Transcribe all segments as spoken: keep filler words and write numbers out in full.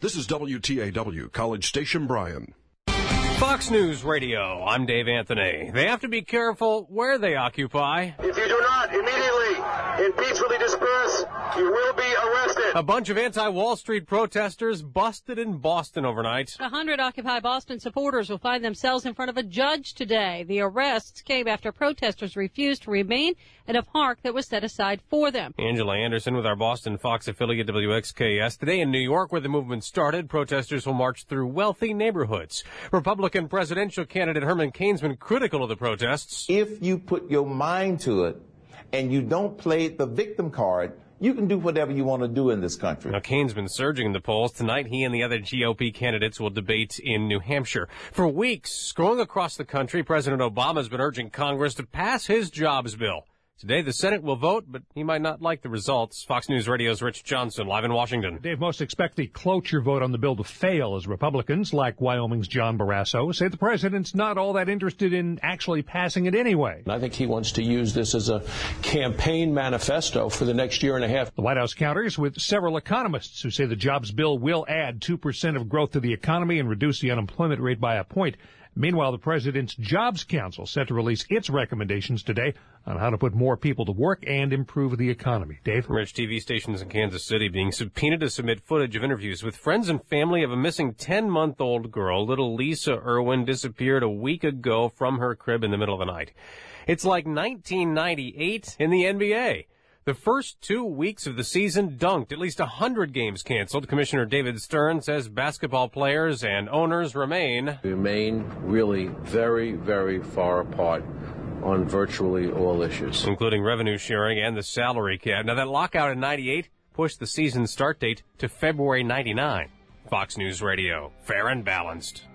This is W T A W, College Station, Bryan. Fox News Radio, I'm Dave Anthony. They have to be careful where they occupy. If you do not immediately and peacefully disperse, you will be arrested. A bunch of anti-Wall Street protesters busted in Boston overnight. A hundred Occupy Boston supporters will find themselves in front of a judge today. The arrests came after protesters refused to remain at a park that was set aside for them. Angela Anderson with our Boston Fox affiliate W X K S. Today in New York, where the movement started, protesters will march through wealthy neighborhoods. Republican presidential candidate Herman Cain's been critical of the protests. If you put your mind to it and you don't play the victim card, you can do whatever you want to do in this country. Now, Cain's been surging in the polls. Tonight, he and the other G O P candidates will debate in New Hampshire. For weeks, scrolling across the country, President Obama has been urging Congress to pass his jobs bill. Today, the Senate will vote, but he might not like the results. Fox News Radio's Rich Johnson, live in Washington. Dave, most expect the cloture vote on the bill to fail as Republicans, like Wyoming's John Barrasso, say the president's not all that interested in actually passing it anyway. I think he wants to use this as a campaign manifesto for the next year and a half. The White House counters with several economists who say the jobs bill will add two percent of growth to the economy and reduce the unemployment rate by a point. Meanwhile, the President's Jobs Council set to release its recommendations today on how to put more people to work and improve the economy. Dave? Rich, T V stations in Kansas City being subpoenaed to submit footage of interviews with friends and family of a missing ten-month-old girl. Little Lisa Irwin disappeared a week ago from her crib in the middle of the night. It's like nineteen ninety-eight in the N B A. The first two weeks of the season dunked, at least one hundred games canceled. Commissioner David Stern says basketball players and owners remain... remain really very, very far apart on virtually all issues, including revenue sharing and the salary cap. Now, that lockout in ninety-eight pushed the season start date to February ninety-nine. Fox News Radio, fair and balanced.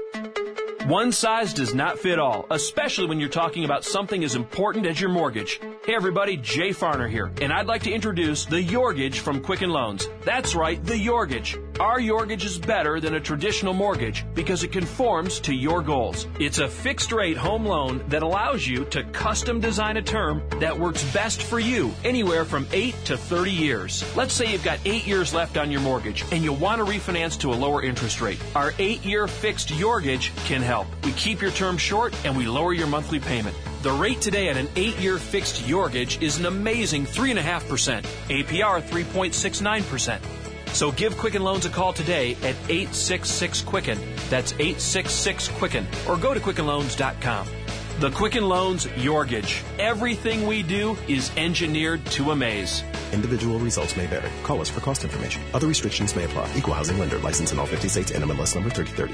One size does not fit all, especially when you're talking about something as important as your mortgage. Hey everybody, Jay Farner here, and I'd like to introduce the Yorgage from Quicken Loans. That's right, the Yorgage. Our Yorgage is better than a traditional mortgage because it conforms to your goals. It's a fixed-rate home loan that allows you to custom design a term that works best for you, anywhere from eight to thirty years. Let's say you've got eight years left on your mortgage and you want to refinance to a lower interest rate. Our eight-year fixed Yorgage can help. We keep your term short and we lower your monthly payment. The rate today at an eight-year fixed Yorgage is an amazing three point five percent. A P R three point six nine percent. So give Quicken Loans a call today at eight six six Quicken. That's eight six six Quicken. Or go to Quicken Loans dot com. The Quicken Loans Yorgage. Everything we do is engineered to amaze. Individual results may vary. Call us for cost information. Other restrictions may apply. Equal housing lender. License in all fifty states. N M L S number thirty thirty.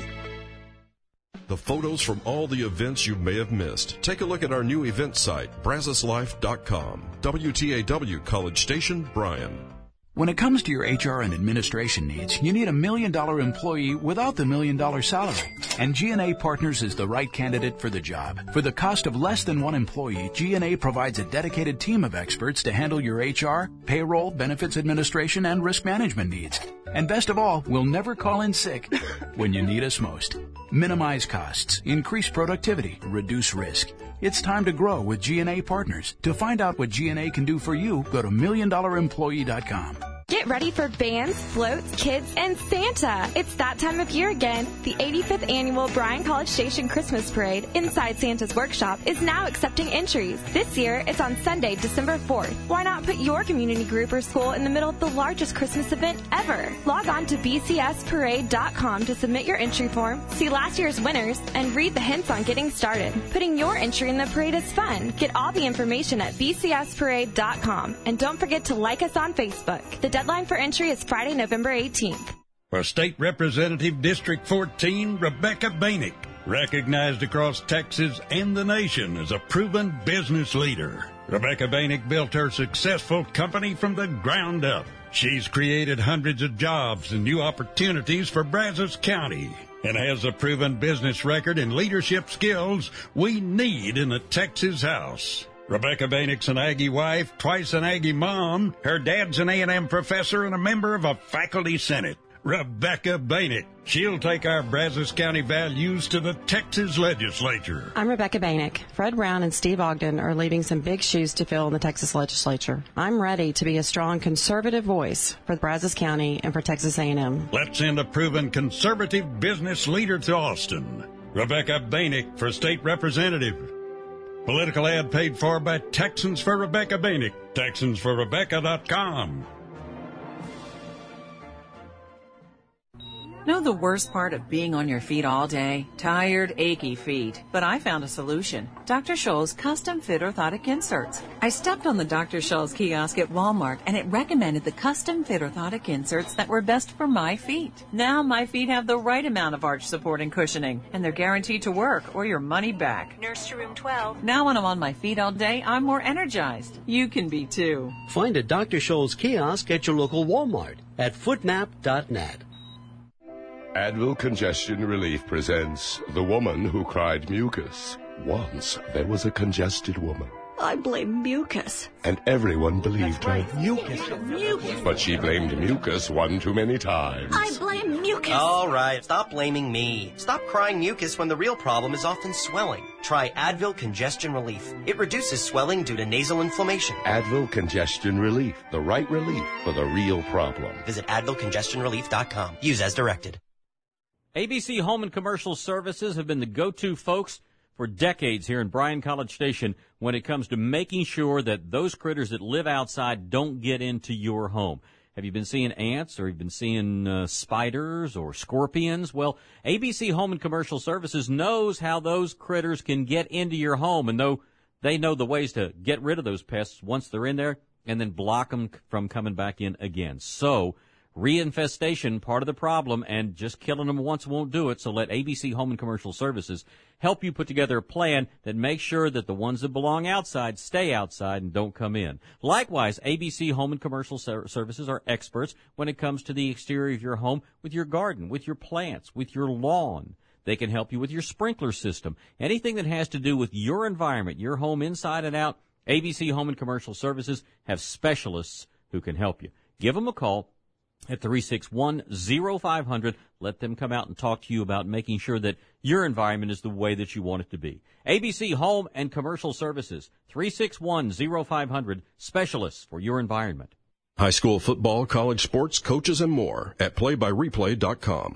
The photos from all the events you may have missed. Take a look at our new event site, brazos life dot com. W T A W, College Station, Bryan. When it comes to your H R and administration needs, you need a million-dollar employee without the million-dollar salary. And G and A Partners is the right candidate for the job. For the cost of less than one employee, G and A provides a dedicated team of experts to handle your H R, payroll, benefits administration, and risk management needs. And best of all, we'll never call in sick when you need us most. Minimize costs, increase productivity, reduce risk. It's time to grow with G and A Partners. To find out what G and A can do for you, go to million dollar employee dot com. Get ready for bands, floats, kids, and Santa. It's that time of year again. The eighty-fifth Annual Bryan College Station Christmas Parade inside Santa's Workshop is now accepting entries. This year, it's on Sunday, December fourth. Why not put your community group or school in the middle of the largest Christmas event ever? Log on to b c s parade dot com to submit your entry form, see last year's winners, and read the hints on getting started. Putting your entry in the parade is fun. Get all the information at b c s parade dot com. And don't forget to like us on Facebook. The deadline for entry is Friday, November eighteenth. For State Representative District fourteen, Rebecca Bainick, recognized across Texas and the nation as a proven business leader. Rebecca Bainick built her successful company from the ground up. She's created hundreds of jobs and new opportunities for Brazos County and has a proven business record and leadership skills we need in the Texas House. Rebecca Bainick's an Aggie wife, twice an Aggie mom. Her dad's an A and M professor and a member of a faculty senate. Rebecca Bainick. She'll take our Brazos County values to the Texas legislature. I'm Rebecca Bainick. Fred Brown and Steve Ogden are leaving some big shoes to fill in the Texas legislature. I'm ready to be a strong conservative voice for Brazos County and for Texas A and M. Let's send a proven conservative business leader to Austin. Rebecca Bainick for state representative. Political ad paid for by Texans for Rebecca Bainick. Texans for Rebecca dot com. Know the worst part of being on your feet all day? Tired, achy feet. But I found a solution. Doctor Scholl's Custom Fit Orthotic Inserts. I stepped on the Doctor Scholl's kiosk at Walmart, and it recommended the Custom Fit Orthotic Inserts that were best for my feet. Now my feet have the right amount of arch support and cushioning, and they're guaranteed to work or your money back. Nurse to room twelve. Now when I'm on my feet all day, I'm more energized. You can be too. Find a Doctor Scholl's kiosk at your local Walmart at footmap dot net. Advil Congestion Relief presents The Woman Who Cried Mucus. Once there was a congested woman. I blame mucus. And everyone believed her. Mucus. Mucus. But she blamed mucus one too many times. I blame mucus. All right, stop blaming me. Stop crying mucus when the real problem is often swelling. Try Advil Congestion Relief. It reduces swelling due to nasal inflammation. Advil Congestion Relief. The right relief for the real problem. Visit advil congestion relief dot com. Use as directed. A B C Home and Commercial Services have been the go-to folks for decades here in Bryan College Station when it comes to making sure that those critters that live outside don't get into your home. Have you been seeing ants, or have you been seeing uh, spiders or scorpions? Well, A B C Home and Commercial Services knows how those critters can get into your home, and though they know the ways to get rid of those pests once they're in there and then block them from coming back in again. So reinfestation, part of the problem, and just killing them once won't do it. So let A B C Home and Commercial Services help you put together a plan that makes sure that the ones that belong outside stay outside and don't come in. Likewise, A B C Home and Commercial Services are experts when it comes to the exterior of your home, with your garden, with your plants, with your lawn. They can help you with your sprinkler system. Anything that has to do with your environment, your home inside and out, A B C Home and Commercial Services have specialists who can help you. Give them a call at three six one, oh five hundred. Let them come out and talk to you about making sure that your environment is the way that you want it to be. A B C Home and Commercial Services, three six one, oh five hundred, specialists for your environment. High school football, college sports, coaches, and more at play by replay dot com.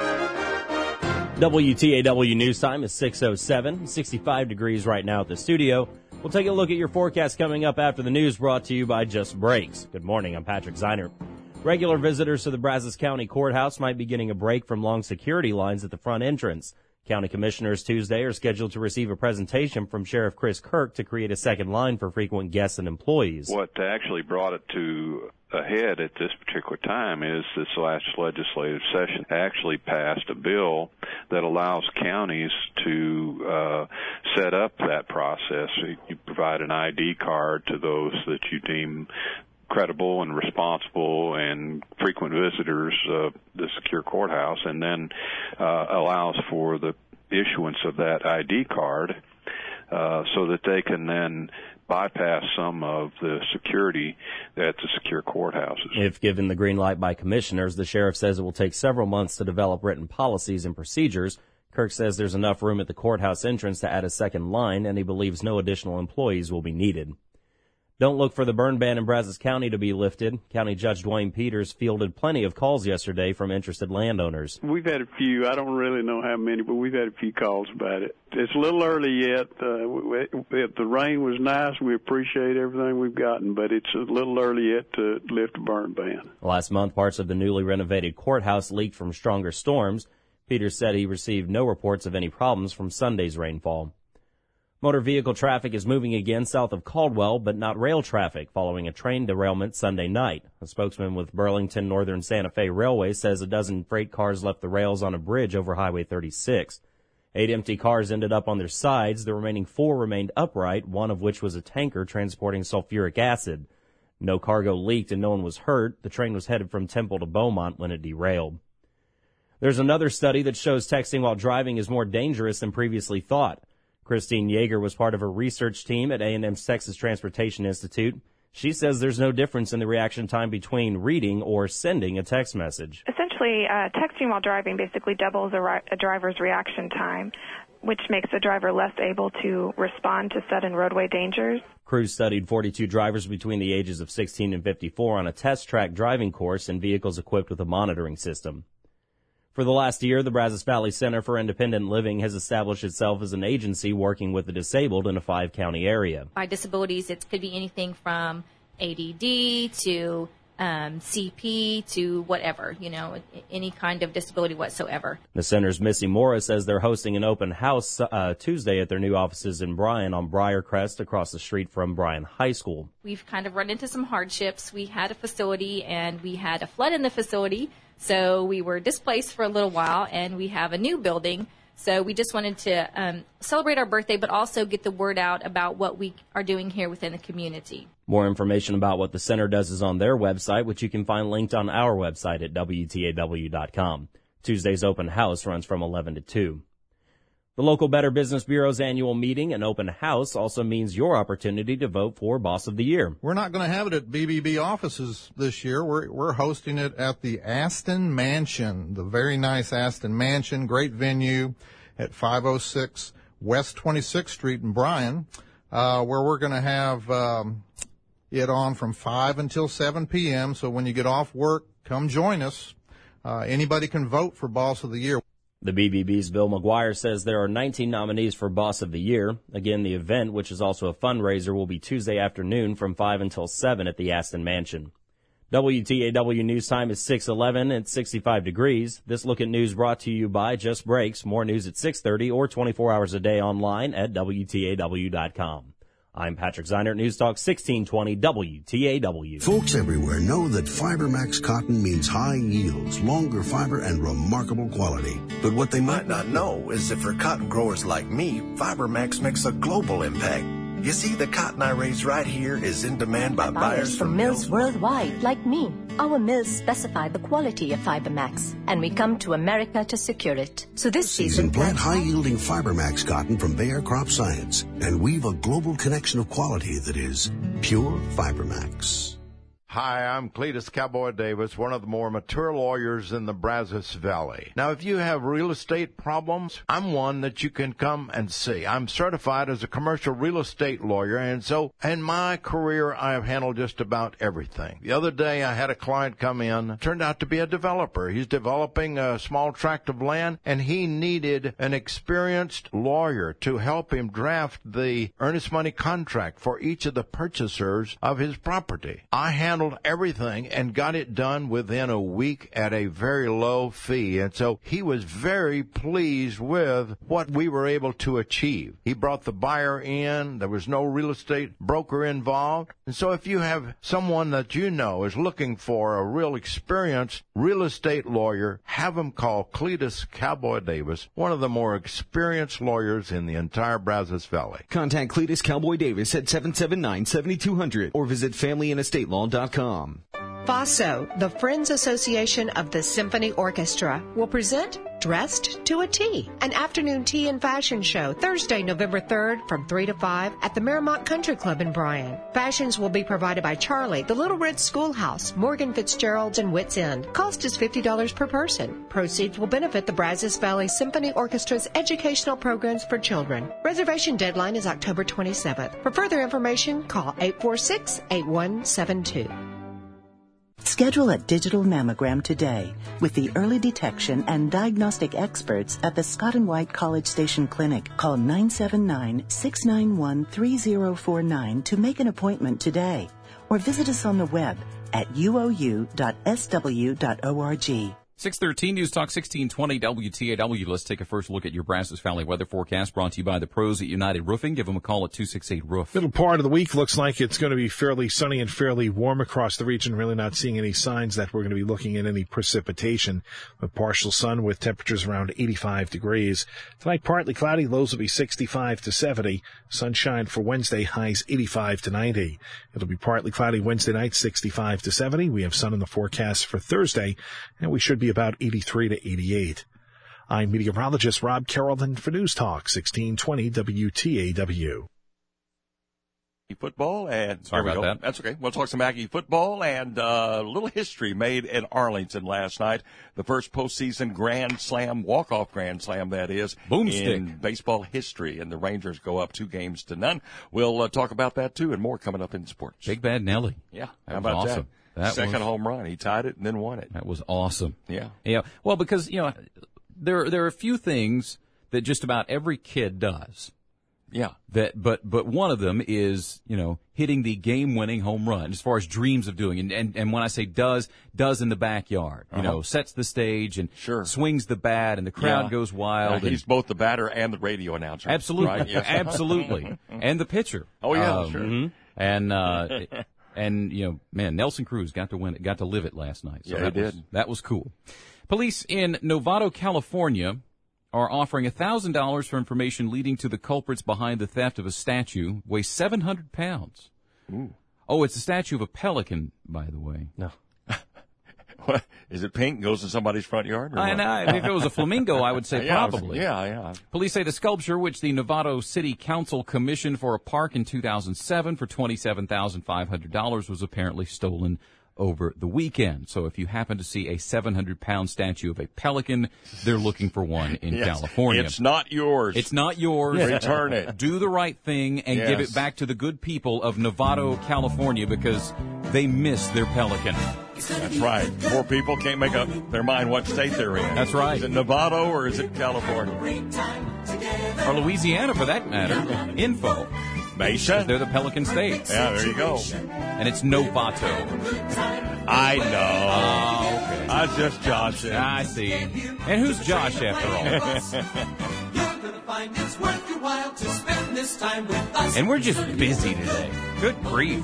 W T A W News Time is six oh seven, sixty-five degrees right now at the studio. We'll take a look at your forecast coming up after the news, brought to you by Just Breaks. Good morning, I'm Patrick Zeiner. Regular visitors to the Brazos County Courthouse might be getting a break from long security lines at the front entrance. County commissioners Tuesday are scheduled to receive a presentation from Sheriff Chris Kirk to create a second line for frequent guests and employees. What actually brought it to a head at this particular time is this last legislative session actually passed a bill that allows counties to uh, set up that process. You provide an I D card to those that you deem credible and responsible and frequent visitors of the secure courthouse, and then uh, allows for the issuance of that I D card uh, so that they can then bypass some of the security at the secure courthouses. If given the green light by commissioners, the sheriff says it will take several months to develop written policies and procedures. Kirk says there's enough room at the courthouse entrance to add a second line, and he believes no additional employees will be needed. Don't look for the burn ban in Brazos County to be lifted. County Judge Dwayne Peters fielded plenty of calls yesterday from interested landowners. We've had a few. I don't really know how many, but we've had a few calls about it. It's a little early yet. Uh, the rain was nice. We appreciate everything we've gotten, but it's a little early yet to lift the burn ban. Last month, parts of the newly renovated courthouse leaked from stronger storms. Peters said he received no reports of any problems from Sunday's rainfall. Motor vehicle traffic is moving again south of Caldwell, but not rail traffic, following a train derailment Sunday night. A spokesman with Burlington Northern Santa Fe Railway says a dozen freight cars left the rails on a bridge over Highway thirty-six. Eight empty cars ended up on their sides. The remaining four remained upright, one of which was a tanker transporting sulfuric acid. No cargo leaked and no one was hurt. The train was headed from Temple to Beaumont when it derailed. There's another study that shows texting while driving is more dangerous than previously thought. Christine Yeager was part of a research team at A and M's Texas Transportation Institute. She says there's no difference in the reaction time between reading or sending a text message. Essentially, uh, texting while driving basically doubles a, ri- a driver's reaction time, which makes the driver less able to respond to sudden roadway dangers. Crews studied forty-two drivers between the ages of sixteen and fifty-four on a test track driving course in vehicles equipped with a monitoring system. For the last year, the Brazos Valley Center for Independent Living has established itself as an agency working with the disabled in a five-county area. By disabilities, it could be anything from A D D to um, C P to whatever, you know, any kind of disability whatsoever. The center's Missy Morris says they're hosting an open house uh, Tuesday at their new offices in Bryan on Briarcrest across the street from Bryan High School. We've kind of run into some hardships. We had a facility and we had a flood in the facility. So we were displaced for a little while, and we have a new building. So we just wanted to um, celebrate our birthday, but also get the word out about what we are doing here within the community. More information about what the center does is on their website, which you can find linked on our website at W T A W dot com. Tuesday's open house runs from eleven to two. The local Better Business Bureau's annual meeting and open house also means your opportunity to vote for Boss of the Year. We're not going to have it at B B B offices this year. We're, we're hosting it at the Aston Mansion, the very nice Aston Mansion, great venue at five oh six West twenty-sixth Street in Bryan, uh, where we're going to have um, it on from five until seven p.m. So when you get off work, come join us. Uh, anybody can vote for Boss of the Year. The B B B's Bill McGuire says there are nineteen nominees for Boss of the Year. Again, the event, which is also a fundraiser, will be Tuesday afternoon from five until seven at the Aston Mansion. W T A W News Time is six eleven at sixty-five degrees. This look at news brought to you by Just Breaks. More news at six thirty or twenty-four hours a day online at W T A W dot com. I'm Patrick Zeinert, News Talk sixteen twenty W T A W. Folks everywhere know that FiberMax cotton means high yields, longer fiber, and remarkable quality. But what they might not know is that for cotton growers like me, FiberMax makes a global impact. You see, the cotton I raise right here is in demand by buyers, buyers from mills worldwide, like me. Our mills specify the quality of FiberMax, and we come to America to secure it. So this season, season plant high-yielding FiberMax cotton from Bayer Crop Science and weave a global connection of quality that is pure FiberMax. Hi, I'm Cletus Cowboy Davis, one of the more mature lawyers in the Brazos Valley. Now, if you have real estate problems, I'm one that you can come and see. I'm certified as a commercial real estate lawyer, and so in my career, I have handled just about everything. The other day, I had a client come in, turned out to be a developer. He's developing a small tract of land, and he needed an experienced lawyer to help him draft the earnest money contract for each of the purchasers of his property. I handled everything and got it done within a week at a very low fee. And so he was very pleased with what we were able to achieve. He brought the buyer in. There was no real estate broker involved. And so if you have someone that you know is looking for a real experienced real estate lawyer, have them call Cletus Cowboy Davis, one of the more experienced lawyers in the entire Brazos Valley. Contact Cletus Cowboy Davis at seven seven nine, seven two zero zero or visit family and estate law dot com. FASO, the Friends Association of the Symphony Orchestra, will present Dressed to a T, an afternoon tea and fashion show Thursday, November third from three to five at the Merrimont Country Club in Bryan. Fashions will be provided by Charlie, the Little Red Schoolhouse, Morgan Fitzgerald's, and Wits End. Cost is fifty dollars per person. Proceeds will benefit the Brazos Valley Symphony Orchestra's educational programs for children. Reservation deadline is October twenty-seventh. For further information, call eight four six, eight one seven two. Schedule a digital mammogram today with the early detection and diagnostic experts at the Scott and White College Station Clinic. Call nine seven nine, six nine one, three zero four nine to make an appointment today, or visit us on the web at u o u dot s w dot org. six thirteen News Talk sixteen twenty W T A W. Let's take a first look at your Brazos Valley weather forecast brought to you by the pros at United Roofing. Give them a call at two six eight roof. Middle part of the week looks like it's going to be fairly sunny and fairly warm across the region. Really not seeing any signs that we're going to be looking at any precipitation. With partial sun with temperatures around eighty-five degrees. Tonight partly cloudy, lows will be sixty-five to seventy. Sunshine for Wednesday, highs eighty-five to ninety. It'll be partly cloudy Wednesday night, sixty-five to seventy. We have sun in the forecast for Thursday, and we should be about eighty-three to eighty-eight. I'm meteorologist Rob Carrollton for News Talk sixteen twenty W T A W. Football and Sorry there we about go. that. That's okay. We'll talk some Aggie football and uh, a little history made in Arlington last night. The first postseason Grand Slam, walk-off Grand Slam, that is, Boomstick. in baseball history. And the Rangers go up two games to none. We'll uh, talk about that, too, and more coming up in sports. Big Bad Nelly. Yeah. That How was about awesome. that? That Second was- home run. He tied it and then won it. That was awesome. Yeah. Yeah. Well, because, you know, there, there are a few things that just about every kid does. Yeah. That, but, but one of them is, you know, hitting the game-winning home run as far as dreams of doing. And, and, and when I say does, does in the backyard, you Uh-huh. know, sets the stage and Sure. swings the bat and the crowd Yeah. goes wild. Yeah, he's and, both the batter and the radio announcer. absolutely. Right? Yes. Absolutely. And the pitcher. Oh, yeah, Um, sure. mhm. And, uh, and, you know, man, Nelson Cruz got to win it, got to live it last night. So Yeah, he that was, did. that was cool. Police in Novato, California are offering one thousand dollars for information leading to the culprits behind the theft of a statue, weighs seven hundred pounds. Ooh. Oh, it's a statue of a pelican, by the way. No. What? Is it pink? Goes in somebody's front yard? Or I what? know. If it was a flamingo, I would say Yeah, I was- probably. yeah, yeah. Police say the sculpture, which the Novato City Council commissioned for a park in two thousand seven for twenty-seven thousand five hundred dollars, was apparently stolen over the weekend. So if you happen to see a seven hundred pound statue of a pelican, they're looking for one in Yes. California. It's not yours. It's not yours. Return it. Do the right thing and give Yes. it back to the good people of Novato, California, because they miss their pelican. That's right. Poor people can't make up their mind what state they're in. That's right. Is it Nevada or is it California? Or Louisiana, for that matter. Info. Mesa? They're the Pelican States. Yeah, there you go. And it's Novato. I know. Oh, okay. I was just Johnson. I see. And who's Josh after all? And we're just busy today. Good grief.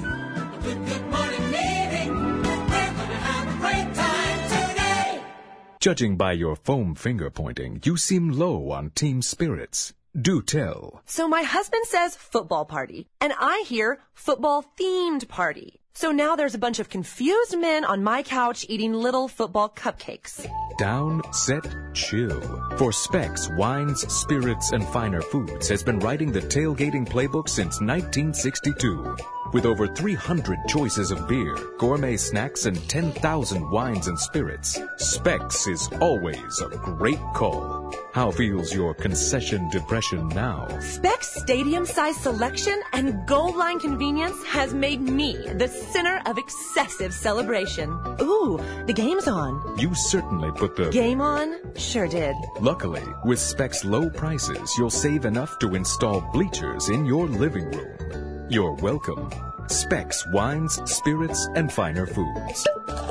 Judging by your foam finger pointing, you seem low on team spirits. Do tell. So my husband says football party, and I hear football themed party. So now there's a bunch of confused men on my couch eating little football cupcakes. Down, set, chill. For Specs Wines, Spirits, and Finer Foods has been writing the tailgating playbook since nineteen sixty-two. With over three hundred choices of beer, gourmet snacks, and ten thousand wines and spirits, Specs is always a great call. How feels your concession depression now? Specs stadium-sized selection and goal line convenience has made me the center of excessive celebration. Ooh, the game's on. You certainly put the Game on? Sure did. Luckily, with Specs low prices, you'll save enough to install bleachers in your living room. You're welcome. Specs Wines, Spirits, and Finer Foods.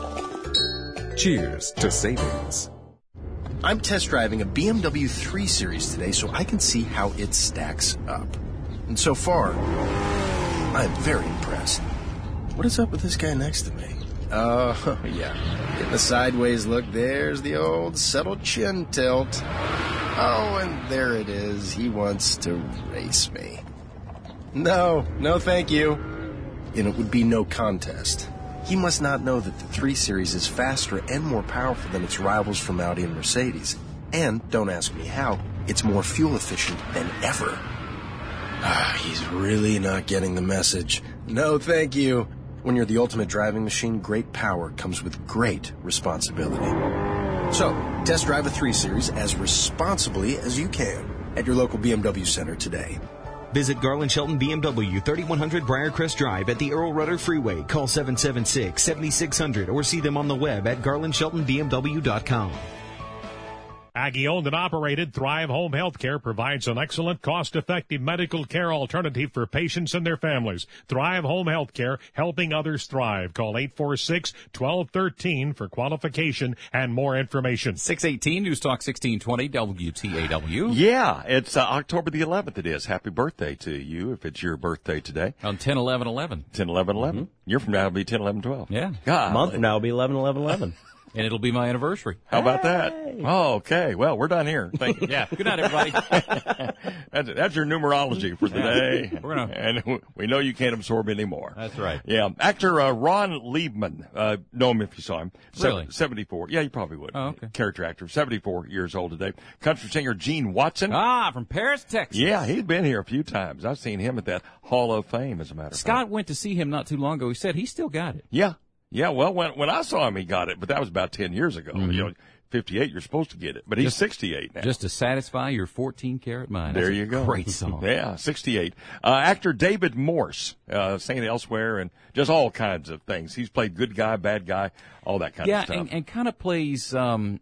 Cheers to savings. I'm test driving a B M W three series today so I can see how it stacks up. And so far, I'm very impressed. What is up with this guy next to me? Oh, yeah. Getting a sideways look. There's the old settled chin tilt. Oh, and there it is. He wants to race me. No, no thank you. And it would be no contest. He must not know that the three series is faster and more powerful than its rivals from Audi and Mercedes. And, don't ask me how, it's more fuel efficient than ever. Ah, he's really not getting the message. No, thank you. When you're the ultimate driving machine, great power comes with great responsibility. So, test drive a three series as responsibly as you can at your local B M W center today. Visit Garland Shelton B M W, thirty-one hundred Briarcrest Drive at the Earl Rudder Freeway. Call seven seven six, seven six zero zero or see them on the web at garland shelton b m w dot com. Aggie owned and operated Thrive Home Healthcare provides an excellent, cost-effective medical care alternative for patients and their families. Thrive Home Healthcare, helping others thrive. Call eight four six, one two one three for qualification and more information. six eighteen News Talk sixteen twenty W T A W. Yeah, it's uh, October the eleventh it is. Happy birthday to you if it's your birthday today. On ten eleven eleven. ten eleven eleven. You're from now, it'll be ten eleven twelve. Yeah. God. A month from now will be eleven eleven eleven. And it'll be my anniversary. How about that? Oh, okay. Well, we're done here. Thank you. Yeah. Good night, everybody. that's, that's your numerology for the day. We're gonna... And we know you can't absorb any more. That's right. Yeah. Actor uh, Ron Liebman, uh, know him if you saw him. Really? Se- seventy-four. Yeah, you probably would. Oh, okay. Character actor. seventy-four years old today. Country singer Gene Watson. Ah, from Paris, Texas. Yeah, he's been here a few times. I've seen him at that Hall of Fame, as a matter of fact. Scott went to see him not too long ago. He said he still got it. Yeah. Yeah, well, when when I saw him, he got it, but that was about ten years ago. Mm-hmm. You know, fifty-eight, you're supposed to get it, but he's just, sixty-eight now. Just to satisfy your fourteen-karat mind. There That's you a go. Great song. Yeah, sixty-eight. Uh, actor David Morse, uh, Saint Elsewhere, and just all kinds of things. He's played good guy, bad guy, all that kind yeah, of stuff. and, and kind of plays, um,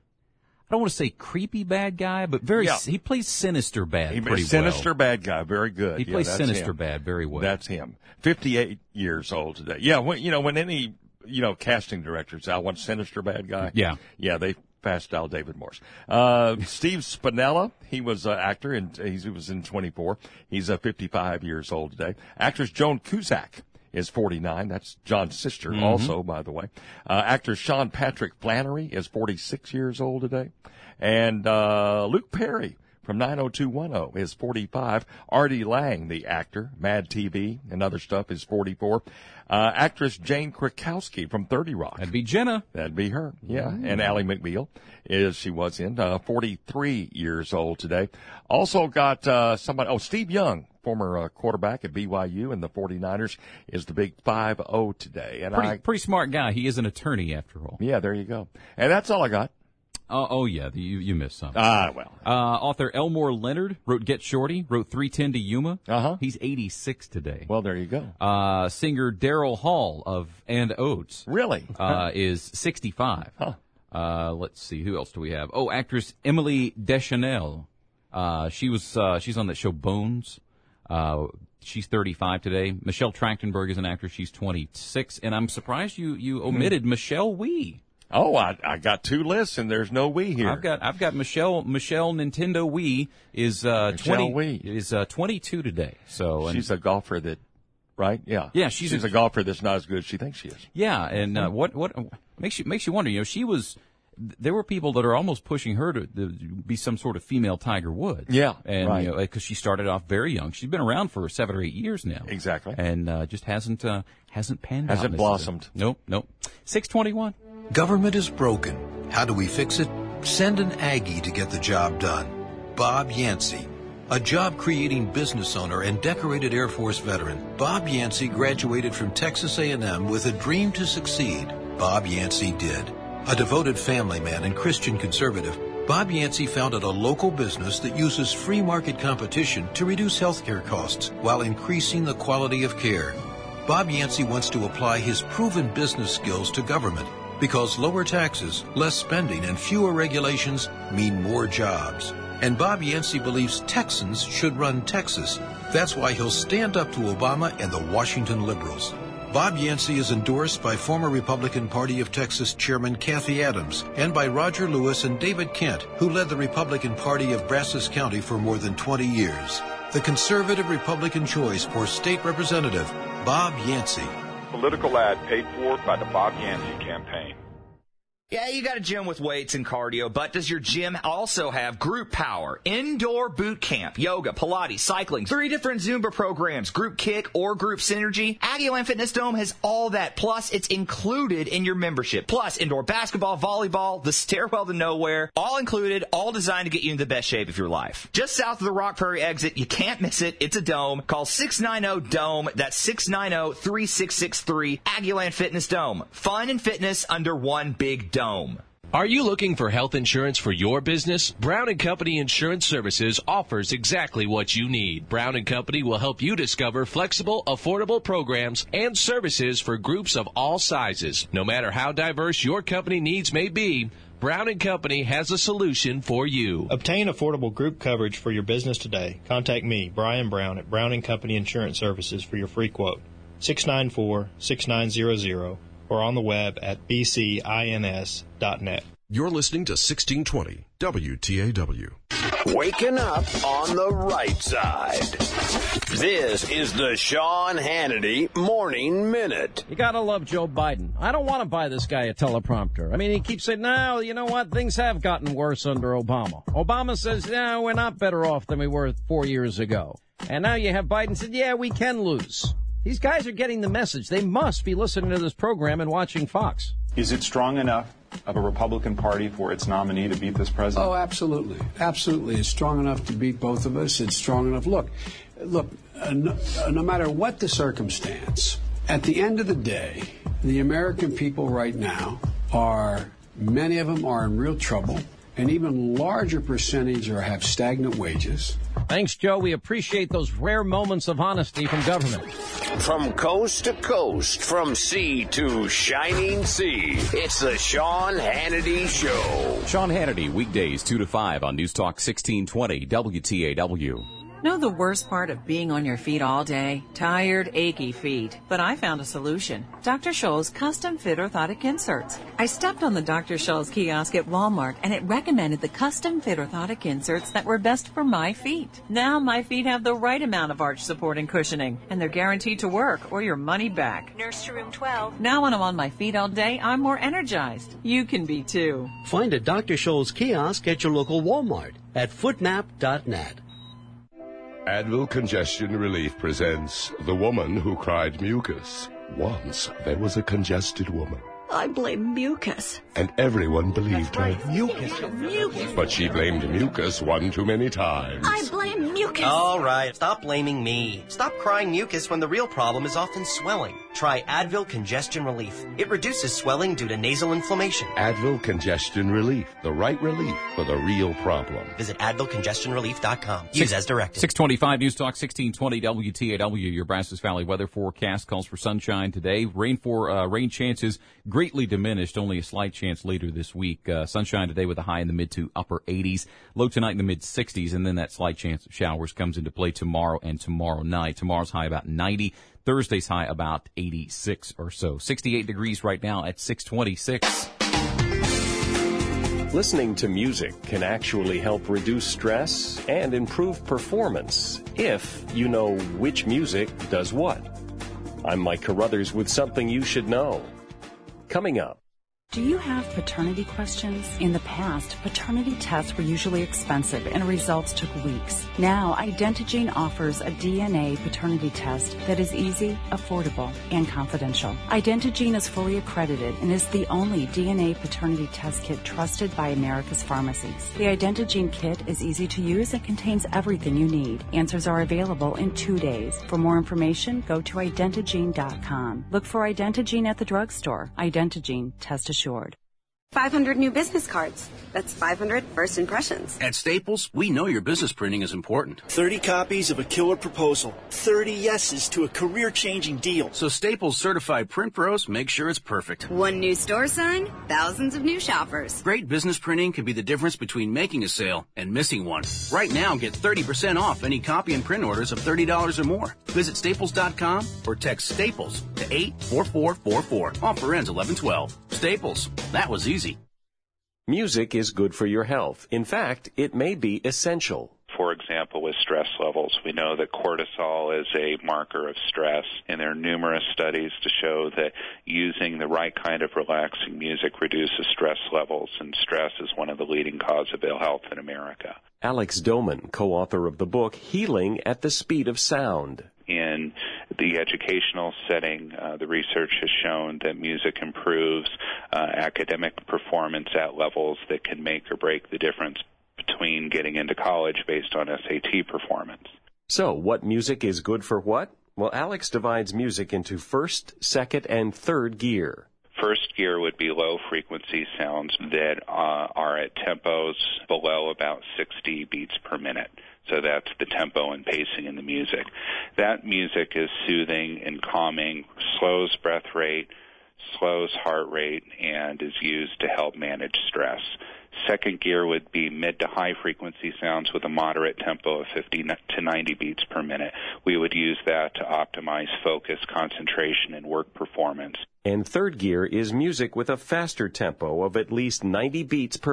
I don't want to say creepy bad guy, but very, Yeah. he plays sinister bad he pretty sinister well. bad guy, very good. He yeah, plays that's sinister him. bad very well. That's him. fifty-eight years old today. Yeah, when, you know, when any, you know, casting directors, I want sinister bad guy. Yeah. Yeah, they fast style David Morse. Uh, Steve Spinella, he was an actor, and he was in twenty-four. He's uh, fifty-five years old today. Actress Joan Cusack is forty-nine. That's John's sister Mm-hmm. also, by the way. Uh, actor Sean Patrick Flannery is forty-six years old today. And uh, Luke Perry from nine oh two one oh is forty-five. Artie Lang, the actor, Mad T V and other stuff, is forty-four. Uh, actress Jane Krakowski from thirty Rock. That'd be Jenna. That'd be her, yeah. Mm. And Ally McBeal is, she was in, uh, forty-three years old today. Also got, uh, somebody, oh, Steve Young, former uh, quarterback at B Y U and the forty-niners, is the big five oh today. And Pretty, I, pretty smart guy. He is an attorney after all. yeah, there you go. And that's all I got. Oh, oh yeah, you you missed something. Ah, well. Uh, author Elmore Leonard wrote Get Shorty, wrote three ten to Yuma. Uh-huh. He's eighty-six today. Well, there you go. Uh, singer Daryl Hall of And Oates. Really? Uh, is sixty-five. Huh. Uh, let's see, who else do we have? Oh, actress Emily Deschanel. Uh, she was, uh, she's on that show Bones. Uh, she's thirty-five today. Michelle Trachtenberg is an actress. She's twenty-six. And I'm surprised you, you omitted hmm. Michelle Wee. Oh, I, I got two lists and there's no Wii here. I've got I've got Michelle Michelle Nintendo Wii is uh Michelle twenty Wii. is uh twenty-two today. So and, she's a golfer that, right? Yeah. Yeah, she's, she's a, a golfer that's not as good as she thinks she is. Yeah, and uh, what what makes you makes you wonder? You know, she was. There were people that are almost pushing her to, to be some sort of female Tiger Woods. Yeah, and right. you know, because she started off very young. She's been around for seven or eight years now. Exactly, and uh, just hasn't uh, hasn't panned out. Hasn't blossomed. Nope, nope. Six twenty-one. Government is broken. How do we fix it? Send an Aggie to get the job done. Bob Yancey, a job-creating business owner and decorated Air Force veteran. Bob Yancey graduated from Texas A and M with a dream to succeed. Bob Yancey did. A devoted family man and Christian conservative, Bob Yancey founded a local business that uses free market competition to reduce healthcare costs while increasing the quality of care. Bob Yancey wants to apply his proven business skills to government because lower taxes, less spending, and fewer regulations mean more jobs. And Bob Yancey believes Texans should run Texas. That's why he'll stand up to Obama and the Washington liberals. Bob Yancey is endorsed by former Republican Party of Texas Chairman Kathy Adams and by Roger Lewis and David Kent, who led the Republican Party of Brazos County for more than twenty years. The conservative Republican choice for state representative, Bob Yancey. Political ad paid for by the Bob Yancey campaign. Yeah, you got a gym with weights and cardio, but does your gym also have group power, indoor boot camp, yoga, Pilates, cycling, three different Zumba programs, group kick, or group synergy? Aggieland Fitness Dome has all that, plus it's included in your membership. Plus indoor basketball, volleyball, the stairwell to nowhere, all included, all designed to get you in the best shape of your life. Just south of the Rock Prairie exit, you can't miss it. It's a dome. Call six nine zero D O M E. That's six nine zero, three six six three. Aggieland Fitness Dome. Fun and fitness under one big dome. Are you looking for health insurance for your business? Brown and Company Insurance Services offers exactly what you need. Brown and Company will help you discover flexible, affordable programs and services for groups of all sizes. No matter how diverse your company needs may be, Brown and Company has a solution for you. Obtain affordable group coverage for your business today. Contact me, Brian Brown, at Brown and Company Insurance Services for your free quote. six nine four, six nine zero zero. Or on the web at b c ins dot net. You're listening to sixteen twenty W T A W. Waking up on the right side. This is the Sean Hannity Morning Minute. You gotta love Joe Biden. I don't want to buy this guy a teleprompter. I mean, he keeps saying, no, you know what? Things have gotten worse under Obama. Obama says, no, we're not better off than we were four years ago. And now you have Biden said, yeah, we can lose. These guys are getting the message. They must be listening to this program and watching Fox. Is it strong enough of a Republican Party for its nominee to beat this president? Oh, absolutely. Absolutely. It's strong enough to beat both of us. It's strong enough. Look, look, uh, no, uh, no matter what the circumstance, at the end of the day, the American people right now are, many of them are in real trouble. An even larger percentage are have stagnant wages. Thanks, Joe. We appreciate those rare moments of honesty from government. From coast to coast, from sea to shining sea, it's the Sean Hannity Show. Sean Hannity, weekdays two to five on News Talk sixteen twenty W T A W. Know the worst part of being on your feet all day? Tired, achy feet. But I found a solution. Doctor Scholl's custom fit orthotic inserts. I stepped on the Doctor Scholl's kiosk at Walmart and it recommended the custom fit orthotic inserts that were best for my feet. Now my feet have the right amount of arch support and cushioning, and they're guaranteed to work or your money back. Nurse to room twelve. Now when I'm on my feet all day, I'm more energized. You can be too. Find a Doctor Scholl's kiosk at your local Walmart at footnap dot net. Advil Congestion Relief presents The Woman Who Cried Mucus. Once there was a congested woman. I blame mucus. And everyone believed right. her. Mucus. Mucus. But she blamed mucus one too many times. I blame mucus. All right, stop blaming me. Stop crying mucus when the real problem is often swelling. Try Advil Congestion Relief. It reduces swelling due to nasal inflammation. Advil Congestion Relief. The right relief for the real problem. Visit advil congestion relief dot com. Use as directed. six twenty-five News Talk sixteen twenty W T A W. Your Brazos Valley weather forecast calls for sunshine today. Rain for uh, rain chances greatly diminished. Only a slight chance later this week. Uh, sunshine today with a high in the mid to upper eighties. Low tonight in the mid sixties. And then that slight chance of showers comes into play tomorrow and tomorrow night. Tomorrow's high about ninety. Thursday's high about eighty-six or so. sixty-eight degrees right now at six twenty-six. Listening to music can actually help reduce stress and improve performance if you know which music does what. I'm Mike Carruthers with something you should know. Coming up. Do you have paternity questions? In the past, paternity tests were usually expensive and results took weeks. Now, Identigene offers a D N A paternity test that is easy, affordable, and confidential. Identigene is fully accredited and is the only D N A paternity test kit trusted by America's pharmacies. The Identigene kit is easy to use and contains everything you need. Answers are available in two days. For more information, go to identigene dot com. Look for Identigene at the drugstore. Identigene, test assured. five hundred new business cards. That's five hundred first impressions. At Staples, we know your business printing is important. thirty copies of a killer proposal. thirty yeses to a career-changing deal. So Staples certified print pros make sure it's perfect. One new store sign, thousands of new shoppers. Great business printing can be the difference between making a sale and missing one. Right now, get thirty percent off any copy and print orders of thirty dollars or more. Visit staples dot com or text Staples to eight four four four four. Offer ends eleven twelve. Staples. That was easy. Music is good for your health. In fact, it may be essential. For example, with stress levels, we know that cortisol is a marker of stress, and there are numerous studies to show that using the right kind of relaxing music reduces stress levels, and stress is one of the leading causes of ill health in America. Alex Doman, co-author of the book Healing at the Speed of Sound. In the educational setting, uh, the research has shown that music improves uh, academic performance at levels that can make or break the difference between getting into college based on S A T performance. So, what music is good for what? Well, Alex divides music into first, second, and third gear. First gear would be low-frequency sounds that uh, are at tempos below about sixty beats per minute. So that's the tempo and pacing in the music. That music is soothing and calming, slows breath rate, slows heart rate, and is used to help manage stress. Second gear would be mid to high frequency sounds with a moderate tempo of fifty to ninety beats per minute. We would use that to optimize focus, concentration, and work performance. And third gear is music with a faster tempo of at least ninety beats per minute.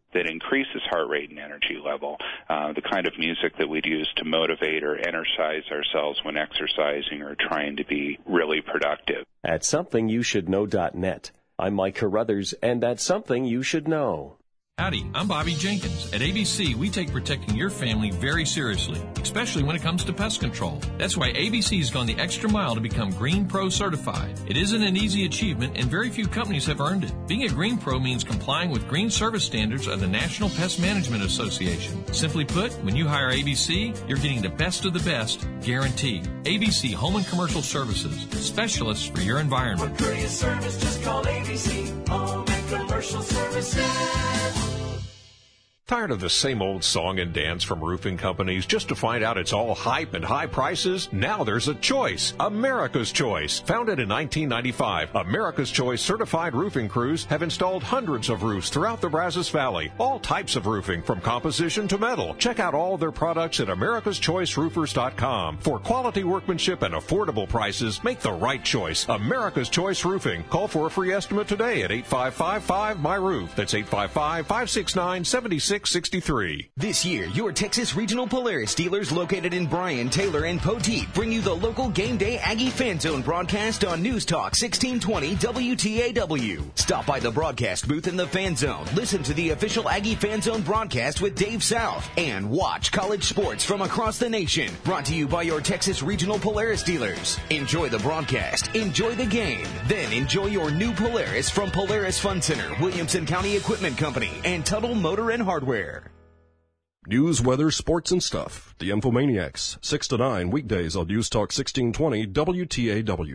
that increases heart rate and energy level, uh, the kind of music that we'd use to motivate or energize ourselves when exercising or trying to be really productive. At something you should know dot net. I'm Mike Carruthers, and that's something you should know. Howdy, I'm Bobby Jenkins. At A B C, we take protecting your family very seriously, especially when it comes to pest control. That's why A B C has gone the extra mile to become Green Pro certified. It isn't an easy achievement, and very few companies have earned it. Being a Green Pro means complying with green service standards of the National Pest Management Association. Simply put, when you hire A B C, you're getting the best of the best, guaranteed. A B C Home and Commercial Services, specialists for your environment. For courteous service, just call A B C Home and Commercial Services. Tired of the same old song and dance from roofing companies just to find out it's all hype and high prices? Now there's a choice. America's Choice. Founded in nineteen ninety-five, America's Choice certified roofing crews have installed hundreds of roofs throughout the Brazos Valley. All types of roofing, from composition to metal. Check out all their products at americas choice roofers dot com. For quality workmanship and affordable prices, make the right choice. America's Choice Roofing. Call for a free estimate today at eight five five five my roof. That's eight five five, five six nine, seven six sixty-three. This year, your Texas Regional Polaris dealers located in Bryan, Taylor, and Poteet bring you the local Game Day Aggie Fan Zone broadcast on News Talk sixteen twenty W T A W. Stop by the broadcast booth in the Fan Zone, listen to the official Aggie Fan Zone broadcast with Dave South, and watch college sports from across the nation. Brought to you by your Texas Regional Polaris dealers. Enjoy the broadcast, enjoy the game, then enjoy your new Polaris from Polaris Fun Center, Williamson County Equipment Company, and Tuttle Motor and Hardware. News, weather, sports, and stuff. The Infomaniacs, six to nine, weekdays on News Talk sixteen twenty W T A W.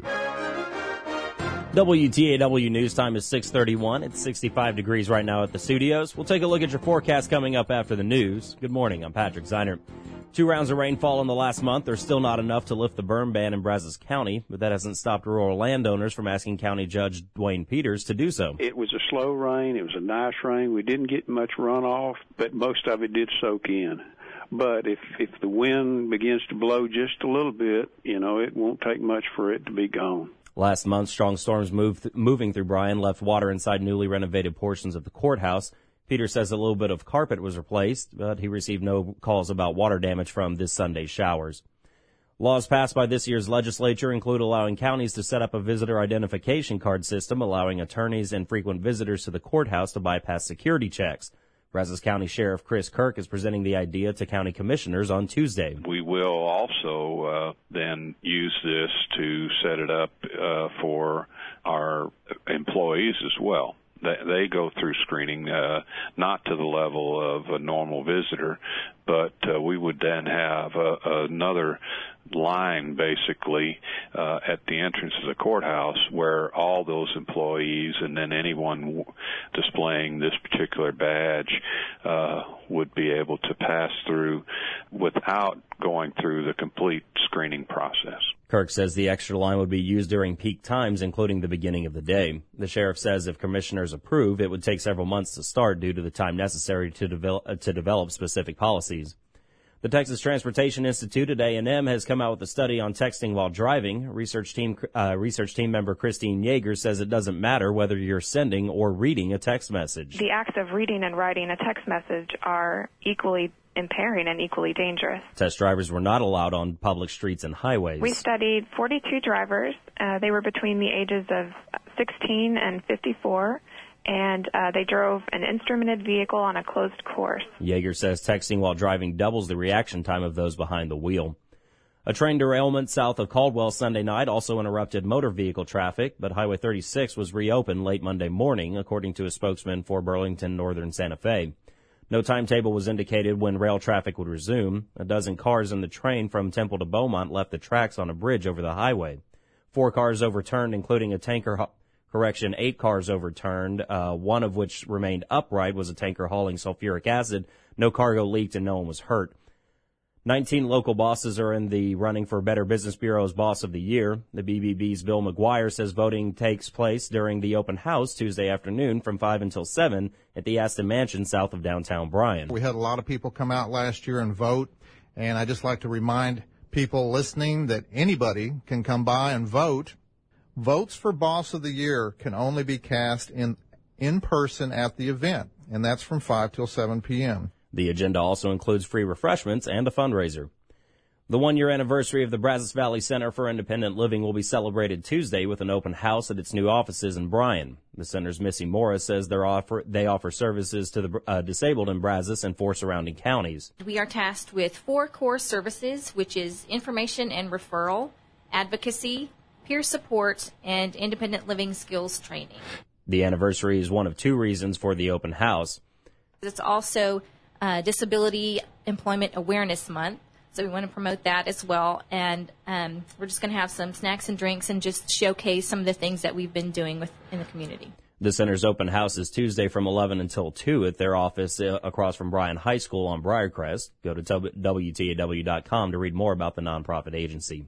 W T A W news time is six thirty-one. It's sixty-five degrees right now at the studios. We'll take a look at your forecast coming up after the news. Good morning, I'm Patrick Zeiner. Two rounds of rainfall in the last month are still not enough to lift the burn ban in Brazos County, but that hasn't stopped rural landowners from asking County Judge Dwayne Peters to do so. It was a slow rain. It was a nice rain. We didn't get much runoff, but most of it did soak in. But if if the wind begins to blow just a little bit, you know, it won't take much for it to be gone. Last month, strong storms moved, moving through Bryan left water inside newly renovated portions of the courthouse. Peter says a little bit of carpet was replaced, but he received no calls about water damage from this Sunday's showers. Laws passed by this year's legislature include allowing counties to set up a visitor identification card system, allowing attorneys and frequent visitors to the courthouse to bypass security checks. Brazos County Sheriff Chris Kirk is presenting the idea to county commissioners on Tuesday. We will also uh, then use this to set it up uh, for our employees as well. They go through screening, uh, not to the level of a normal visitor, but uh, we would then have uh, another line, basically, uh, at the entrance of the courthouse where all those employees and then anyone w- displaying this particular badge uh, would be able to pass through without going through the complete screening process. Kirk says the extra line would be used during peak times, including the beginning of the day. The sheriff says if commissioners approve, it would take several months to start due to the time necessary to develop, uh, to develop specific policies. The Texas Transportation Institute at A and M has come out with a study on texting while driving. Research team uh, research team member Christine Yeager says it doesn't matter whether you're sending or reading a text message. The acts of reading and writing a text message are equally impairing and equally dangerous. Test drivers were not allowed on public streets and highways. We studied forty-two drivers. Uh, they were between the ages of sixteen and fifty-four. And uh, they drove an instrumented vehicle on a closed course. Yeager says texting while driving doubles the reaction time of those behind the wheel. A train derailment south of Caldwell Sunday night also interrupted motor vehicle traffic, but Highway thirty-six was reopened late Monday morning, according to a spokesman for Burlington Northern Santa Fe. No timetable was indicated when rail traffic would resume. A dozen cars in the train from Temple to Beaumont left the tracks on a bridge over the highway. Four cars overturned, including a tanker... Ho- Correction, eight cars overturned, uh, one of which remained upright, was a tanker hauling sulfuric acid. No cargo leaked and no one was hurt. nineteen local bosses are in the running for Better Business Bureau's Boss of the Year. The B B B's Bill McGuire says voting takes place during the open house Tuesday afternoon from five until seven at the Aston Mansion south of downtown Bryan. We had a lot of people come out last year and vote, and I'd just like to remind people listening that anybody can come by and vote. Votes for Boss of the Year can only be cast in in person at the event, and that's from five till seven p.m. The agenda also includes free refreshments and a fundraiser. The one-year anniversary of the Brazos Valley Center for Independent Living will be celebrated Tuesday with an open house at its new offices in Bryan. The center's Missy Morris says they're offer, they offer services to the uh, disabled in Brazos and four surrounding counties. We are tasked with four core services, which is information and referral, advocacy, peer support, and independent living skills training. The anniversary is one of two reasons for the open house. It's also uh, Disability Employment Awareness Month. So we want to promote that as well. And um, we're just going to have some snacks and drinks and just showcase some of the things that we've been doing with, in the community. The center's open house is Tuesday from eleven until two at their office uh, across from Bryan High School on Briarcrest. Go to W T A W dot com to read more about the nonprofit agency.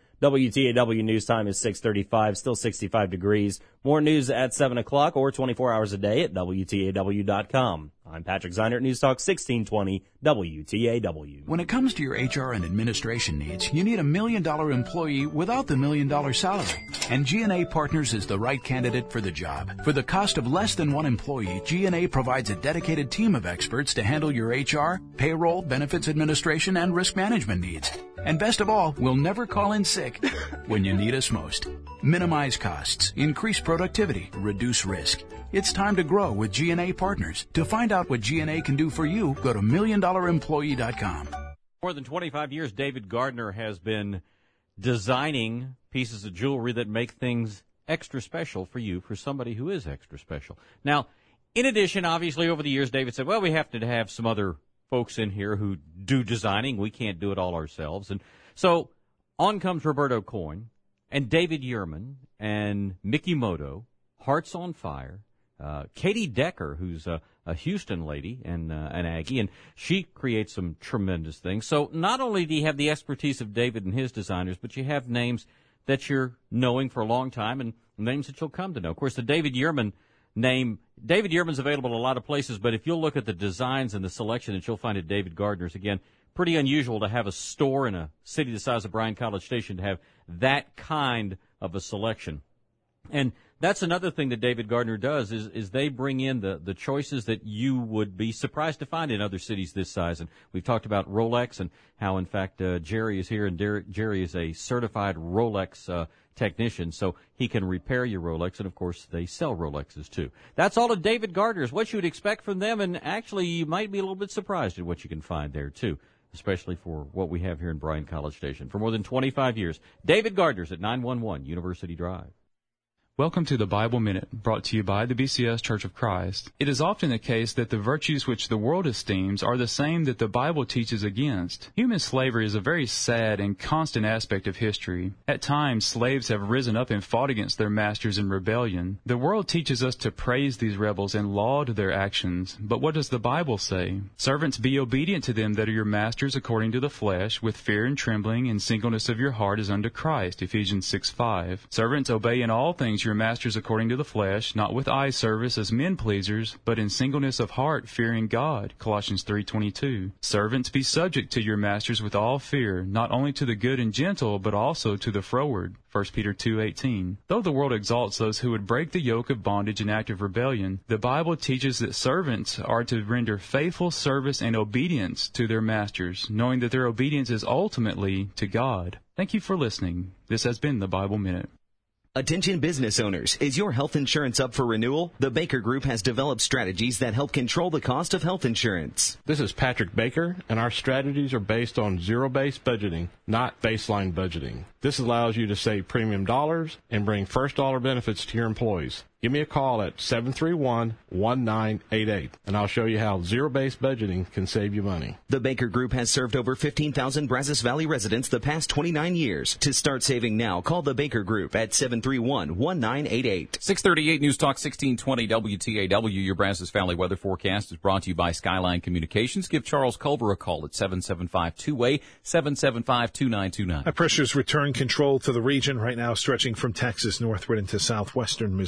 W T A W News Time is six thirty-five, still sixty-five degrees. More news at seven o'clock or twenty-four hours a day at W T A W dot com. I'm Patrick Zeinert, News Talk sixteen twenty W T A W. When it comes to your H R and administration needs, you need a million-dollar employee without the million-dollar salary. And G and A Partners is the right candidate for the job. For the cost of less than one employee, G and A provides a dedicated team of experts to handle your H R, payroll, benefits administration, and risk management needs. And best of all, we'll never call in sick when you need us most. Minimize costs, increase productivity, reduce risk. It's time to grow with G and A Partners. To find out what G and A can do for you, go to million dollar employee dot com. More than twenty-five years, David Gardner has been designing pieces of jewelry that make things extra special for you, for somebody who is extra special. Now, in addition, obviously, over the years, David said, well, we have to have some other folks in here who do designing. We can't do it all ourselves. And so on comes Roberto Coin and David Yerman and Mickey Moto, Hearts on Fire, uh, Katie Decker, who's a, a Houston lady and uh, an Aggie, and she creates some tremendous things. So not only do you have the expertise of David and his designers, but you have names that you're knowing for a long time and names that you'll come to know. Of course, the David Yerman name, David Yerman's available in a lot of places, but if you'll look at the designs and the selection that you'll find at David Gardner's, again, pretty unusual to have a store in a city the size of Bryan College Station to have that kind of a selection. And that's another thing that David Gardner does is, is they bring in the, the choices that you would be surprised to find in other cities this size. And we've talked about Rolex and how, in fact, uh, Jerry is here, and Derek, Jerry is a certified Rolex uh, technician, so he can repair your Rolex, and of course they sell Rolexes too. That's all of David Gardner's, what you would expect from them, and actually you might be a little bit surprised at what you can find there too, especially for what we have here in Bryan College Station. For more than twenty-five years, David Gardner's at nine one one University Drive. Welcome to the Bible Minute, brought to you by the B C S Church of Christ. It is often the case that the virtues which the world esteems are the same that the Bible teaches against. Human slavery is a very sad and constant aspect of history. At times, slaves have risen up and fought against their masters in rebellion. The world teaches us to praise these rebels and laud their actions. But what does the Bible say? Servants, be obedient to them that are your masters according to the flesh, with fear and trembling, and singleness of your heart as unto Christ. Ephesians six five. Servants, obey in all things your masters according to the flesh, not with eye service as men pleasers, but in singleness of heart, fearing God. Colossians three twenty-two. Servants, be subject to your masters with all fear, not only to the good and gentle, but also to the froward. First Peter two eighteen. Though the world exalts those who would break the yoke of bondage and active rebellion, the Bible teaches that servants are to render faithful service and obedience to their masters, knowing that their obedience is ultimately to God. Thank you for listening. This has been the Bible Minute. Attention business owners, is your health insurance up for renewal? The Baker Group has developed strategies that help control the cost of health insurance. This is Patrick Baker, and our strategies are based on zero-based budgeting, not baseline budgeting. This allows you to save premium dollars and bring first dollar benefits to your employees. Give me a call at seven three one, one nine eight eight, and I'll show you how zero-based budgeting can save you money. The Baker Group has served over fifteen thousand Brazos Valley residents the past twenty-nine years. To start saving now, call the Baker Group at seven three one, one nine eight eight. six thirty-eight News Talk sixteen twenty W T A W. Your Brazos Valley weather forecast is brought to you by Skyline Communications. Give Charles Culver a call at seven seven five two A, seven seven five two nine two nine. High pressure's return control to the region right now, stretching from Texas northward into southwestern Missouri.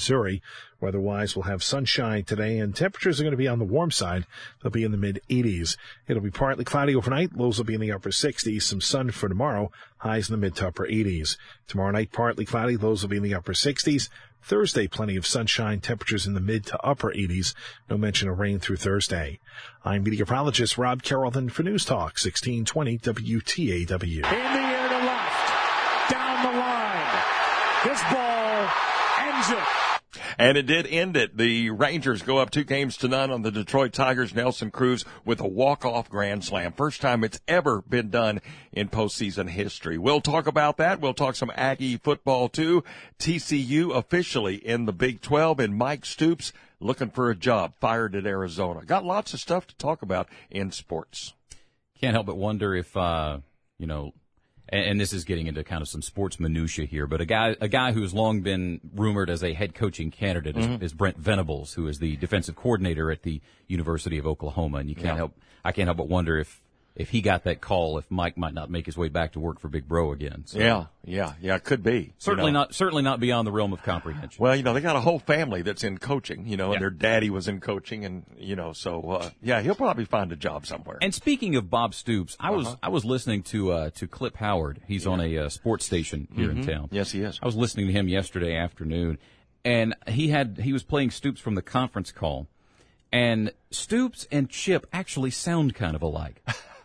Weather-wise, we'll have sunshine today, and temperatures are going to be on the warm side. They'll be in the mid-eighties. It'll be partly cloudy overnight. Lows will be in the upper sixties. Some sun for tomorrow. Highs in the mid to upper eighties. Tomorrow night, partly cloudy. Lows will be in the upper sixties. Thursday, plenty of sunshine. Temperatures in the mid to upper eighties. No mention of rain through Thursday. I'm meteorologist Rob Carrollton for News Talk sixteen twenty W T A W. In the air to left. Down the line. This ball ends it. And it did end it. The Rangers go up two games to none on the Detroit Tigers. Nelson Cruz with a walk-off grand slam. First time it's ever been done in postseason history. We'll talk about that. We'll talk some Aggie football, too. T C U officially in the Big twelve, and Mike Stoops looking for a job, fired at Arizona. Got lots of stuff to talk about in sports. Can't help but wonder if, uh, you know, and this is getting into kind of some sports minutia here, but a guy a guy who's long been rumored as a head coaching candidate is, mm-hmm. is Brent Venables, who is the defensive coordinator at the University of Oklahoma. And you can't yeah. help I can't help but wonder if if he got that call, if Mike might not make his way back to work for Big Bro again. So, yeah, yeah, yeah, it could be. Certainly you know. not certainly not beyond the realm of comprehension. Well, you know, they got a whole family that's in coaching, you know, yeah. and their daddy was in coaching, and, you know, so, uh, yeah, he'll probably find a job somewhere. And speaking of Bob Stoops, I was uh-huh. I was listening to uh, to Clip Howard. He's yeah. on a uh, sports station here mm-hmm. in town. Yes, he is. I was listening to him yesterday afternoon, and he had he was playing Stoops from the conference call, and Stoops and Chip actually sound kind of alike.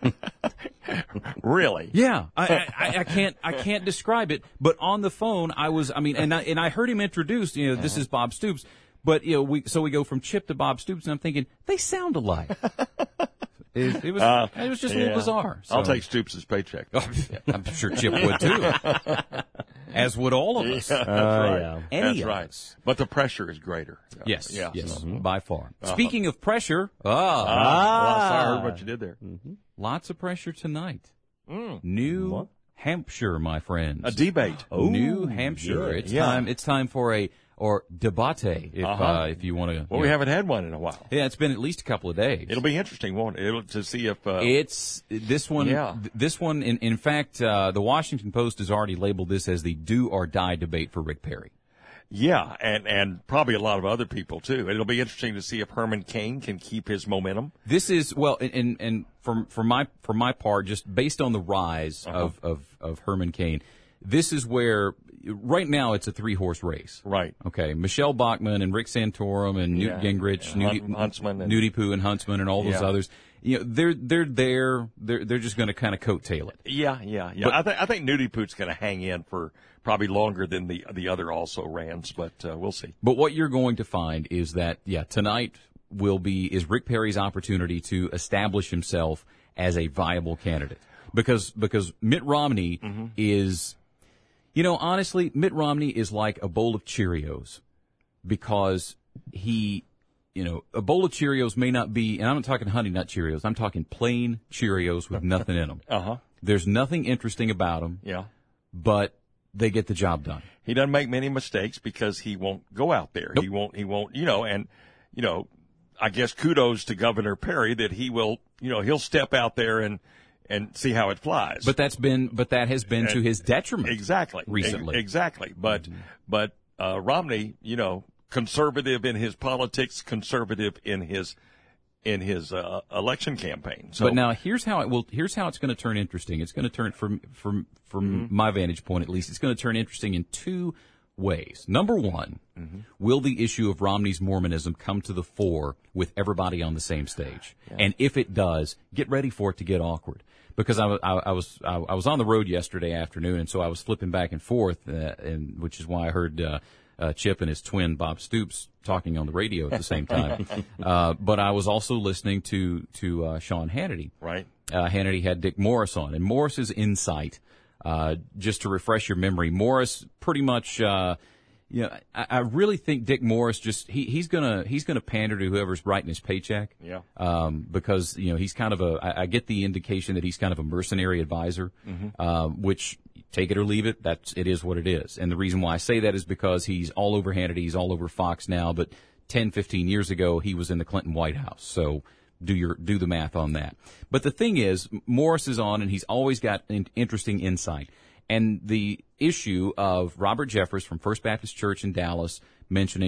Really? Yeah, I, I, I can't I can't describe it. But on the phone, I was I mean, and I, and I heard him introduced. You know, this is Bob Stoops. But you know, we so we go from Chip to Bob Stoops, and I'm thinking they sound alike. It, it was uh, it was just yeah. a little bizarre. So. I'll take Stoops' paycheck. Oh, I'm sure Chip would too, as would all of us. Yeah, that's uh, right. Yeah. Any that's of right. us. But the pressure is greater. Yes, yeah. yes, mm-hmm. by far. Uh-huh. Speaking of pressure, ah, ah, well, I heard what you did there. Mm-hmm. Lots of pressure tonight. Mm. New what? Hampshire, my friends. A debate. Oh, New Hampshire. Yeah. It's yeah. time. It's time for a or debate, if uh-huh. uh, if you want to. Well, we know. haven't had one in a while. Yeah, it's been at least a couple of days. It'll be interesting, won't it? It'll, to see if uh, it's this one. Yeah. Th- this one. In in fact, uh, the Washington Post has already labeled this as the do or die debate for Rick Perry. Yeah, and, and probably a lot of other people, too. It'll be interesting to see if Herman Cain can keep his momentum. This is, well, and, and, and for, for my, for my part, just based on the rise uh-huh. of, of, of Herman Cain, this is where, right now it's a three-horse race. Right. Okay, Michelle Bachmann and Rick Santorum and Newt yeah. Gingrich, yeah. Nudie, Huntsman and, Nudie Poo and Huntsman and all those yeah. others. You know, they're they're there. They're they're just going to kind of coattail it. Yeah, yeah, yeah. But, I think I think Nudie Poot's going to hang in for probably longer than the the other also rans, but uh, we'll see. But what you're going to find is that yeah, tonight will be is Rick Perry's opportunity to establish himself as a viable candidate because because Mitt Romney mm-hmm. is, you know, honestly, Mitt Romney is like a bowl of Cheerios because he. You know, a bowl of Cheerios may not be, and I'm not talking Honey Nut Cheerios. I'm talking plain Cheerios with nothing in them. Uh-huh. There's nothing interesting about them. Yeah. But they get the job done. He doesn't make many mistakes because he won't go out there. Nope. He won't, he won't, you know, and, you know, I guess kudos to Governor Perry that he will, you know, he'll step out there and, and see how it flies. But that's been, but that has been and, to his detriment. Exactly. Recently. E- exactly. But, mm-hmm. but, uh, Romney, you know, conservative in his politics, conservative in his in his uh, election campaign. So, but now here's how it will. Here's how it's going to turn interesting. It's going to turn from from from mm-hmm. my vantage point at least. It's going to turn interesting in two ways. Number one, mm-hmm. will the issue of Romney's Mormonism come to the fore with everybody on the same stage? Yeah. And if it does, get ready for it to get awkward. Because I, I, I was I, I was on the road yesterday afternoon, and so I was flipping back and forth, uh, and which is why I heard. Uh, Uh, Chip and his twin Bob Stoops talking on the radio at the same time. uh, but I was also listening to to uh, Sean Hannity. Right. Uh, Hannity had Dick Morris on, and Morris's insight. Uh, just to refresh your memory, Morris pretty much. Uh, you know, I, I really think Dick Morris just he, he's gonna he's gonna pander to whoever's writing his paycheck. Yeah. Um, because you know he's kind of a I, I get the indication that he's kind of a mercenary advisor, mm-hmm. uh, which. Take it or leave it. That's it is what it is. And the reason why I say that is because he's all over Hannity, he's all over Fox now. But ten, fifteen years ago, he was in the Clinton White House. So do your do the math on that. But the thing is, Morris is on, and he's always got an interesting insight. And the issue of Robert Jeffress from First Baptist Church in Dallas mentioning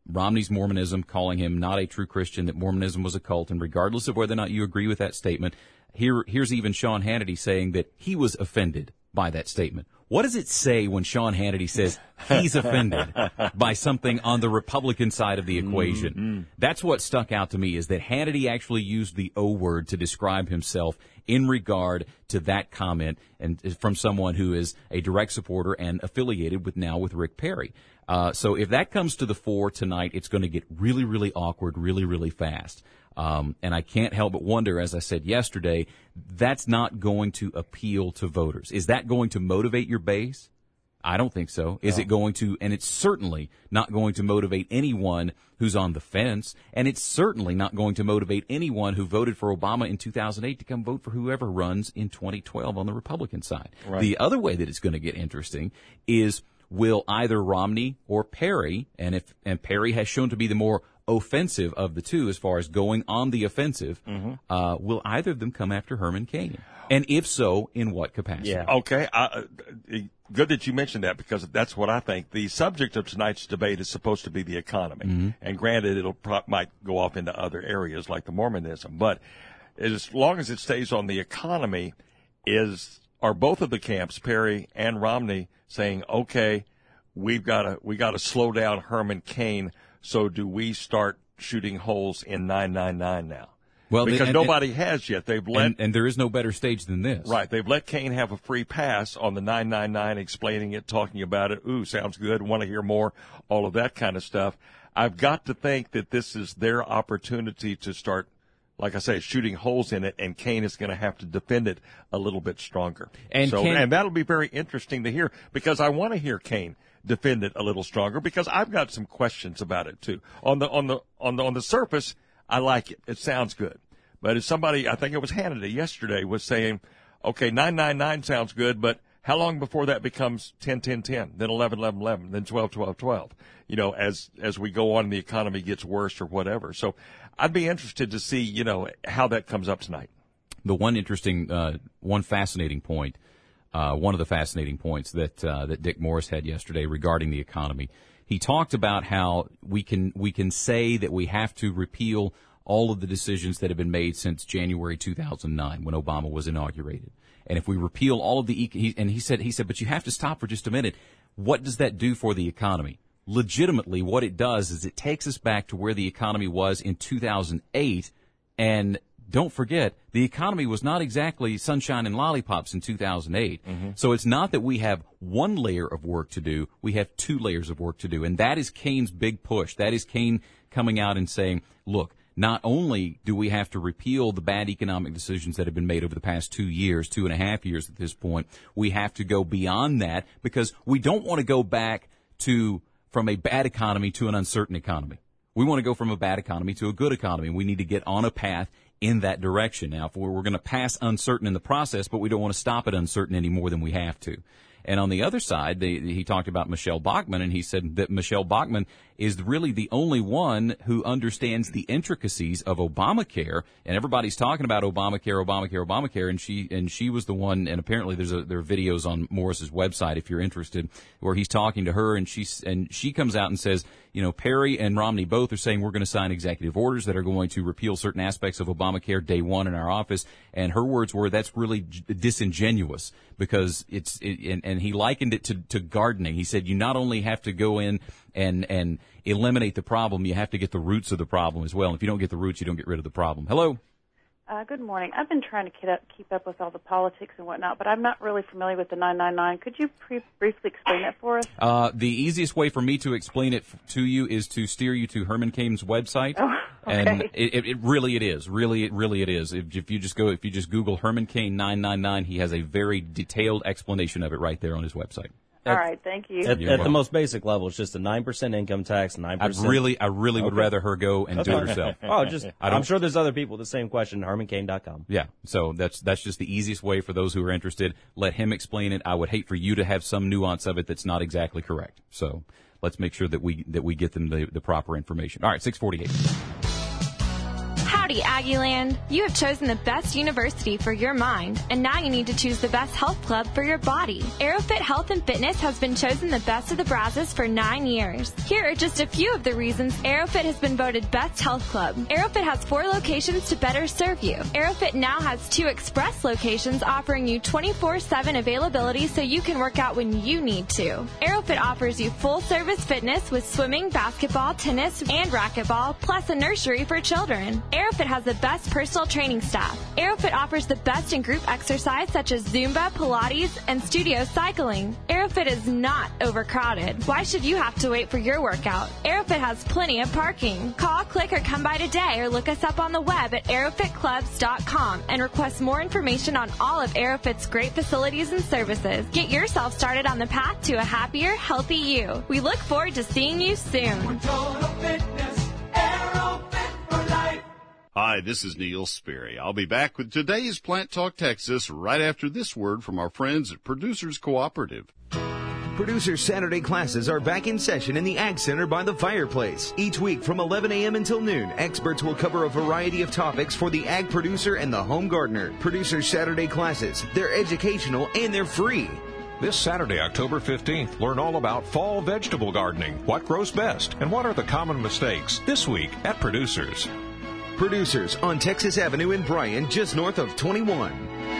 Romney's Mormonism, calling him not a true Christian, that Mormonism was a cult, and regardless of whether or not you agree with that statement, here here's even Sean Hannity saying that he was offended by that statement. What does it say when Sean Hannity says he's offended by something on the Republican side of the equation? Mm-hmm. That's what stuck out to me, is that Hannity actually used the O word to describe himself in regard to that comment, and from someone who is a direct supporter and affiliated with now with Rick Perry. Uh, so if that comes to the fore tonight, it's going to get really, really awkward, really, really fast. Um, and I can't help but wonder, as I said yesterday, that's not going to appeal to voters. Is that going to motivate your base? I don't think so. Is No. it going to, and it's certainly not going to motivate anyone who's on the fence, and it's certainly not going to motivate anyone who voted for Obama in two thousand eight to come vote for whoever runs in twenty twelve on the Republican side. Right. The other way that it's going to get interesting is, will either Romney or Perry, and if and Perry has shown to be the more offensive of the two as far as going on the offensive, Mm-hmm. uh, will either of them come after Herman Cain? And if so, in what capacity? Okay. Uh, good that you mentioned that, because that's what I think. The subject of tonight's debate is supposed to be the economy. Mm-hmm. And granted, it'll pro- might go off into other areas like the Mormonism. But as long as it stays on the economy, is are both of the camps, Perry and Romney, saying, okay, we've got to we got to slow down Herman Cain. So do we start shooting holes in nine nine nine now? Well, because and- nobody and- has yet. They've let And, and there is no better stage than this. right. They've let Cain have a free pass on the nine nine nine, explaining it, talking about it. Ooh, sounds good. Want to hear more? All of that kind of stuff. I've got to think that this is their opportunity to start, like I say, shooting holes in it, and Cain is going to have to defend it a little bit stronger. And so, Cain- and that'll be very interesting to hear, because I want to hear Cain defend it a little stronger, because I've got some questions about it too. On the on the on the on the surface, I like it. It sounds good. But as somebody, I think it was Hannity yesterday, was saying, okay, nine nine nine sounds good, but how long before that becomes ten ten ten, then eleven eleven eleven, then twelve twelve twelve? You know, as as we go on, the economy gets worse or whatever. So I'd be interested to see, you know, how that comes up tonight. The one interesting, uh, one fascinating point, uh, one of the fascinating points that uh, that Dick Morris had yesterday regarding the economy, he talked about how we can we can say that we have to repeal all of the decisions that have been made since January two thousand nine, when Obama was inaugurated. And if we repeal all of the, he, and he said, he said, but you have to stop for just a minute. What does that do for the economy? Legitimately, what it does is it takes us back to where the economy was in two thousand eight. And don't forget, the economy was not exactly sunshine and lollipops in two thousand eight. Mhm. So it's not that we have one layer of work to do. We have two layers of work to do. And that is Cain's big push. That is Cain coming out and saying, look, not only do we have to repeal the bad economic decisions that have been made over the past two years, two and a half years at this point, we have to go beyond that, because we don't want to go back to from a bad economy to an uncertain economy. We want to go from a bad economy to a good economy. We need to get on a path in that direction. Now, if we're, we're going to pass uncertain in the process, but we don't want to stop at uncertain any more than we have to. And on the other side, they, he talked about Michelle Bachmann, and he said that Michelle Bachmann is really the only one who understands the intricacies of Obamacare. And everybody's talking about Obamacare, Obamacare, Obamacare, and she and she was the one. And apparently, there's a, there are videos on Morris's website if you're interested, where he's talking to her, and she and she comes out and says, you know, Perry and Romney both are saying we're going to sign executive orders that are going to repeal certain aspects of Obamacare day one in our office. And her words were, that's really disingenuous, because it's it, and, and he likened it to, to gardening. He said you not only have to go in and and eliminate the problem, you have to get the roots of the problem as well. And if you don't get the roots, you don't get rid of the problem. Hello. Uh, good morning. I've been trying to keep up, keep up with all the politics and whatnot, but I'm not really familiar with the nine nine nine. Could you pre- briefly explain that for us? Uh, the easiest way for me to explain it f- to you is to steer you to Herman Cain's website. Oh, okay. And it, it, it really it is. Really, it really it is. If, if you just go, if you just Google Herman Cain nine nine nine, he has a very detailed explanation of it right there on his website. All right, thank you. At, at the most basic level, it's just a nine percent income tax, nine I percent. really, I really would Okay. rather her go and do it herself. Oh, just, I don't- I'm sure there's other people with the same question, herman cain dot com. Yeah, so that's that's just the easiest way for those who are interested. Let him explain it. I would hate for you to have some nuance of it that's not exactly correct. So let's make sure that we that we get them the, the proper information. All right, six forty-eight. Howdy, Howdy, Aggieland. You have chosen the best university for your mind, and now you need to choose the best health club for your body. AeroFit Health and Fitness has been chosen the best of the Brazos for nine years. Here are just a few of the reasons AeroFit has been voted best health club. AeroFit has four locations to better serve you. AeroFit now has two express locations offering you twenty-four seven availability so you can work out when you need to. AeroFit offers you full-service fitness with swimming, basketball, tennis, and racquetball, plus a nursery for children. AeroFit has the best personal training staff. AeroFit offers the best in group exercise such as Zumba, Pilates, and studio cycling. AeroFit is not overcrowded. Why should you have to wait for your workout? AeroFit has plenty of parking. Call, click, or come by today or look us up on the web at aerofit clubs dot com and request more information on all of AeroFit's great facilities and services. Get yourself started on the path to a happier, healthy you. We look forward to seeing you soon. Total Fitness, AeroFit for life. Hi, this is Neil Sperry. I'll be back with today's Plant Talk Texas right after this word from our friends at Producers Cooperative. Producers Saturday classes are back in session in the Ag Center by the fireplace. Each week from eleven a.m. until noon, experts will cover a variety of topics for the ag producer and the home gardener. Producers Saturday classes, they're educational and they're free. This Saturday, October fifteenth, learn all about fall vegetable gardening, what grows best, and what are the common mistakes this week at Producers. Producers on Texas Avenue in Bryan, just north of twenty-one.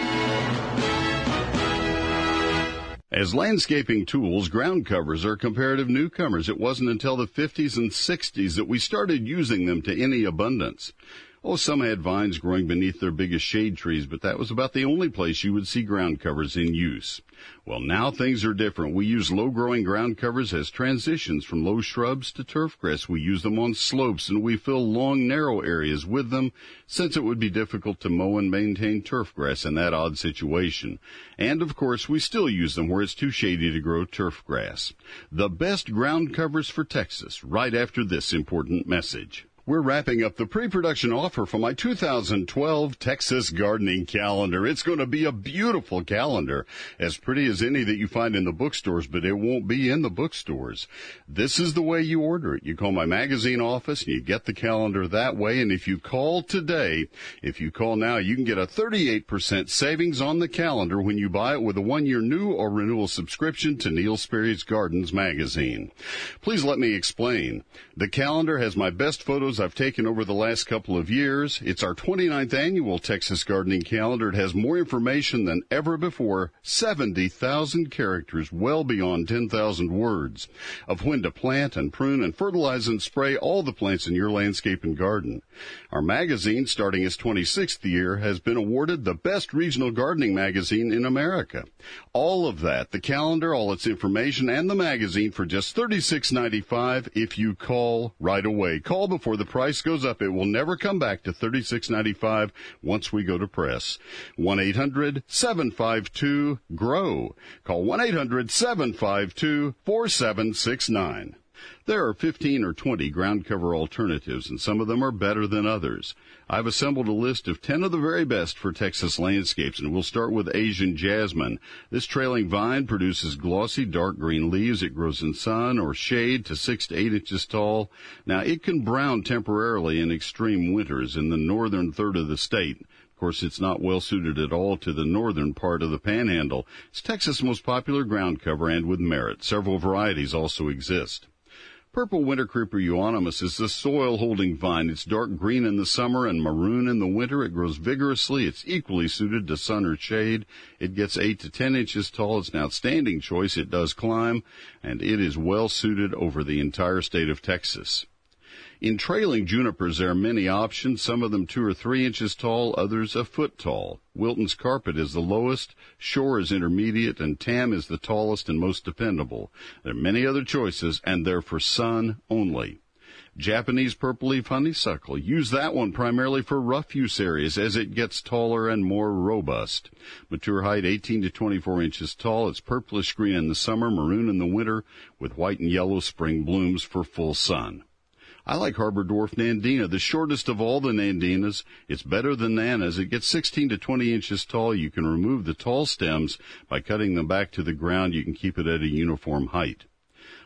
As landscaping tools, ground covers are comparative newcomers. It wasn't until the fifties and sixties that we started using them to any abundance. Oh, some had vines growing beneath their biggest shade trees, but that was about the only place you would see ground covers in use. Well, now things are different. We use low-growing ground covers as transitions from low shrubs to turf grass. We use them on slopes, and we fill long, narrow areas with them, since it would be difficult to mow and maintain turf grass in that odd situation. And, of course, we still use them where it's too shady to grow turf grass. The best ground covers for Texas, right after this important message. We're wrapping up the pre-production offer for my two thousand twelve Texas Gardening Calendar. It's going to be a beautiful calendar, as pretty as any that you find in the bookstores, but it won't be in the bookstores. This is the way you order it. You call my magazine office, and you get the calendar that way, and if you call today, if you call now, you can get a thirty-eight percent savings on the calendar when you buy it with a one-year new or renewal subscription to Neil Sperry's Gardens magazine. Please let me explain. The calendar has my best photos I've taken over the last couple of years. It's our twenty-ninth annual Texas Gardening Calendar. It has more information than ever before, seventy thousand characters, well beyond ten thousand words, of when to plant and prune and fertilize and spray all the plants in your landscape and garden. Our magazine, starting its twenty-sixth year, has been awarded the best regional gardening magazine in America. All of that, the calendar, all its information, and the magazine for just thirty-six ninety-five if you call right away. Call before the price goes up. It will never come back to thirty-six ninety-five once we go to press. one eight hundred seven five two G R O W. Call one eight hundred seven five two four seven six nine. There are fifteen or twenty ground cover alternatives, and some of them are better than others. I've assembled a list of ten of the very best for Texas landscapes, and we'll start with Asian jasmine. This trailing vine produces glossy dark green leaves. It grows in sun or shade to six to eight inches tall. Now, it can brown temporarily in extreme winters in the northern third of the state. Of course, it's not well suited at all to the northern part of the Panhandle. It's Texas' most popular ground cover, and with merit. Several varieties also exist. Purple winter creeper euonymus is the soil-holding vine. It's dark green in the summer and maroon in the winter. It grows vigorously. It's equally suited to sun or shade. It gets eight to ten inches tall. It's an outstanding choice. It does climb, and it is well suited over the entire state of Texas. In trailing junipers, there are many options, some of them two or three inches tall, others a foot tall. Wilton's carpet is the lowest, Shore is intermediate, and Tam is the tallest and most dependable. There are many other choices, and they're for sun only. Japanese purple-leaf honeysuckle. Use that one primarily for rough use areas as it gets taller and more robust. Mature height eighteen to twenty-four inches tall. It's purplish green in the summer, maroon in the winter, with white and yellow spring blooms for full sun. I like Harbor Dwarf Nandina, the shortest of all the Nandinas. It's better than Nanas. It gets sixteen to twenty inches tall. You can remove the tall stems by cutting them back to the ground. You can keep it at a uniform height.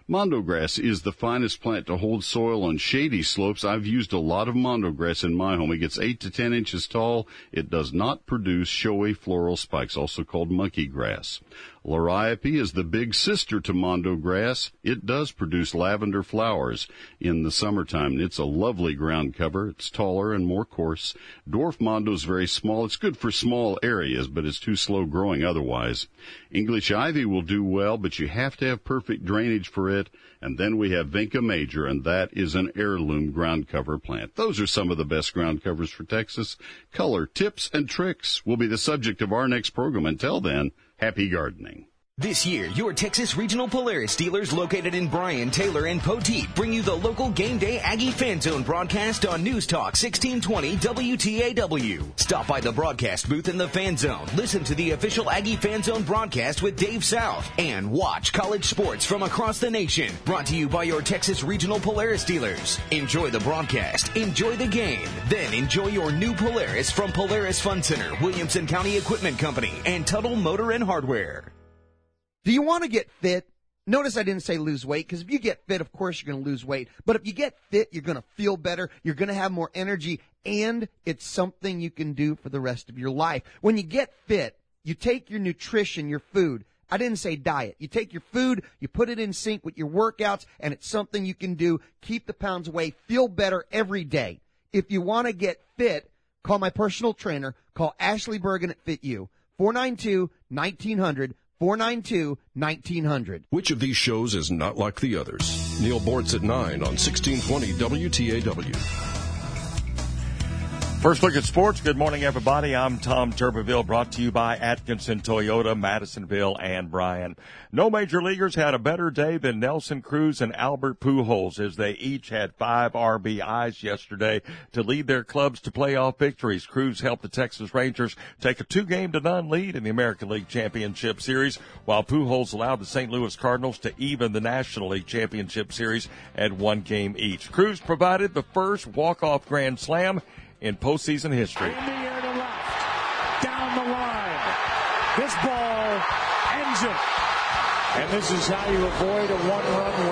Mondo grass is the finest plant to hold soil on shady slopes. I've used a lot of mondo grass in my home. It gets eight to ten inches tall. It does not produce showy floral spikes, also called monkey grass. Liriope is the big sister to mondo grass. It does produce lavender flowers in the summertime. It's a lovely ground cover. It's taller and more coarse. Dwarf mondo is very small. It's good for small areas, but it's too slow growing otherwise. English ivy will do well, but you have to have perfect drainage for it. And then we have Vinca major, and that is an heirloom ground cover plant. Those are some of the best ground covers for Texas. Color, tips, and tricks will be the subject of our next program. Until then, happy gardening. This year, your Texas Regional Polaris dealers located in Bryan, Taylor, and Poteet bring you the local Game Day Aggie Fan Zone broadcast on News Talk sixteen twenty W T A W. Stop by the broadcast booth in the Fan Zone, listen to the official Aggie Fan Zone broadcast with Dave South, and watch college sports from across the nation. Brought to you by your Texas Regional Polaris dealers. Enjoy the broadcast, enjoy the game, then enjoy your new Polaris from Polaris Fun Center, Williamson County Equipment Company, and Tuttle Motor and Hardware. Do you want to get fit? Notice I didn't say lose weight, because if you get fit, of course you're going to lose weight. But if you get fit, you're going to feel better, you're going to have more energy, and it's something you can do for the rest of your life. When you get fit, you take your nutrition, your food. I didn't say diet. You take your food, you put it in sync with your workouts, and it's something you can do. Keep the pounds away, feel better every day. If you want to get fit, call my personal trainer. Call Ashley Bergen at Fit You, four nine two, nineteen hundred. four nine two, nineteen hundred. Which of these shows is not like the others? Neil Bortz at nine on sixteen twenty W T A W. First look at sports. Good morning, everybody. I'm Tom Turbeville, brought to you by Atkinson Toyota, Madisonville, and Bryan. No major leaguers had a better day than Nelson Cruz and Albert Pujols, as they each had five R B Is yesterday to lead their clubs to playoff victories. Cruz helped the Texas Rangers take a two-game to none lead in the American League Championship Series, while Pujols allowed the Saint Louis Cardinals to even the National League Championship Series at one game each. Cruz provided the first walk-off grand slam in postseason history. In the air to left, down the line. This ball ends it. And this is how you avoid a one-run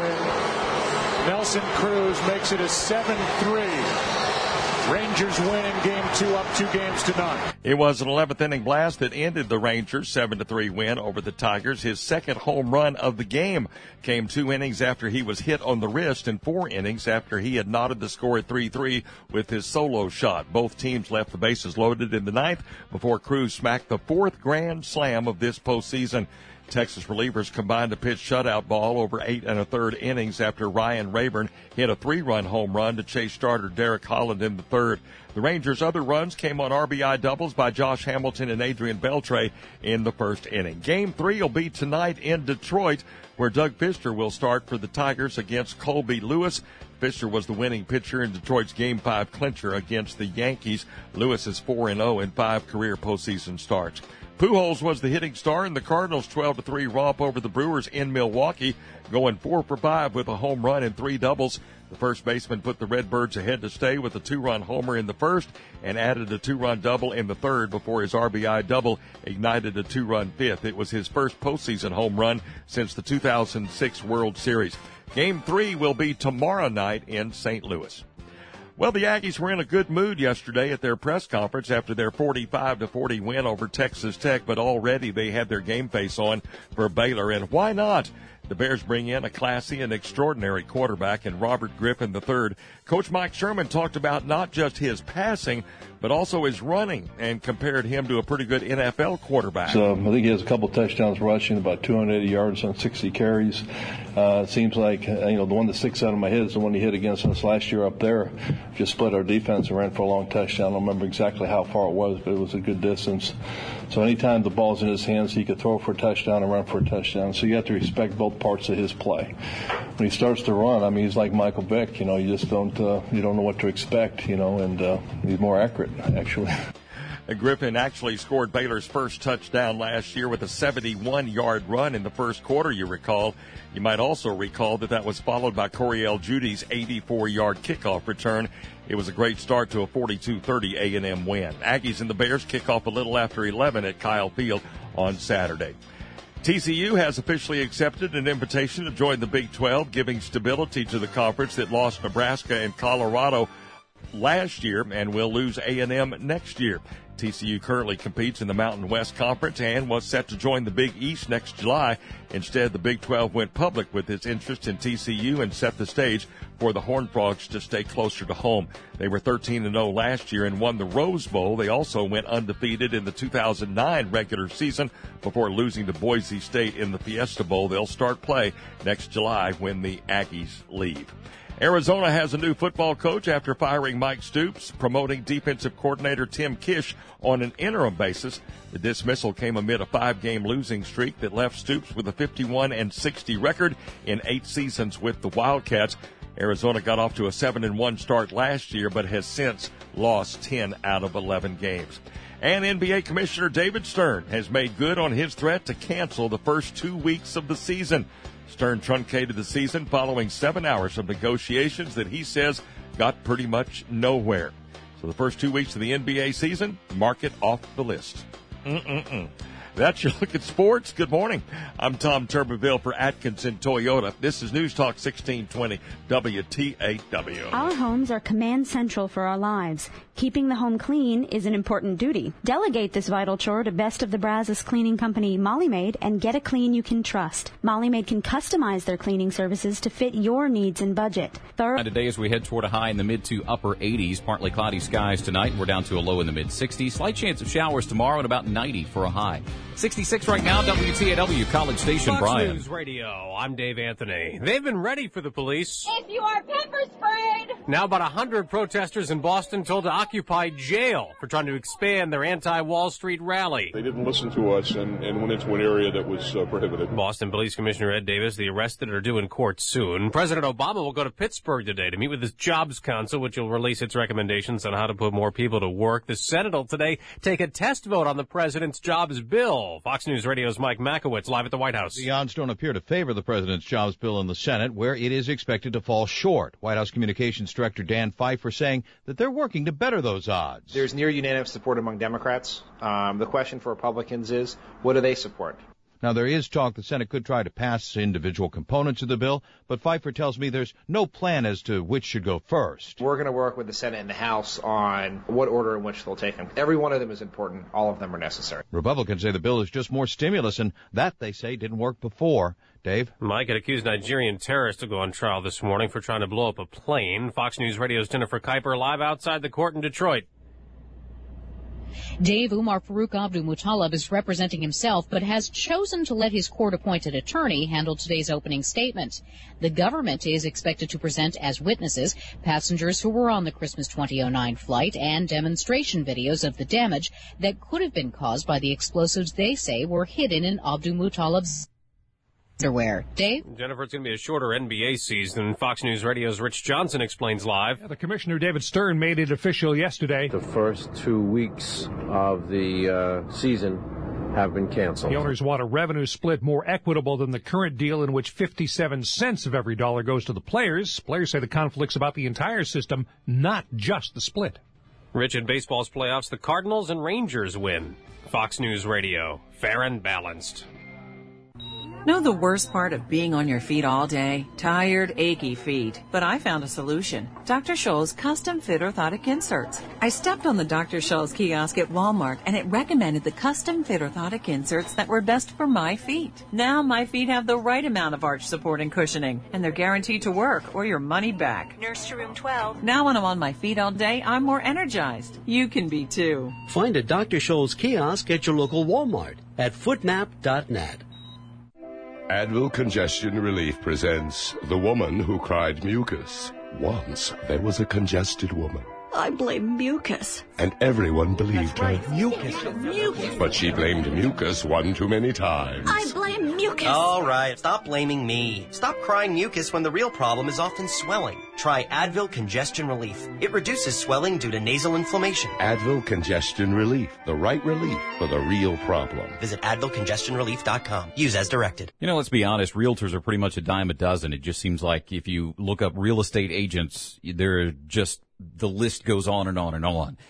win. Nelson Cruz makes it a seven three. Rangers win in game two, up two games to none. It was an eleventh inning blast that ended the Rangers' seven to three win over the Tigers. His second home run of the game came two innings after he was hit on the wrist and four innings after he had knotted the score at three three with his solo shot. Both teams left the bases loaded in the ninth before Cruz smacked the fourth grand slam of this postseason. Texas relievers combined to pitch shutout ball over eight and a third innings after Ryan Rayburn hit a three-run home run to chase starter Derek Holland in the third. The Rangers' other runs came on R B I doubles by Josh Hamilton and Adrian Beltre in the first inning. Game three will be tonight in Detroit, where Doug Fister will start for the Tigers against Colby Lewis. Fister was the winning pitcher in Detroit's Game five clincher against the Yankees. Lewis is four and oh in five career postseason starts. Pujols was the hitting star in the Cardinals' twelve to three romp over the Brewers in Milwaukee, going four for five with a home run and three doubles. The first baseman put the Redbirds ahead to stay with a two-run homer in the first and added a two-run double in the third before his R B I double ignited a two-run fifth. It was his first postseason home run since the two thousand six World Series. Game three will be tomorrow night in Saint Louis. Well, the Aggies were in a good mood yesterday at their press conference after their forty-five to forty win over Texas Tech, but already they had their game face on for Baylor, and why not? The Bears bring in a classy and extraordinary quarterback in Robert Griffin the third. Coach Mike Sherman talked about not just his passing, but also his running, and compared him to a pretty good N F L quarterback. So I think he has a couple touchdowns rushing, about two hundred eighty yards on sixty carries. Uh, it seems like, uh, you know, the one that sticks out of my head is the one he hit against us last year up there. Just split our defense and ran for a long touchdown. I don't remember exactly how far it was, but it was a good distance. So anytime the ball's in his hands, he could throw for a touchdown and run for a touchdown. So you have to respect both parts of his play. When he starts to run, I mean, he's like Michael Vick. You know, you just don't, uh, you don't know what to expect, you know, and uh, he's more accurate, actually. Griffin actually scored Baylor's first touchdown last year with a seventy-one yard run in the first quarter, you recall. You might also recall that that was followed by Coriel Judy's eighty-four yard kickoff return. It was a great start to a forty-two thirty A and M win. Aggies and the Bears kick off a little after eleven at Kyle Field on Saturday. T C U has officially accepted an invitation to join the Big twelve, giving stability to the conference that lost Nebraska and Colorado last year and will lose A and M next year. T C U currently competes in the Mountain West Conference and was set to join the Big East next July. Instead, the Big twelve went public with its interest in T C U and set the stage for the Horned Frogs to stay closer to home. They were thirteen and oh last year and won the Rose Bowl. They also went undefeated in the two thousand nine regular season before losing to Boise State in the Fiesta Bowl. They'll start play next July when the Aggies leave. Arizona has a new football coach after firing Mike Stoops, promoting defensive coordinator Tim Kish on an interim basis. The dismissal came amid a five-game losing streak that left Stoops with a fifty-one and sixty record in eight seasons with the Wildcats. Arizona got off to a seven and one start last year, but has since lost ten out of eleven games. And N B A Commissioner David Stern has made good on his threat to cancel the first two weeks of the season. Stern truncated the season following seven hours of negotiations that he says got pretty much nowhere. So the first two weeks of the N B A season, mark it off the list. Mm-mm-mm. That's your look at sports. Good morning. I'm Tom Turbeville for Atkinson Toyota. This is News Talk sixteen twenty W T A W. Our homes are command central for our lives. Keeping the home clean is an important duty. Delegate this vital chore to Best of the Brazos cleaning company Molly Maid and get a clean you can trust. Molly Maid can customize their cleaning services to fit your needs and budget. Thorough- Today as we head toward a high in the mid to upper eighties, partly cloudy skies tonight. We're down to a low in the mid sixties. Slight chance of showers tomorrow and about ninety for a high. sixty-six right now, W T A W, College Station, Fox Brian. News Radio, I'm Dave Anthony. They've been ready for the police. If you are pepper sprayed. Now about one hundred protesters in Boston told to occupy jail for trying to expand their anti-Wall Street rally. They didn't listen to us and, and went into an area that was uh, prohibited. Boston Police Commissioner Ed Davis, the arrested are due in court soon. President Obama will go to Pittsburgh today to meet with his Jobs Council, which will release its recommendations on how to put more people to work. The Senate will today take a test vote on the president's jobs bill. Fox News Radio's Mike Makowitz live at the White House. The odds don't appear to favor the president's jobs bill in the Senate, where it is expected to fall short. White House Communications Director Dan Pfeiffer saying that they're working to better those odds. There's near unanimous support among Democrats. Um, the question for Republicans is, what do they support? Now, there is talk the Senate could try to pass individual components of the bill, but Pfeiffer tells me there's no plan as to which should go first. We're going to work with the Senate and the House on what order in which they'll take them. Every one of them is important. All of them are necessary. Republicans say the bill is just more stimulus, and that, they say, didn't work before. Dave? Mike had accused Nigerian terrorists to go on trial this morning for trying to blow up a plane. Fox News Radio's Jennifer Kuiper live outside the court in Detroit. Dave, Umar Farouk Abdul Muttalib is representing himself, but has chosen to let his court-appointed attorney handle today's opening statement. The government is expected to present as witnesses passengers who were on the Christmas twenty oh nine flight and demonstration videos of the damage that could have been caused by the explosives they say were hidden in Abdul Muttalib's underwear. Dave? Jennifer, it's going to be a shorter N B A season. Fox News Radio's Rich Johnson explains live. Yeah, the Commissioner, David Stern, made it official yesterday. The first two weeks of the uh, season have been canceled. The owners want a revenue split more equitable than the current deal in which fifty-seven cents of every dollar goes to the players. Players say the conflict's about the entire system, not just the split. Rich, in baseball's playoffs, the Cardinals and Rangers win. Fox News Radio, fair and balanced. Know the worst part of being on your feet all day? Tired, achy feet. But I found a solution. Doctor Scholl's custom fit orthotic inserts. I stepped on the Doctor Scholl's kiosk at Walmart and it recommended the custom fit orthotic inserts that were best for my feet. Now my feet have the right amount of arch support and cushioning, and they're guaranteed to work or your money back. Nurse to room twelve. Now when I'm on my feet all day, I'm more energized. You can be too. Find a Doctor Scholl's kiosk at your local Walmart at footnap dot net. Advil Congestion Relief presents The Woman Who Cried Mucus. Once there was a congested woman. I blame mucus. And everyone believed That's her. right. Mucus. Mucus. But she blamed mucus one too many times. I blame mucus. All right, stop blaming me. Stop crying mucus when the real problem is often swelling. Try Advil Congestion Relief. It reduces swelling due to nasal inflammation. Advil Congestion Relief. The right relief for the real problem. Visit Advil Congestion Relief dot com. Use as directed. You know, let's be honest, realtors are pretty much a dime a dozen. It just seems like if you look up real estate agents, they're just, the list goes on and on and on.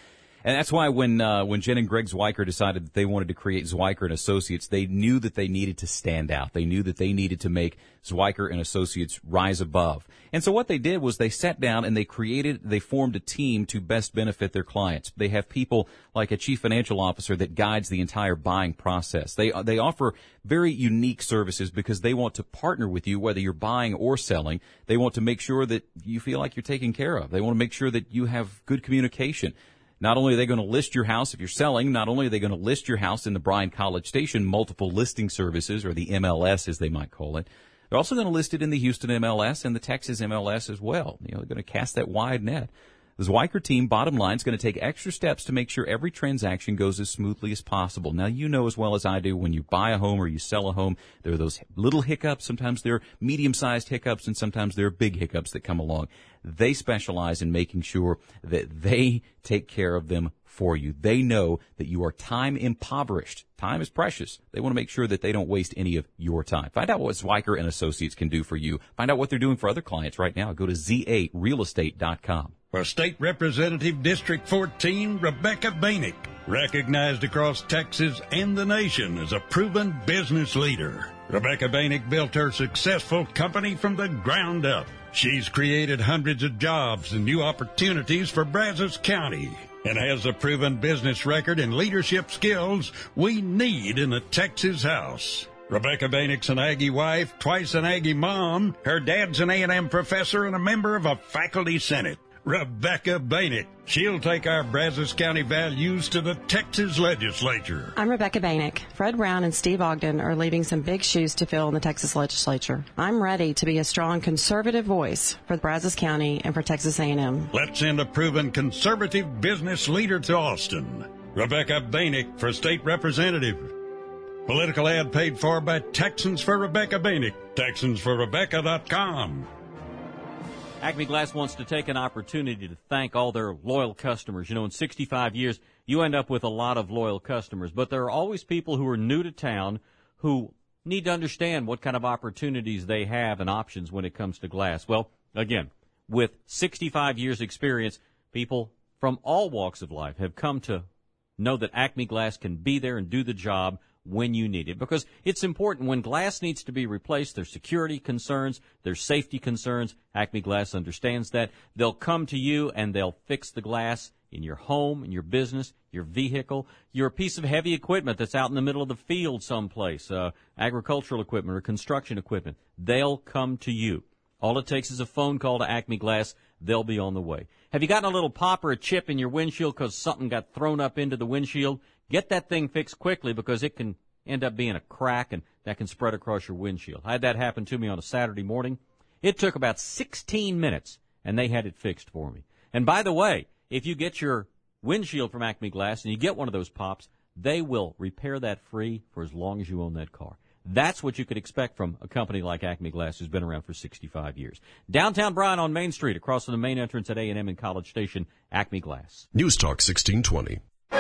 And that's why when uh, when Jen and Greg Zwiker decided that they wanted to create Zwiker and Associates, they knew that they needed to stand out. They knew that they needed to make Zwiker and Associates rise above. And so what they did was they sat down and they created, they formed a team to best benefit their clients. They have people like a chief financial officer that guides the entire buying process. They they offer very unique services because they want to partner with you, whether you're buying or selling. They want to make sure that you feel like you're taken care of. They want to make sure that you have good communication. Not only are they going to list your house if you're selling, not only are they going to list your house in the Bryan College Station multiple listing services, or the M L S as they might call it, they're also going to list it in the Houston M L S and the Texas M L S as well. You know, they're going to cast that wide net. The Zwiker team, bottom line, is going to take extra steps to make sure every transaction goes as smoothly as possible. Now, you know as well as I do, when you buy a home or you sell a home, there are those little hiccups. Sometimes they're medium-sized hiccups, and sometimes there are big hiccups that come along. They specialize in making sure that they take care of them for you. They know that you are time impoverished. Time is precious. They want to make sure that they don't waste any of your time. Find out what Zwiker and Associates can do for you. Find out what they're doing for other clients right now. Go to z eight real estate dot com. For State Representative District fourteen, Rebecca Bainick, recognized across Texas and the nation as a proven business leader. Rebecca Bainick built her successful company from the ground up. She's created hundreds of jobs and new opportunities for Brazos County and has a proven business record and leadership skills we need in a Texas house. Rebecca Bainick's an Aggie wife, twice an Aggie mom. Her dad's an A and M professor and a member of a faculty senate. Rebecca Bainick. She'll take our Brazos County values to the Texas legislature. I'm Rebecca Bainick. Fred Brown and Steve Ogden are leaving some big shoes to fill in the Texas legislature. I'm ready to be a strong conservative voice for Brazos County and for Texas A and M. Let's send a proven conservative business leader to Austin. Rebecca Bainick for state representative. Political ad paid for by Texans for Rebecca Bainick. Texans for Rebecca dot com. Acme Glass wants to take an opportunity to thank all their loyal customers. You know, in sixty-five years, you end up with a lot of loyal customers, but there are always people who are new to town who need to understand what kind of opportunities they have and options when it comes to glass. Well, again, with sixty-five years experience, people from all walks of life have come to know that Acme Glass can be there and do the job when you need it, because it's important. When glass needs to be replaced, there's security concerns, there's safety concerns. Acme Glass understands that. They'll come to you and they'll fix the glass in your home, in your business, your vehicle, your piece of heavy equipment that's out in the middle of the field someplace, uh, agricultural equipment or construction equipment. They'll come to you. All it takes is a phone call to Acme Glass. They'll be on the way. Have you gotten a little pop or a chip in your windshield because something got thrown up into the windshield? Get that thing fixed quickly, because it can end up being a crack, and that can spread across your windshield. I had that happen to me on a Saturday morning. It took about sixteen minutes, and they had it fixed for me. And by the way, if you get your windshield from Acme Glass and you get one of those pops, they will repair that free for as long as you own that car. That's what you could expect from a company like Acme Glass, who's been around for sixty-five years. Downtown Bryan on Main Street, across from the main entrance at A and M in College Station, Acme Glass. News Talk sixteen twenty.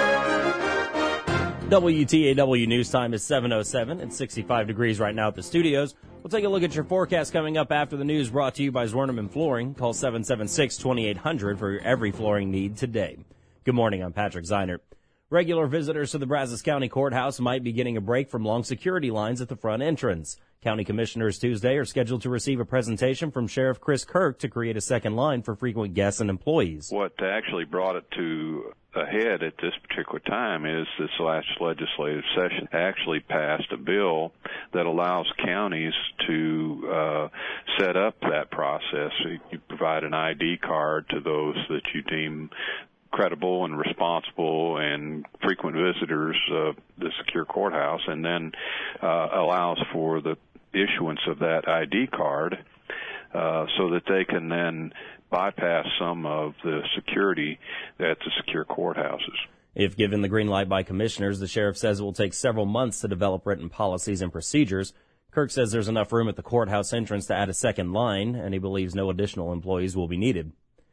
W T A W News Time is seven oh seven and sixty-five degrees right now at the studios. We'll take a look at your forecast coming up after the news, brought to you by Zwerneman Flooring. Call seven seven six, two eight hundred for your every flooring need today. Good morning, I'm Patrick Zeinert. Regular visitors to the Brazos County Courthouse might be getting a break from long security lines at the front entrance. County commissioners Tuesday are scheduled to receive a presentation from Sheriff Chris Kirk to create a second line for frequent guests and employees. What actually brought it to a head at this particular time is this last legislative session actually passed a bill that allows counties to uh, set up that process. You provide an I D card to those that you deem credible and responsible and frequent visitors of the secure courthouse, and then uh, allows for the issuance of that I D card uh, so that they can then bypass some of the security at the secure courthouses. If given the green light by commissioners, the sheriff says it will take several months to develop written policies and procedures. Kirk says there's enough room at the courthouse entrance to add a second line, and he believes no additional employees will be needed.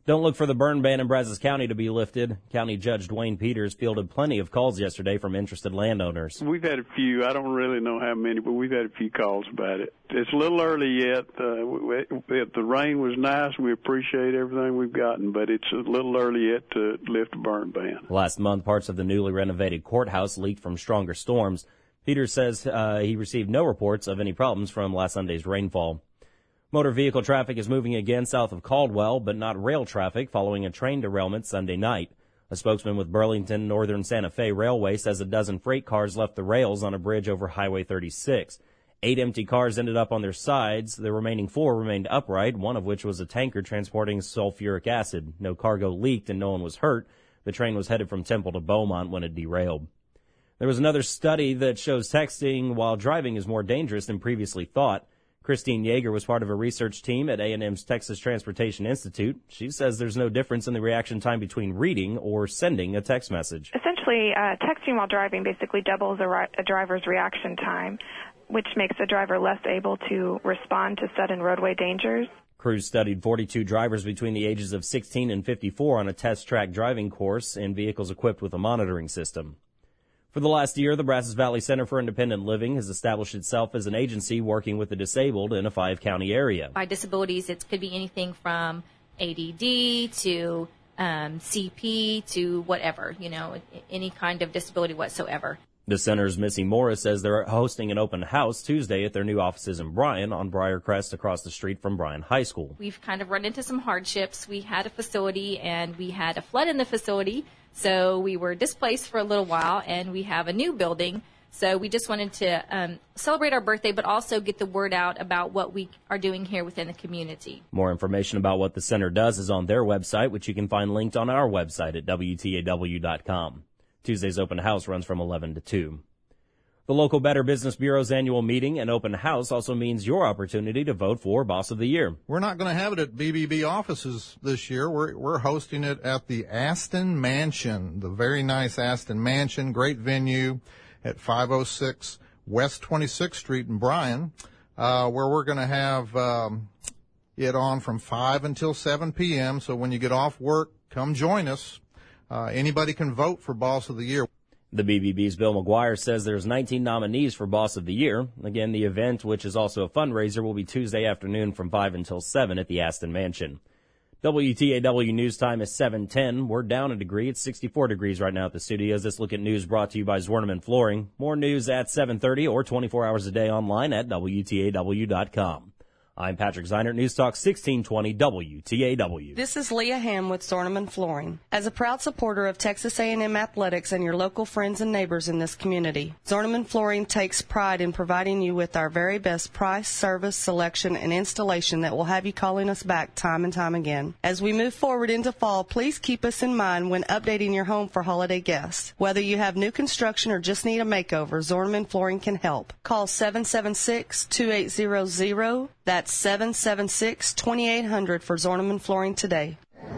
Don't look for the burn ban in Brazos County to be lifted. County Judge Dwayne Peters fielded plenty of calls yesterday from interested landowners. We've had a few. I don't really know how many, but we've had a few calls about it. It's a little early yet. Uh, we, we, the rain was nice. We appreciate everything we've gotten, but it's a little early yet to lift the burn ban. Last month, parts of the newly renovated courthouse leaked from stronger storms. Peters says uh, he received no reports of any problems from last Sunday's rainfall. Motor vehicle traffic is moving again south of Caldwell, but not rail traffic following a train derailment Sunday night. A spokesman with Burlington Northern Santa Fe Railway says a dozen freight cars left the rails on a bridge over Highway thirty-six. Eight empty cars ended up on their sides. The remaining four remained upright, one of which was a tanker transporting sulfuric acid. No cargo leaked and no one was hurt. The train was headed from Temple to Beaumont when it derailed. There was another study that shows texting while driving is more dangerous than previously thought. Christine Yeager was part of a research team at A and M's Texas Transportation Institute. She says there's no difference in the reaction time between reading or sending a text message. Essentially, uh, texting while driving basically doubles a, ri- a driver's reaction time, which makes a driver less able to respond to sudden roadway dangers. Crews studied forty-two drivers between the ages of sixteen and fifty-four on a test track driving course in vehicles equipped with a monitoring system. For the last year, the Brazos Valley Center for Independent Living has established itself as an agency working with the disabled in a five-county area. By disabilities, it could be anything from A D D to um, C P to whatever, you know, any kind of disability whatsoever. The center's Missy Morris says they're hosting an open house Tuesday at their new offices in Bryan on Briarcrest across the street from Bryan High School. We've kind of run into some hardships. We had a facility and we had a flood in the facility, so we were displaced for a little while, and we have a new building. So we just wanted to um, celebrate our birthday, but also get the word out about what we are doing here within the community. More information about what the center does is on their website, which you can find linked on our website at W T A W dot com. Tuesday's open house runs from eleven to two. The local Better Business Bureau's annual meeting and open house also means your opportunity to vote for Boss of the Year. We're not going to have it at B B B offices this year. We're, we're hosting it at the Aston Mansion, the very nice Aston Mansion, great venue at five oh six West twenty-sixth Street in Bryan, uh, where we're going to have um, it on from five until seven p.m. So when you get off work, come join us. Uh, anybody can vote for Boss of the Year. The B B B's Bill McGuire says there's nineteen nominees for Boss of the Year. Again, the event, which is also a fundraiser, will be Tuesday afternoon from five until seven at the Aston Mansion. W T A W News Time is seven ten. We're down a degree. It's sixty-four degrees right now at the studios. This look at news brought to you by Zwerneman Flooring. More news at seven thirty or twenty-four hours a day online at W T A W dot com. I'm Patrick Zeinert, News Talk sixteen twenty W T A W. This is Leah Ham with Zwerneman Flooring. As a proud supporter of Texas A and M athletics and your local friends and neighbors in this community, Zwerneman Flooring takes pride in providing you with our very best price, service, selection, and installation that will have you calling us back time and time again. As we move forward into fall, please keep us in mind when updating your home for holiday guests. Whether you have new construction or just need a makeover, Zwerneman Flooring can help. Call seven seven six, two eight zero zero. That's seven seven six, two eight zero zero for Zwerneman Flooring today.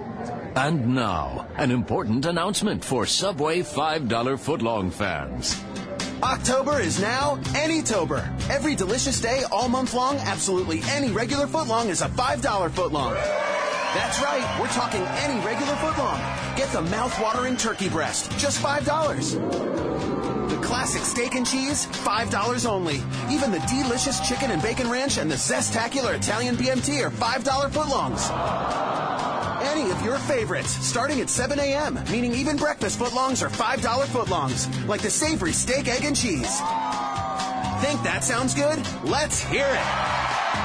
And now, an important announcement for Subway five dollar footlong fans. October is now Anytober. Every delicious day, all month long, absolutely any regular footlong is a five dollar footlong. That's right, we're talking any regular footlong. Get the mouth-watering turkey breast, just five dollars. The classic steak and cheese, five dollars only. Even the delicious chicken and bacon ranch and the zest-tacular Italian B M T are five dollar footlongs. Any of your favorites, starting at seven a.m., meaning even breakfast footlongs are five dollar footlongs, like the savory steak, egg, and cheese. Think that sounds good? Let's hear it.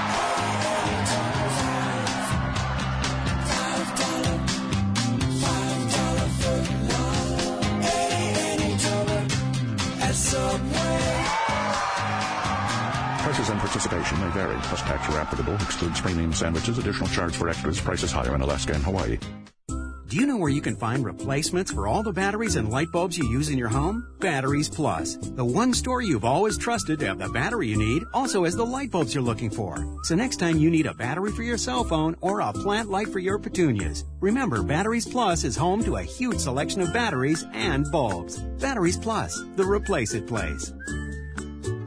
Prices and participation may vary. Plus tax are applicable. Excludes premium sandwiches. Additional charge for extras. Prices higher in Alaska and Hawaii. Do you know where you can find replacements for all the batteries and light bulbs you use in your home? Batteries Plus, the one store you've always trusted to have the battery you need, also has the light bulbs you're looking for. So next time you need a battery for your cell phone or a plant light for your petunias, remember Batteries Plus is home to a huge selection of batteries and bulbs. Batteries Plus, the replace it place.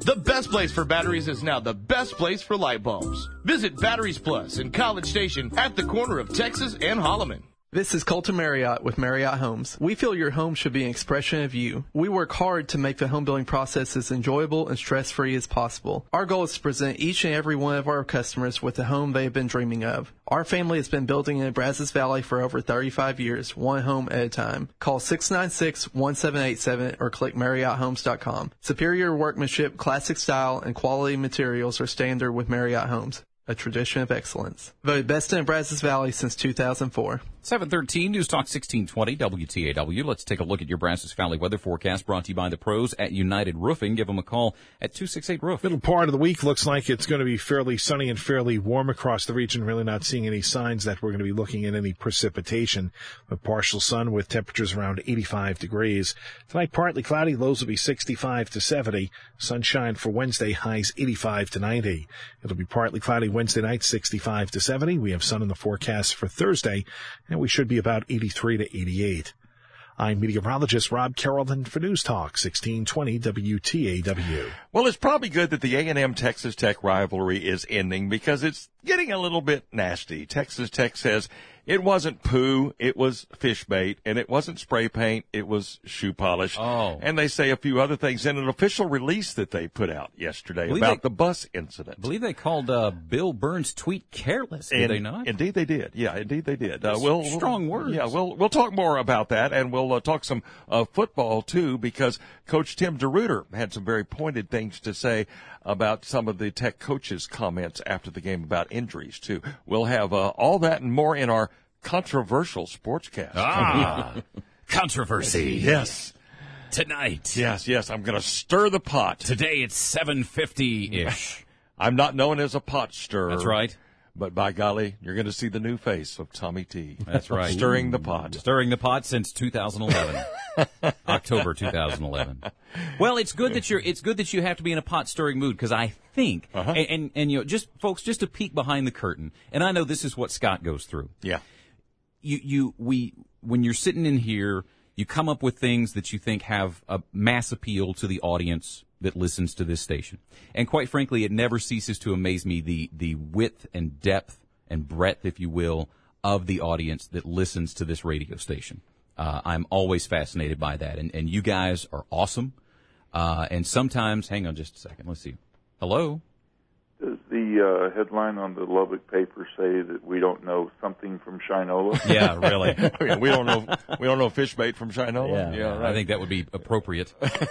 The best place for batteries is now the best place for light bulbs. Visit Batteries Plus in College Station at the corner of Texas and Holloman. This is Colton Marriott with Marriott Homes. We feel your home should be an expression of you. We work hard to make the home building process as enjoyable and stress-free as possible. Our goal is to present each and every one of our customers with the home they have been dreaming of. Our family has been building in Brazos Valley for over thirty-five years, one home at a time. Call six nine six, one seven eight seven or click Marriott Homes dot com. Superior workmanship, classic style, and quality materials are standard with Marriott Homes. A tradition of excellence. Voted best in Brazos Valley since two thousand four. seven thirteen, News Talk sixteen twenty, W T A W. Let's take a look at your Brazos Valley weather forecast brought to you by the pros at United Roofing. Give them a call at two six eight roof. Middle part of the week looks like it's going to be fairly sunny and fairly warm across the region. Really not seeing any signs that we're going to be looking at any precipitation. But partial sun with temperatures around eighty-five degrees. Tonight, partly cloudy. Lows will be sixty-five to seventy. Sunshine for Wednesday. Highs eighty-five to ninety. It'll be partly cloudy Wednesday night, sixty-five to seventy. We have sun in the forecast for Thursday, and we should be about eighty-three to eighty-eight. I'm meteorologist Rob Carrollton for News Talk sixteen twenty W T A W. Well, it's probably good that the A and M Texas Tech rivalry is ending because it's getting a little bit nasty. Texas Tech says it wasn't poo, it was fish bait, and it wasn't spray paint, it was shoe polish. Oh. And they say a few other things in an official release that they put out yesterday Believe about they- the bus incident. I believe they called uh, Bill Burns' tweet careless, did And- they not? Indeed they did. Yeah, indeed they did. Uh, That's we'll, strong we'll, words. Yeah, we'll, we'll talk more about that, and we'll uh, talk some uh, football, too, because Coach Tim DeRuyter had some very pointed things to say about some of the Tech coaches' comments after the game about injuries, too. We'll have uh, all that and more in our controversial sportscast. Ah, controversy. Yes. Tonight. Yes, yes, I'm going to stir the pot. Today it's seven fifty-ish. I'm not known as a pot stirrer. That's right. But by golly, you're going to see the new face of Tommy T. That's right. Stirring the pot. Stirring the pot since two thousand eleven. October two thousand eleven. Well, it's good that you're it's good that you have to be in a pot stirring mood because I think Uh-huh. and, and and you know just folks just to peek behind the curtain. And I know this is what Scott goes through. Yeah. You you we when you're sitting in here, you come up with things that you think have a mass appeal to the audience that listens to this station. And quite frankly, it never ceases to amaze me the the width and depth and breadth, if you will, of the audience that listens to this radio station. Uh, I'm always fascinated by that, and and you guys are awesome. Uh, and sometimes, hang on just a second, let's see. Hello. Does the uh, headline on the Lubbock paper say that we don't know something from Shinola? Yeah, really. we don't know. We don't know fish bait from Shinola. Yeah, right. I think that would be appropriate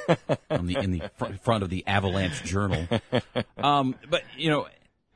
on the in the fr- front of the Avalanche Journal. Um, but you know,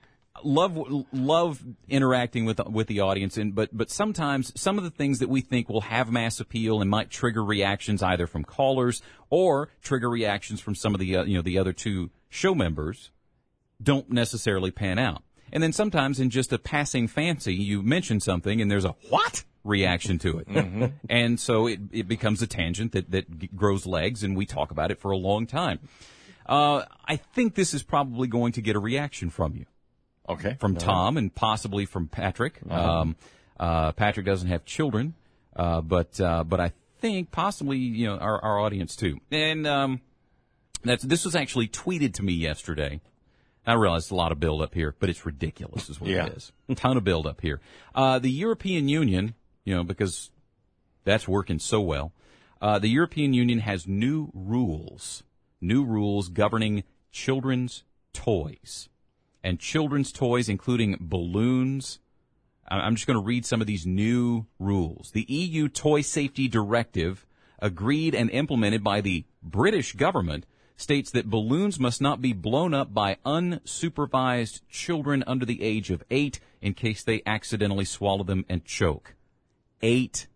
love love interacting with with the audience, and but but sometimes some of the things that we think will have mass appeal and might trigger reactions either from callers or trigger reactions from some of the uh, you know the other two show members don't necessarily pan out. And then sometimes in just a passing fancy, you mention something and there's a what reaction to it. Mm-hmm. And so it, it becomes a tangent that, that g- grows legs, and we talk about it for a long time. Uh, I think this is probably going to get a reaction from you. Okay. From All Tom and possibly from Patrick. Uh-huh. Um, uh, Patrick doesn't have children, uh, but uh, but I think possibly you know our, our audience too. And um, that's this was actually tweeted to me yesterday. I realize it's a lot of build-up here, but it's ridiculous is what Yeah. it is. A ton of build-up here. Uh, the European Union, you know, because that's working so well, uh, the European Union has new rules, new rules governing children's toys. And children's toys, including balloons. I- I'm just going to read some of these new rules. The E U Toy Safety Directive, agreed and implemented by the British government, states that balloons must not be blown up by unsupervised children under the age of eight in case they accidentally swallow them and choke. Eight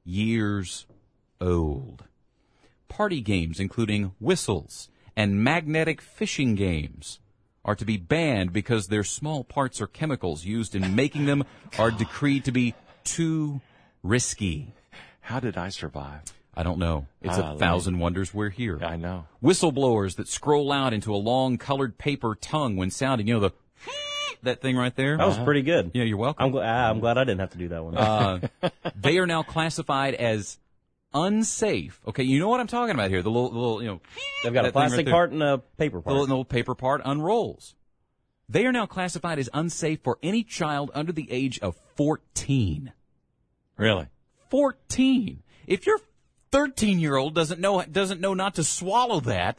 years old. Party games, including whistles and magnetic fishing games, are to be banned because their small parts or chemicals used in making them are decreed to be too risky. How did I survive? I don't know. It's Ah, a thousand wonders we're here. I know. Whistleblowers that scroll out into a long colored paper tongue when sounding. You know, the that thing right there? That was pretty good. Yeah, you're welcome. I'm, gl- ah, I'm glad I didn't have to do that one. Uh, they are now classified as unsafe. Okay, you know what I'm talking about here. The little, the little you know. They've got a plastic right part and a paper part. The little, the little paper part unrolls. They are now classified as unsafe for any child under the age of fourteen. Really? fourteen. If your thirteen-year-old doesn't know doesn't know not to swallow that.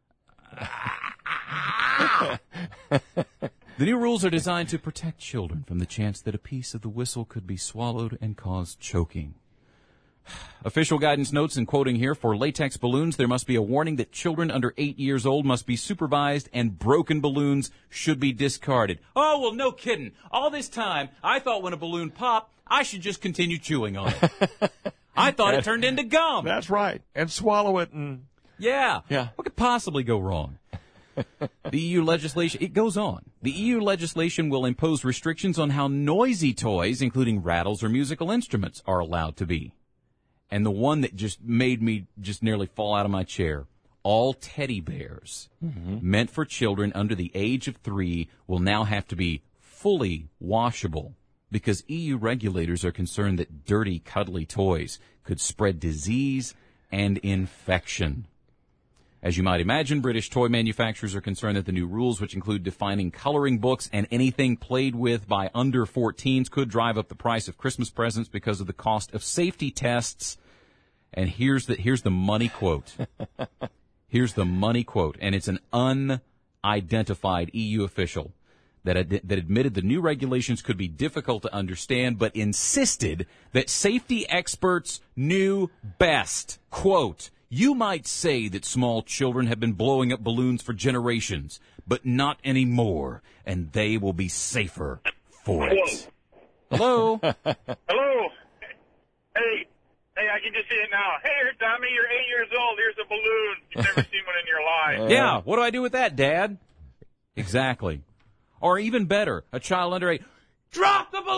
The new rules are designed to protect children from the chance that a piece of the whistle could be swallowed and cause choking. Official guidance notes, and quoting here, for latex balloons, there must be a warning that children under eight years old must be supervised and broken balloons should be discarded. Oh, well, no kidding. All this time, I thought when a balloon popped, I should just continue chewing on it. I thought it turned into gum. That's right. And swallow it and... Yeah. Yeah. What could possibly go wrong? The E U legislation, it goes on. The E U legislation will impose restrictions on how noisy toys, including rattles or musical instruments, are allowed to be. And the one that just made me just nearly fall out of my chair, all teddy bears mm-hmm. meant for children under the age of three will now have to be fully washable because E U regulators are concerned that dirty, cuddly toys could spread disease and infection. As you might imagine, British toy manufacturers are concerned that the new rules, which include defining coloring books and anything played with by under fourteens, could drive up the price of Christmas presents because of the cost of safety tests. And here's the here's the money quote. Here's the money quote, and it's an unidentified E U official that ad- that admitted the new regulations could be difficult to understand, but insisted that safety experts knew best. Quote, "You might say that small children have been blowing up balloons for generations, but not anymore, and they will be safer for it." Hello? Hello? Hey, hey, I can just see it now. Hey, here, Tommy, you're eight years old. Here's a balloon. You've never seen one in your life. Yeah, what do I do with that, Dad? Exactly. Or even better, a child under eight. Drop the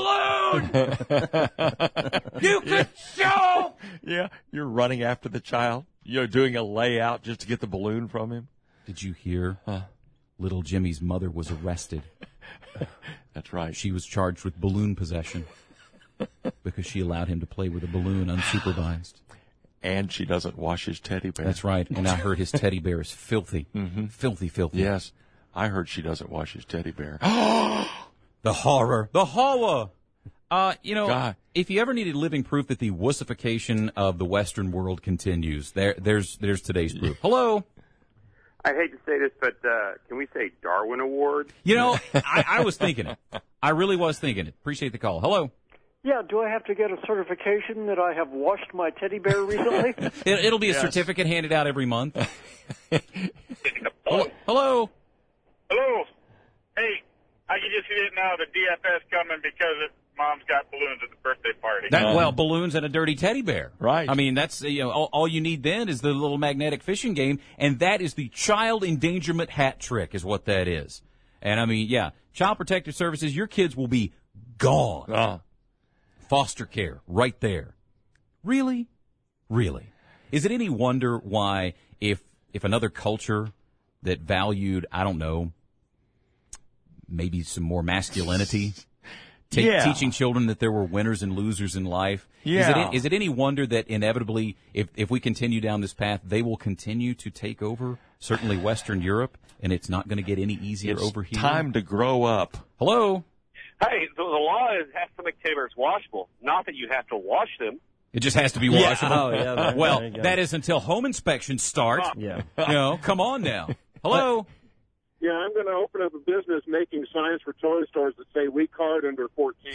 balloon! You could show! Yeah, you're running after the child. You're doing a layout just to get the balloon from him. Did you hear? Huh? Little Jimmy's mother was arrested. That's right. She was charged with balloon possession because she allowed him to play with a balloon unsupervised. And she doesn't wash his teddy bear. That's right. And I heard his teddy bear is filthy. Mm-hmm. Filthy, filthy. Yes. I heard she doesn't wash his teddy bear. The horror. The horror. Uh, you know, God. If you ever needed living proof that the wussification of the Western world continues, there, there's, there's today's proof. Hello. I hate to say this, but uh, can we say Darwin Award? You know, I, I was thinking it. I really was thinking it. Appreciate the call. Hello. Yeah, do I have to get a certification that I have washed my teddy bear recently? it, it'll be a yes. certificate handed out every month. Hello. Hello. Hello. Hey, I can just see it now, the D F S coming because it, Mom's got balloons at the birthday party. That, well, balloons and a dirty teddy bear. Right. I mean, that's, you know, all, all you need then is the little magnetic fishing game, and that is the child endangerment hat trick is what that is. And, I mean, yeah, Child Protective Services, your kids will be gone. Uh. Foster care, right there. Really? Really? Is it any wonder why if if another culture that valued, I don't know, maybe some more masculinity, t- yeah. teaching children that there were winners and losers in life. Yeah. Is it, is it any wonder that inevitably, if, if we continue down this path, they will continue to take over, certainly Western Europe, and it's not going to get any easier it's over here? Time to grow up. Hello? Hey, the, the law is has to make teddy bears washable, not that you have to wash them. It just has to be washable. Yeah. Oh, yeah, there, well, there that is until home inspections start. Yeah. You know, come on now. Hello? Yeah, I'm going to open up a business making signs for toy stores that say, "We card under fourteen."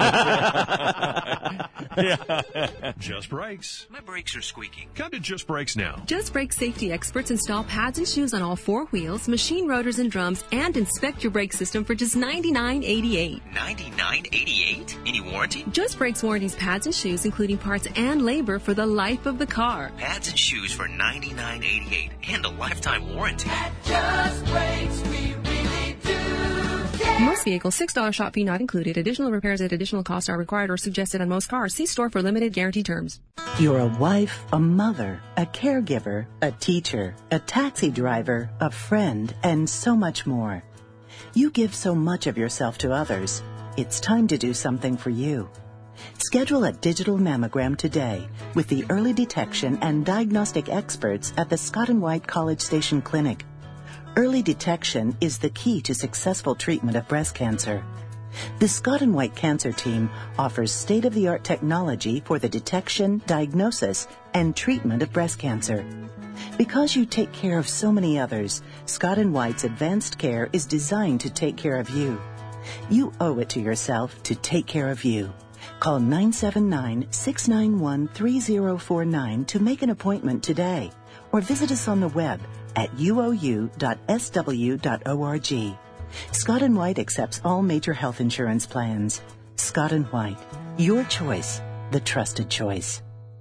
Just Brakes. My brakes are squeaking. Come to Just Brakes now. Just Brakes safety experts install pads and shoes on all four wheels, machine rotors and drums, and inspect your brake system for just ninety-nine eighty-eight. ninety-nine eighty-eight? Any warranty? Just Brakes warranties pads and shoes, including parts and labor for the life of the car. Pads and shoes for ninety-nine eighty-eight and a lifetime warranty. At Just Brakes. We really do care. Most vehicles, six dollars shop fee not included. Additional repairs at additional cost are required or suggested on most cars. See store for limited guarantee terms. You're a wife, a mother, a caregiver, a teacher, a taxi driver, a friend, and so much more. You give so much of yourself to others. It's time to do something for you. Schedule a digital mammogram today with the early detection and diagnostic experts at the Scott and White College Station Clinic. Early detection is the key to successful treatment of breast cancer. The Scott and White Cancer Team offers state-of-the-art technology for the detection, diagnosis, and treatment of breast cancer. Because you take care of so many others, Scott and White's advanced care is designed to take care of you. You owe it to yourself to take care of you. Call nine seven nine, six nine one, three zero four nine to make an appointment today, or visit us on the web at u o u dot s w dot org. Scott and White accepts all major health insurance plans. Scott and White, your choice, the trusted choice.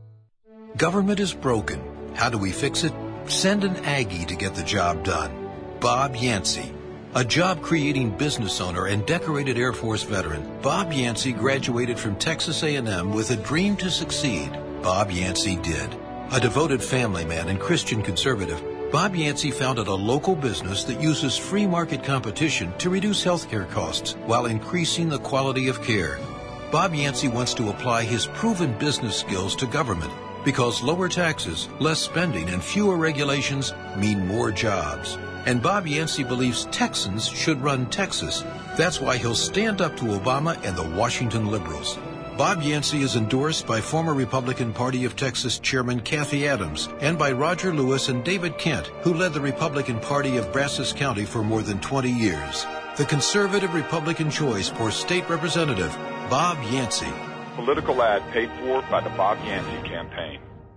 Government is broken. How do we fix it? Send an Aggie to get the job done. Bob Yancey. A job-creating business owner and decorated Air Force veteran, Bob Yancey graduated from Texas A and M with a dream to succeed. Bob Yancey did. A devoted family man and Christian conservative, Bob Yancey founded a local business that uses free market competition to reduce healthcare costs while increasing the quality of care. Bob Yancey wants to apply his proven business skills to government because lower taxes, less spending, and fewer regulations mean more jobs. And Bob Yancey believes Texans should run Texas. That's why he'll stand up to Obama and the Washington liberals. Bob Yancey is endorsed by former Republican Party of Texas Chairman Kathy Adams and by Roger Lewis and David Kent, who led the Republican Party of Brazos County for more than twenty years. The conservative Republican choice for state representative, Bob Yancey. Political ad paid for by the Bob Yancey campaign.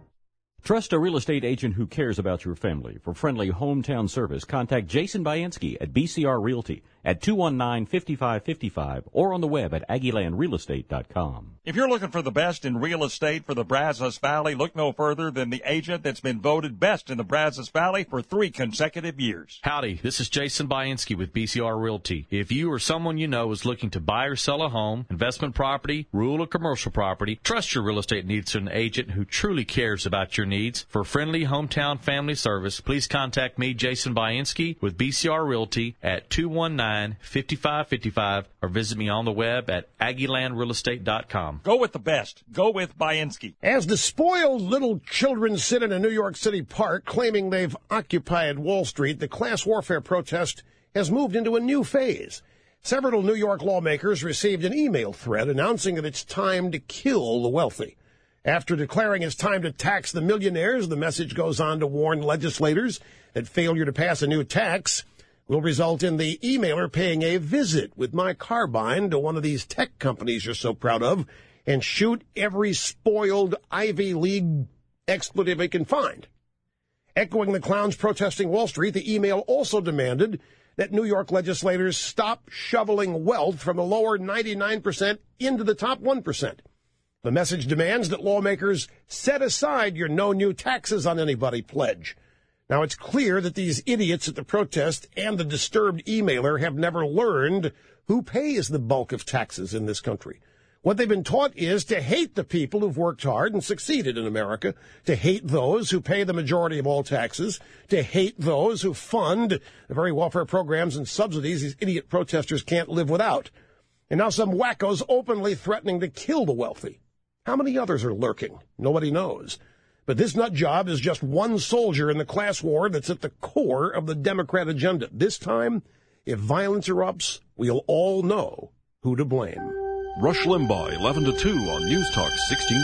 Trust a real estate agent who cares about your family. For friendly hometown service, contact Jason Bayansky at B C R Realty at two one nine, five five five five or on the web at aggie land real estate dot com. If you're looking for the best in real estate for the Brazos Valley, look no further than the agent that's been voted best in the Brazos Valley for three consecutive years. Howdy, this is Jason Bayansky with B C R Realty. If you or someone you know is looking to buy or sell a home, investment property, rural or commercial property, trust your real estate needs to an agent who truly cares about your needs. For friendly hometown family service, please contact me, Jason Bayansky, with B C R Realty at two one nine, five five five five or visit me on the web at aggie land real estate dot com. Go with the best. Go with Bayansky. As the spoiled little children sit in a New York City park claiming they've occupied Wall Street, the class warfare protest has moved into a new phase. Several New York lawmakers received an email thread announcing that it's time to kill the wealthy. After declaring it's time to tax the millionaires, the message goes on to warn legislators that failure to pass a new tax will result in the emailer paying a visit with my carbine to one of these tech companies you're so proud of and shoot every spoiled Ivy League expletive he can find. Echoing the clowns protesting Wall Street, the email also demanded that New York legislators stop shoveling wealth from the lower ninety-nine percent into the top one percent. The message demands that lawmakers set aside your no new taxes on anybody pledge. Now, it's clear that these idiots at the protest and the disturbed emailer have never learned who pays the bulk of taxes in this country. What they've been taught is to hate the people who've worked hard and succeeded in America, to hate those who pay the majority of all taxes, to hate those who fund the very welfare programs and subsidies these idiot protesters can't live without. And now some wackos openly threatening to kill the wealthy. How many others are lurking? Nobody knows. But this nut job is just one soldier in the class war that's at the core of the Democrat agenda. This time, if violence erupts, we'll all know who to blame. Rush Limbaugh, eleven to two on News Talk sixteen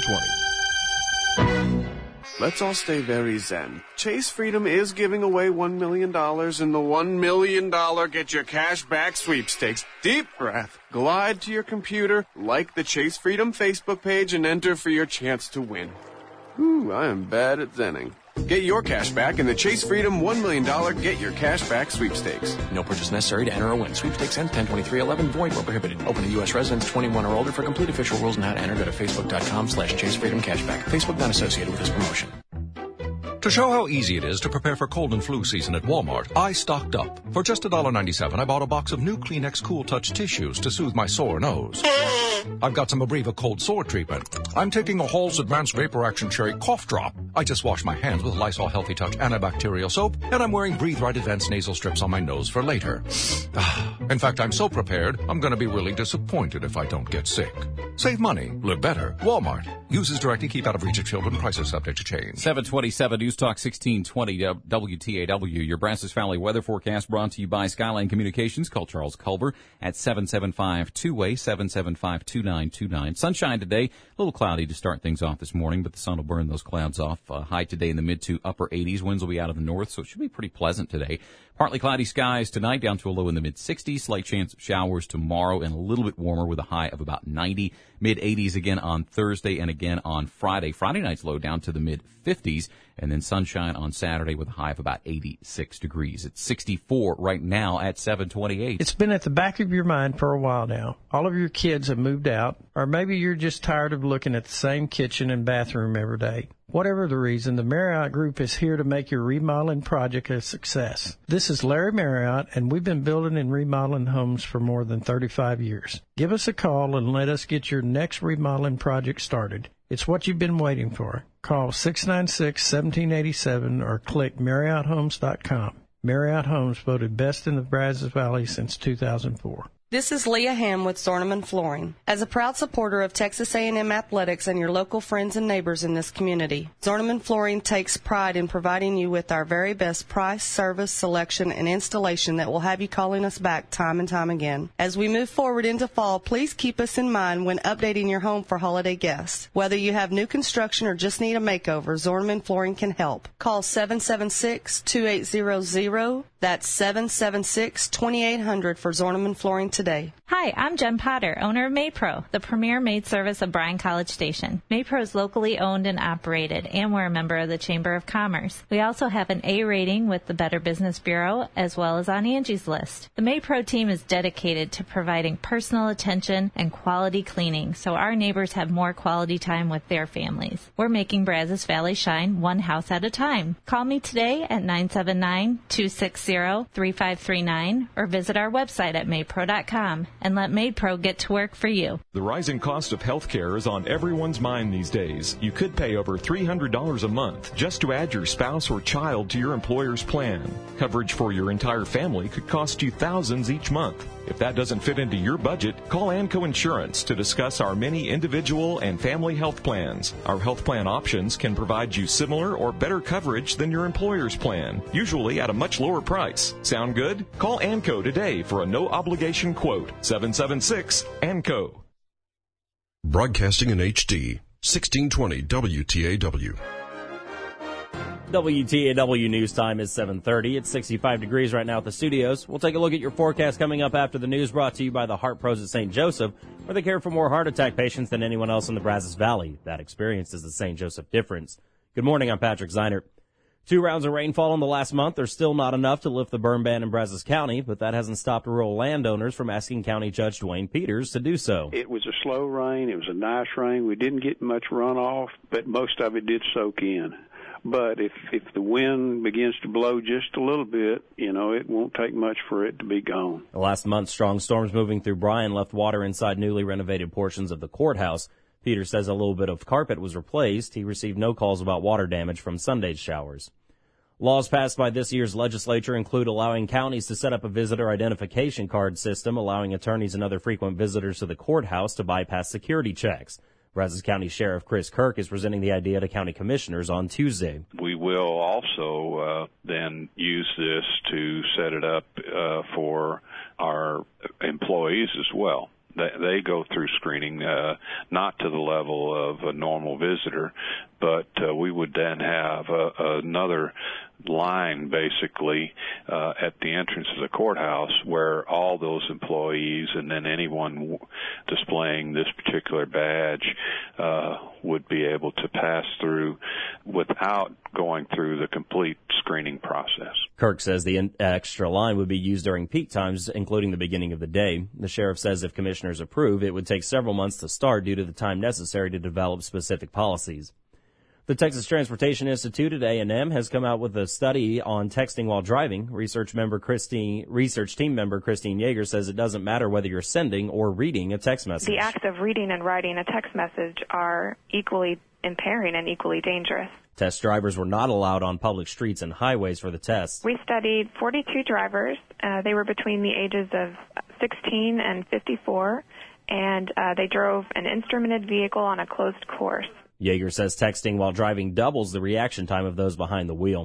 twenty. Let's all stay very zen. Chase Freedom is giving away one million dollars in the one million dollars Get Your Cash Back sweepstakes. Deep breath. Glide to your computer, like the Chase Freedom Facebook page, and enter for your chance to win. Ooh, I am bad at zenning. Get your cash back in the Chase Freedom one million dollars Get Your Cash Back sweepstakes. No purchase necessary to enter or win. Sweepstakes ends ten twenty-three eleven. Void where prohibited. Open to U S residents twenty-one or older. For complete official rules and how to enter, go to facebook.com slash Chase Freedom Cashback. Facebook not associated with this promotion. To show how easy it is to prepare for cold and flu season at Walmart, I stocked up. For just one dollar ninety-seven, I bought a box of new Kleenex Cool Touch tissues to soothe my sore nose. I've got some Abreva cold sore treatment. I'm taking a Hall's Advanced Vapor Action Cherry cough drop. I just washed my hands with Lysol Healthy Touch antibacterial soap, and I'm wearing Breathe Right Advanced nasal strips on my nose for later. In fact, I'm so prepared, I'm going to be really disappointed if I don't get sick. Save money, live better. Walmart. Uses directly, keep out of reach of children. Prices subject to change. seven twenty-seven News Talk sixteen twenty W T A W. Your Brazos Valley weather forecast brought to you by Skyline Communications. Call Charles Culver at seven seven five two way, seven seven five two nine two nine. Sunshine today. A little cloudy to start things off this morning, but the sun will burn those clouds off. Uh, high today in the mid to upper eighties. Winds will be out of the north, so it should be pretty pleasant today. Partly cloudy skies tonight, down to a low in the mid sixties. Slight chance of showers tomorrow, and a little bit warmer with a high of about ninety. Mid eighties again on Thursday and again on Friday. Friday night's low down to the mid fifties, and then sunshine on Saturday with a high of about eighty-six degrees. It's sixty-four right now at seven twenty-eight. It's been at the back of your mind for a while now. All of your kids have moved out, or maybe you're just tired of looking at the same kitchen and bathroom every day. Whatever the reason, the Marriott Group is here to make your remodeling project a success. This is Larry Marriott, and we've been building and remodeling homes for more than thirty-five years. Give us a call and let us get your next remodeling project started. It's what you've been waiting for. Call six nine six, one seven eight seven or click Marriott Homes dot com. Marriott Homes voted best in the Brazos Valley since two thousand four. This is Leah Ham with Zorneman Flooring. As a proud supporter of Texas A and M athletics and your local friends and neighbors in this community, Zorneman Flooring takes pride in providing you with our very best price, service, selection, and installation that will have you calling us back time and time again. As we move forward into fall, please keep us in mind when updating your home for holiday guests. Whether you have new construction or just need a makeover, Zorneman Flooring can help. Call seven seven six, two eight zero zero. That's seven seven six, two eight zero zero for Zorneman Flooring today. Hi, I'm Jen Potter, owner of Maypro, the premier maid service of Bryan College Station. Maypro is locally owned and operated, and we're a member of the Chamber of Commerce. We also have an A rating with the Better Business Bureau, as well as on Angie's List. The Maypro team is dedicated to providing personal attention and quality cleaning, so our neighbors have more quality time with their families. We're making Brazos Valley shine one house at a time. Call me today at nine seven nine, two six zero, three five three nine or visit our website at maypro dot com and let Maypro get to work for you. The rising cost of health care is on everyone's mind these days. You could pay over three hundred dollars a month just to add your spouse or child to your employer's plan. Coverage for your entire family could cost you thousands each month. If that doesn't fit into your budget, call ANCO Insurance to discuss our many individual and family health plans. Our health plan options can provide you similar or better coverage than your employer's plan, usually at a much lower price. Sound good? Call ANCO today for a no-obligation quote. seven seven six, ANCO. Broadcasting in H D, sixteen twenty W T A W. W T A W news time is seven thirty. It's sixty-five degrees right now at the studios. We'll take a look at your forecast coming up after the news, brought to you by the Heart Pros at Saint Joseph, where they care for more heart attack patients than anyone else in the Brazos Valley. That experience is the Saint Joseph difference. Good morning, I'm Patrick Zeinert. Two rounds of rainfall in the last month are still not enough to lift the burn ban in Brazos County, but that hasn't stopped rural landowners from asking County Judge Dwayne Peters to do so. It was a slow rain. It was a nice rain. We didn't get much runoff, but most of it did soak in. But if if the wind begins to blow just a little bit, you know, it won't take much for it to be gone. The last month, strong storms moving through Bryan left water inside newly renovated portions of the courthouse. Peter says a little bit of carpet was replaced. He received no calls about water damage from Sunday's showers. Laws passed by this year's legislature include allowing counties to set up a visitor identification card system, allowing attorneys and other frequent visitors to the courthouse to bypass security checks. Brazos County Sheriff Chris Kirk is presenting the idea to county commissioners on Tuesday. We will also uh, then use this to set it up uh, for our employees as well. They, they go through screening, uh, not to the level of a normal visitor, but uh, we would then have uh, another line basically uh, at the entrance of the courthouse where all those employees and then anyone w- displaying this particular badge uh, would be able to pass through without going through the complete screening process. Kirk says the in- extra line would be used during peak times, including the beginning of the day. The sheriff says if commissioners approve, it would take several months to start due to the time necessary to develop specific policies. The Texas Transportation Institute at A and M has come out with a study on texting while driving. Research member Christine, research team member Christine Yeager says it doesn't matter whether you're sending or reading a text message. The act of reading and writing a text message are equally impairing and equally dangerous. Test drivers were not allowed on public streets and highways for the test. We studied forty-two drivers. Uh, they were between the ages of sixteen and fifty-four, and uh, they drove an instrumented vehicle on a closed course. Yeager says texting while driving doubles the reaction time of those behind the wheel.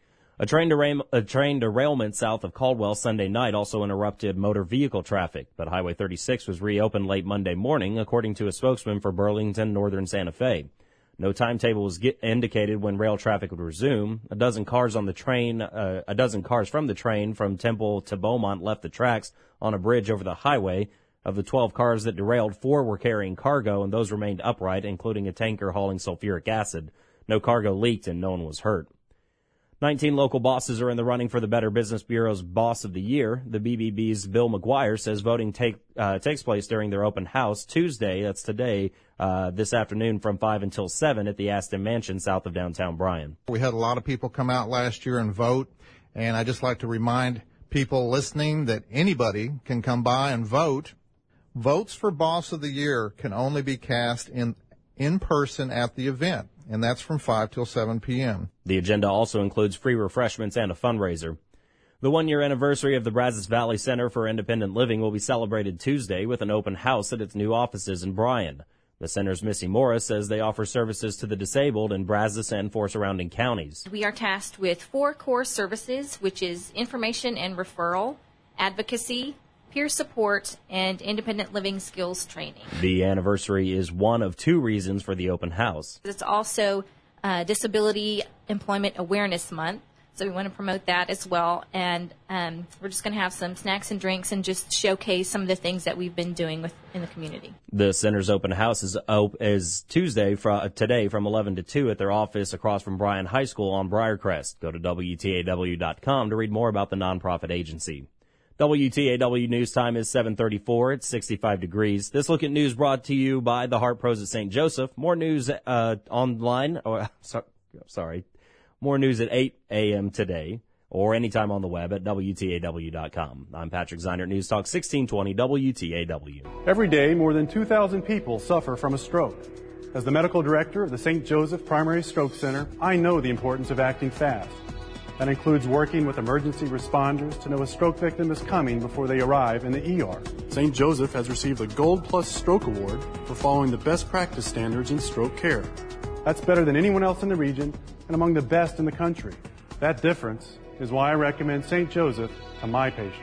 A train, derail- a train derailment south of Caldwell Sunday night also interrupted motor vehicle traffic, but Highway thirty-six was reopened late Monday morning, according to a spokesman for Burlington Northern Santa Fe. No timetable was get indicated when rail traffic would resume. A dozen cars on the train, uh, a dozen cars from the train from Temple to Beaumont left the tracks on a bridge over the highway. Of the twelve cars that derailed, four were carrying cargo, and those remained upright, including a tanker hauling sulfuric acid. No cargo leaked, and no one was hurt. nineteen local bosses are in the running for the Better Business Bureau's Boss of the Year. The B B B's Bill McGuire says voting take, uh, takes place during their open house Tuesday, that's today, uh, this afternoon from five until seven at the Aston Mansion south of downtown Bryan. We had a lot of people come out last year and vote, and I'd just like to remind people listening that anybody can come by and vote. Votes for Boss of the Year can only be cast in in person at the event, and that's from five till seven p.m. The agenda also includes free refreshments and a fundraiser. The one-year anniversary of the Brazos Valley Center for Independent Living will be celebrated Tuesday with an open house at its new offices in Bryan. The center's Missy Morris says they offer services to the disabled in Brazos and four surrounding counties. We are tasked with four core services, which is information and referral, advocacy, peer support, and independent living skills training. The anniversary is one of two reasons for the open house. It's also uh, Disability Employment Awareness Month, so we want to promote that as well. And um, we're just going to have some snacks and drinks and just showcase some of the things that we've been doing with in the community. The center's open house is op- is Tuesday, fr- today from eleven to two at their office across from Bryan High School on Briarcrest. Go to W T A W dot com to read more about the nonprofit agency. W T A W news time is seven thirty-four. It's sixty-five degrees. This look at news brought to you by the Hart Pros at Saint Joseph. More news uh, online. Or, so, sorry. More news at eight a.m. today or anytime on the web at W T A W dot com. I'm Patrick Zeinert, News Talk sixteen twenty W T A W. Every day, more than two thousand people suffer from a stroke. As the medical director of the Saint Joseph Primary Stroke Center, I know the importance of acting fast. That includes working with emergency responders to know a stroke victim is coming before they arrive in the E R. Saint Joseph has received the Gold Plus Stroke Award for following the best practice standards in stroke care. That's better than anyone else in the region and among the best in the country. That difference is why I recommend Saint Joseph to my patients.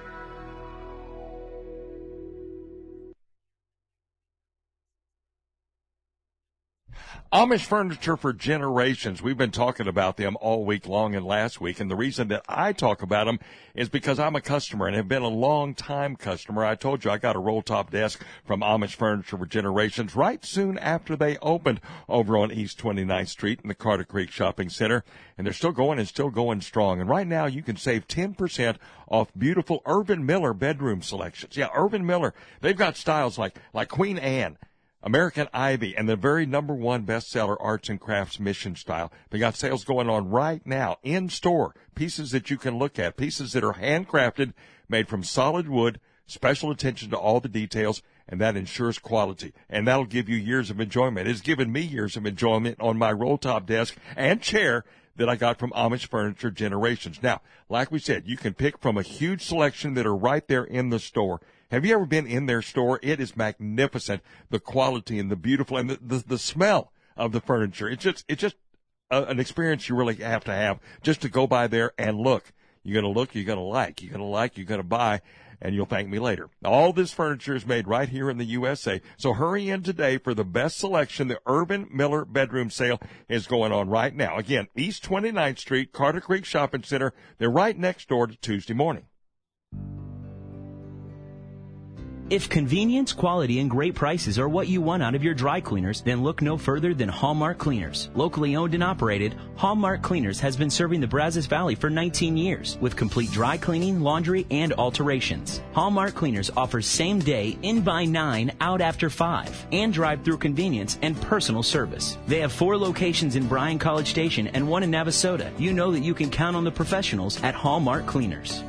Amish Furniture for generations. We've been talking about them all week long and last week, and the reason that I talk about them is because I'm a customer and have been a long-time customer. I told you I got a roll-top desk from Amish Furniture for generations right soon after they opened over on East twenty-ninth Street in the Carter Creek Shopping Center, and they're still going and still going strong. And right now you can save ten percent off beautiful Irvin Miller bedroom selections. Yeah, Irvin Miller. They've got styles like like Queen Anne, American Ivy, and the very number one bestseller Arts and Crafts Mission Style. They got sales going on right now in store. Pieces that you can look at, pieces that are handcrafted, made from solid wood, special attention to all the details, and that ensures quality. And that'll give you years of enjoyment. It's given me years of enjoyment on my roll-top desk and chair that I got from Amish Furniture Generations. Now, like we said, you can pick from a huge selection that are right there in the store. Have you ever been in their store? It is magnificent, the quality and the beautiful and the, the, the smell of the furniture. It's just, it's just a, an experience you really have to have just to go by there and look. You're going to look, you're going to like, you're going to like, you're going to buy, and you'll thank me later. All this furniture is made right here in the U S A. So hurry in today for the best selection. The Irvin Miller Bedroom Sale is going on right now. Again, East twenty-ninth Street, Carter Creek Shopping Center. They're right next door to Tuesday Morning. If convenience, quality, and great prices are what you want out of your dry cleaners, then look no further than Hallmark Cleaners. Locally owned and operated, Hallmark Cleaners has been serving the Brazos Valley for nineteen years with complete dry cleaning, laundry, and alterations. Hallmark Cleaners offers same-day, in by nine, out after five, and drive-through convenience and personal service. They have four locations in Bryan College Station and one in Navasota. You know that you can count on the professionals at Hallmark Cleaners.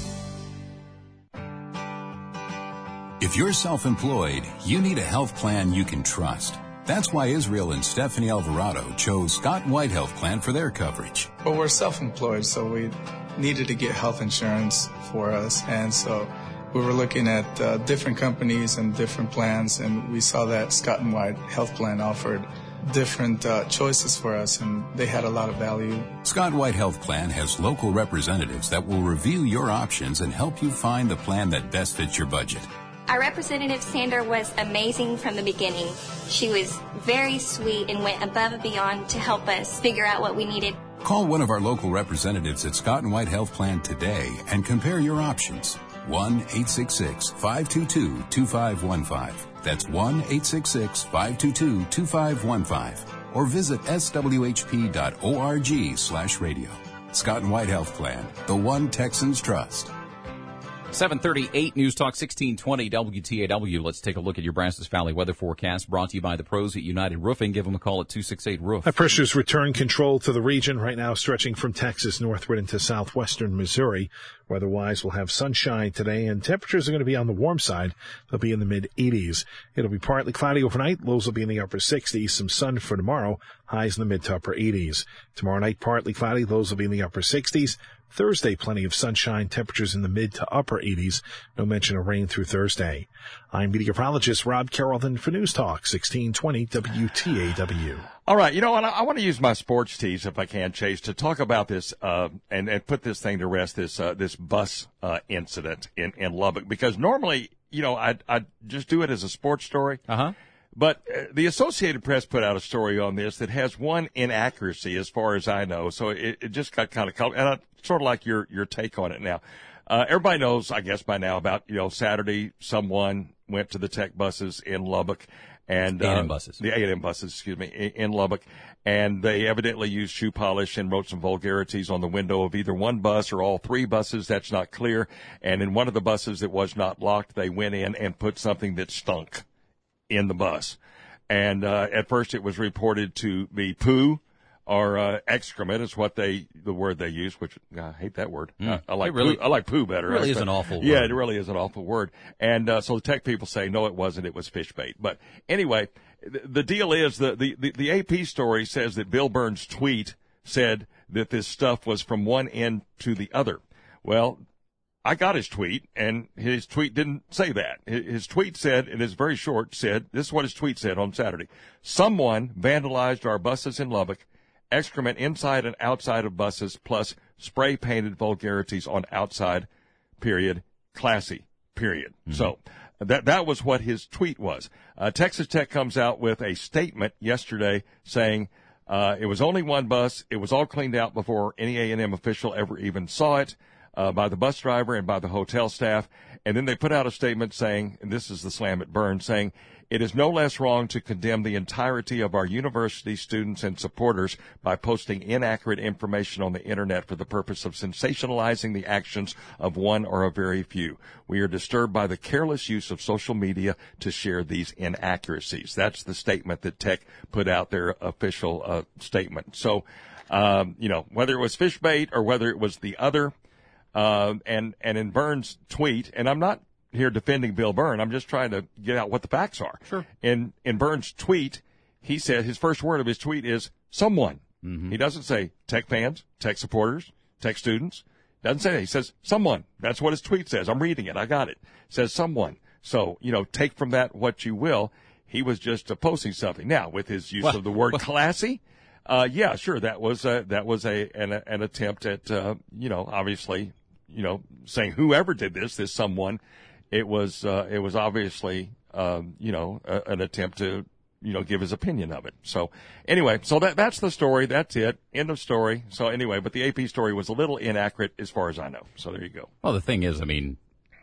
If you're self-employed, you need a health plan you can trust. That's why Israel and Stephanie Alvarado chose Scott White Health Plan for their coverage. Well, we're self-employed, so we needed to get health insurance for us. And so we were looking at uh, different companies and different plans, and we saw that Scott and White Health Plan offered different uh, choices for us, and they had a lot of value. Scott White Health Plan has local representatives that will review your options and help you find the plan that best fits your budget. Our representative, Sandra, was amazing from the beginning. She was very sweet and went above and beyond to help us figure out what we needed. Call one of our local representatives at Scott and White Health Plan today and compare your options. one eight six six, five two two, two five one five. That's one eight six six, five two two, two five one five. Or visit s w h p dot org slash radio. Scott and White Health Plan, the one Texans trust. seven thirty-eight News Talk sixteen twenty W T A W. Let's take a look at your Brazos Valley weather forecast brought to you by the pros at United Roofing. Give them a call at two six eight roof. High pressures return control to the region right now, stretching from Texas northward into southwestern Missouri. Weather-wise, we'll have sunshine today, and temperatures are going to be on the warm side. They'll be in the mid-eighties. It'll be partly cloudy overnight. Lows will be in the upper sixties. Some sun for tomorrow. Highs in the mid to upper eighties. Tomorrow night, partly cloudy. Lows will be in the upper sixties. Thursday, plenty of sunshine, temperatures in the mid to upper eighties. No mention of rain through Thursday. I'm meteorologist Rob Carrollton for News Talk sixteen twenty W T A W. All right, you know what? I, I want to use my sports tease, if I can, Chase, to talk about this uh, and, and put this thing to rest, this uh, this bus uh, incident in, in Lubbock. Because normally, you know, I'd, I'd just do it as a sports story. Uh-huh. But uh, the Associated Press put out a story on this that has one inaccuracy, as far as I know. So it, it just got kind of – and I sort of like your, your take on it now. Uh, everybody knows, I guess, by now about, you know, Saturday someone went to the tech buses in Lubbock. And, A and M uh, buses. The A and M buses, excuse me, in, in Lubbock. And they evidently used shoe polish and wrote some vulgarities on the window of either one bus or all three buses. That's not clear. And in one of the buses that was not locked, they went in and put something that stunk in the bus. And uh, at first it was reported to be poo or uh, excrement is what they, the word they use, which I hate that word. Mm. Uh, I like really, poo, I like poo better. It really actually. is an awful word. Yeah, it really is an awful word. And uh, so the tech people say, no, it wasn't. It was fish bait. But anyway, the, the deal is the, the, the, the A P story says that Bill Burns' tweet said that this stuff was from one end to the other. Well, I got his tweet, and his tweet didn't say that. His tweet said, and it's very short, said, this is what his tweet said on Saturday. Someone vandalized our buses in Lubbock, excrement inside and outside of buses, plus spray-painted vulgarities on outside, period, classy, period. Mm-hmm. So that that was what his tweet was. Uh, Texas Tech comes out with a statement yesterday saying uh, it was only one bus. It was all cleaned out before any A and M official ever even saw it. Uh, by the bus driver and by the hotel staff. And then they put out a statement saying, and this is the slam at Burns, saying, it is no less wrong to condemn the entirety of our university students and supporters by posting inaccurate information on the internet for the purpose of sensationalizing the actions of one or a very few. We are disturbed by the careless use of social media to share these inaccuracies. That's the statement that Tech put out, their official uh, statement. So, um, you know, whether it was fish bait or whether it was the other, Uh, and, and in Burns' tweet, and I'm not here defending Bill Byrne, I'm just trying to get out what the facts are. Sure. In, in Burns' tweet, he said, his first word of his tweet is someone. Mm-hmm. He doesn't say Tech fans, Tech supporters, Tech students. Doesn't say that. He says someone. That's what his tweet says. I'm reading it. I got it. It says someone. So, you know, take from that what you will. He was just uh, posting something. Now, with his use well, of the word well, classy, uh, yeah, sure, that was, uh, that was a, an, an attempt at, uh, you know, obviously, you know, saying whoever did this, this someone, it was, uh, it was obviously, um, you know, a, an attempt to, you know, give his opinion of it. So anyway, so that, that's the story. That's it. End of story. So anyway, but the A P story was a little inaccurate as far as I know. So there you go. Well, the thing is, I mean,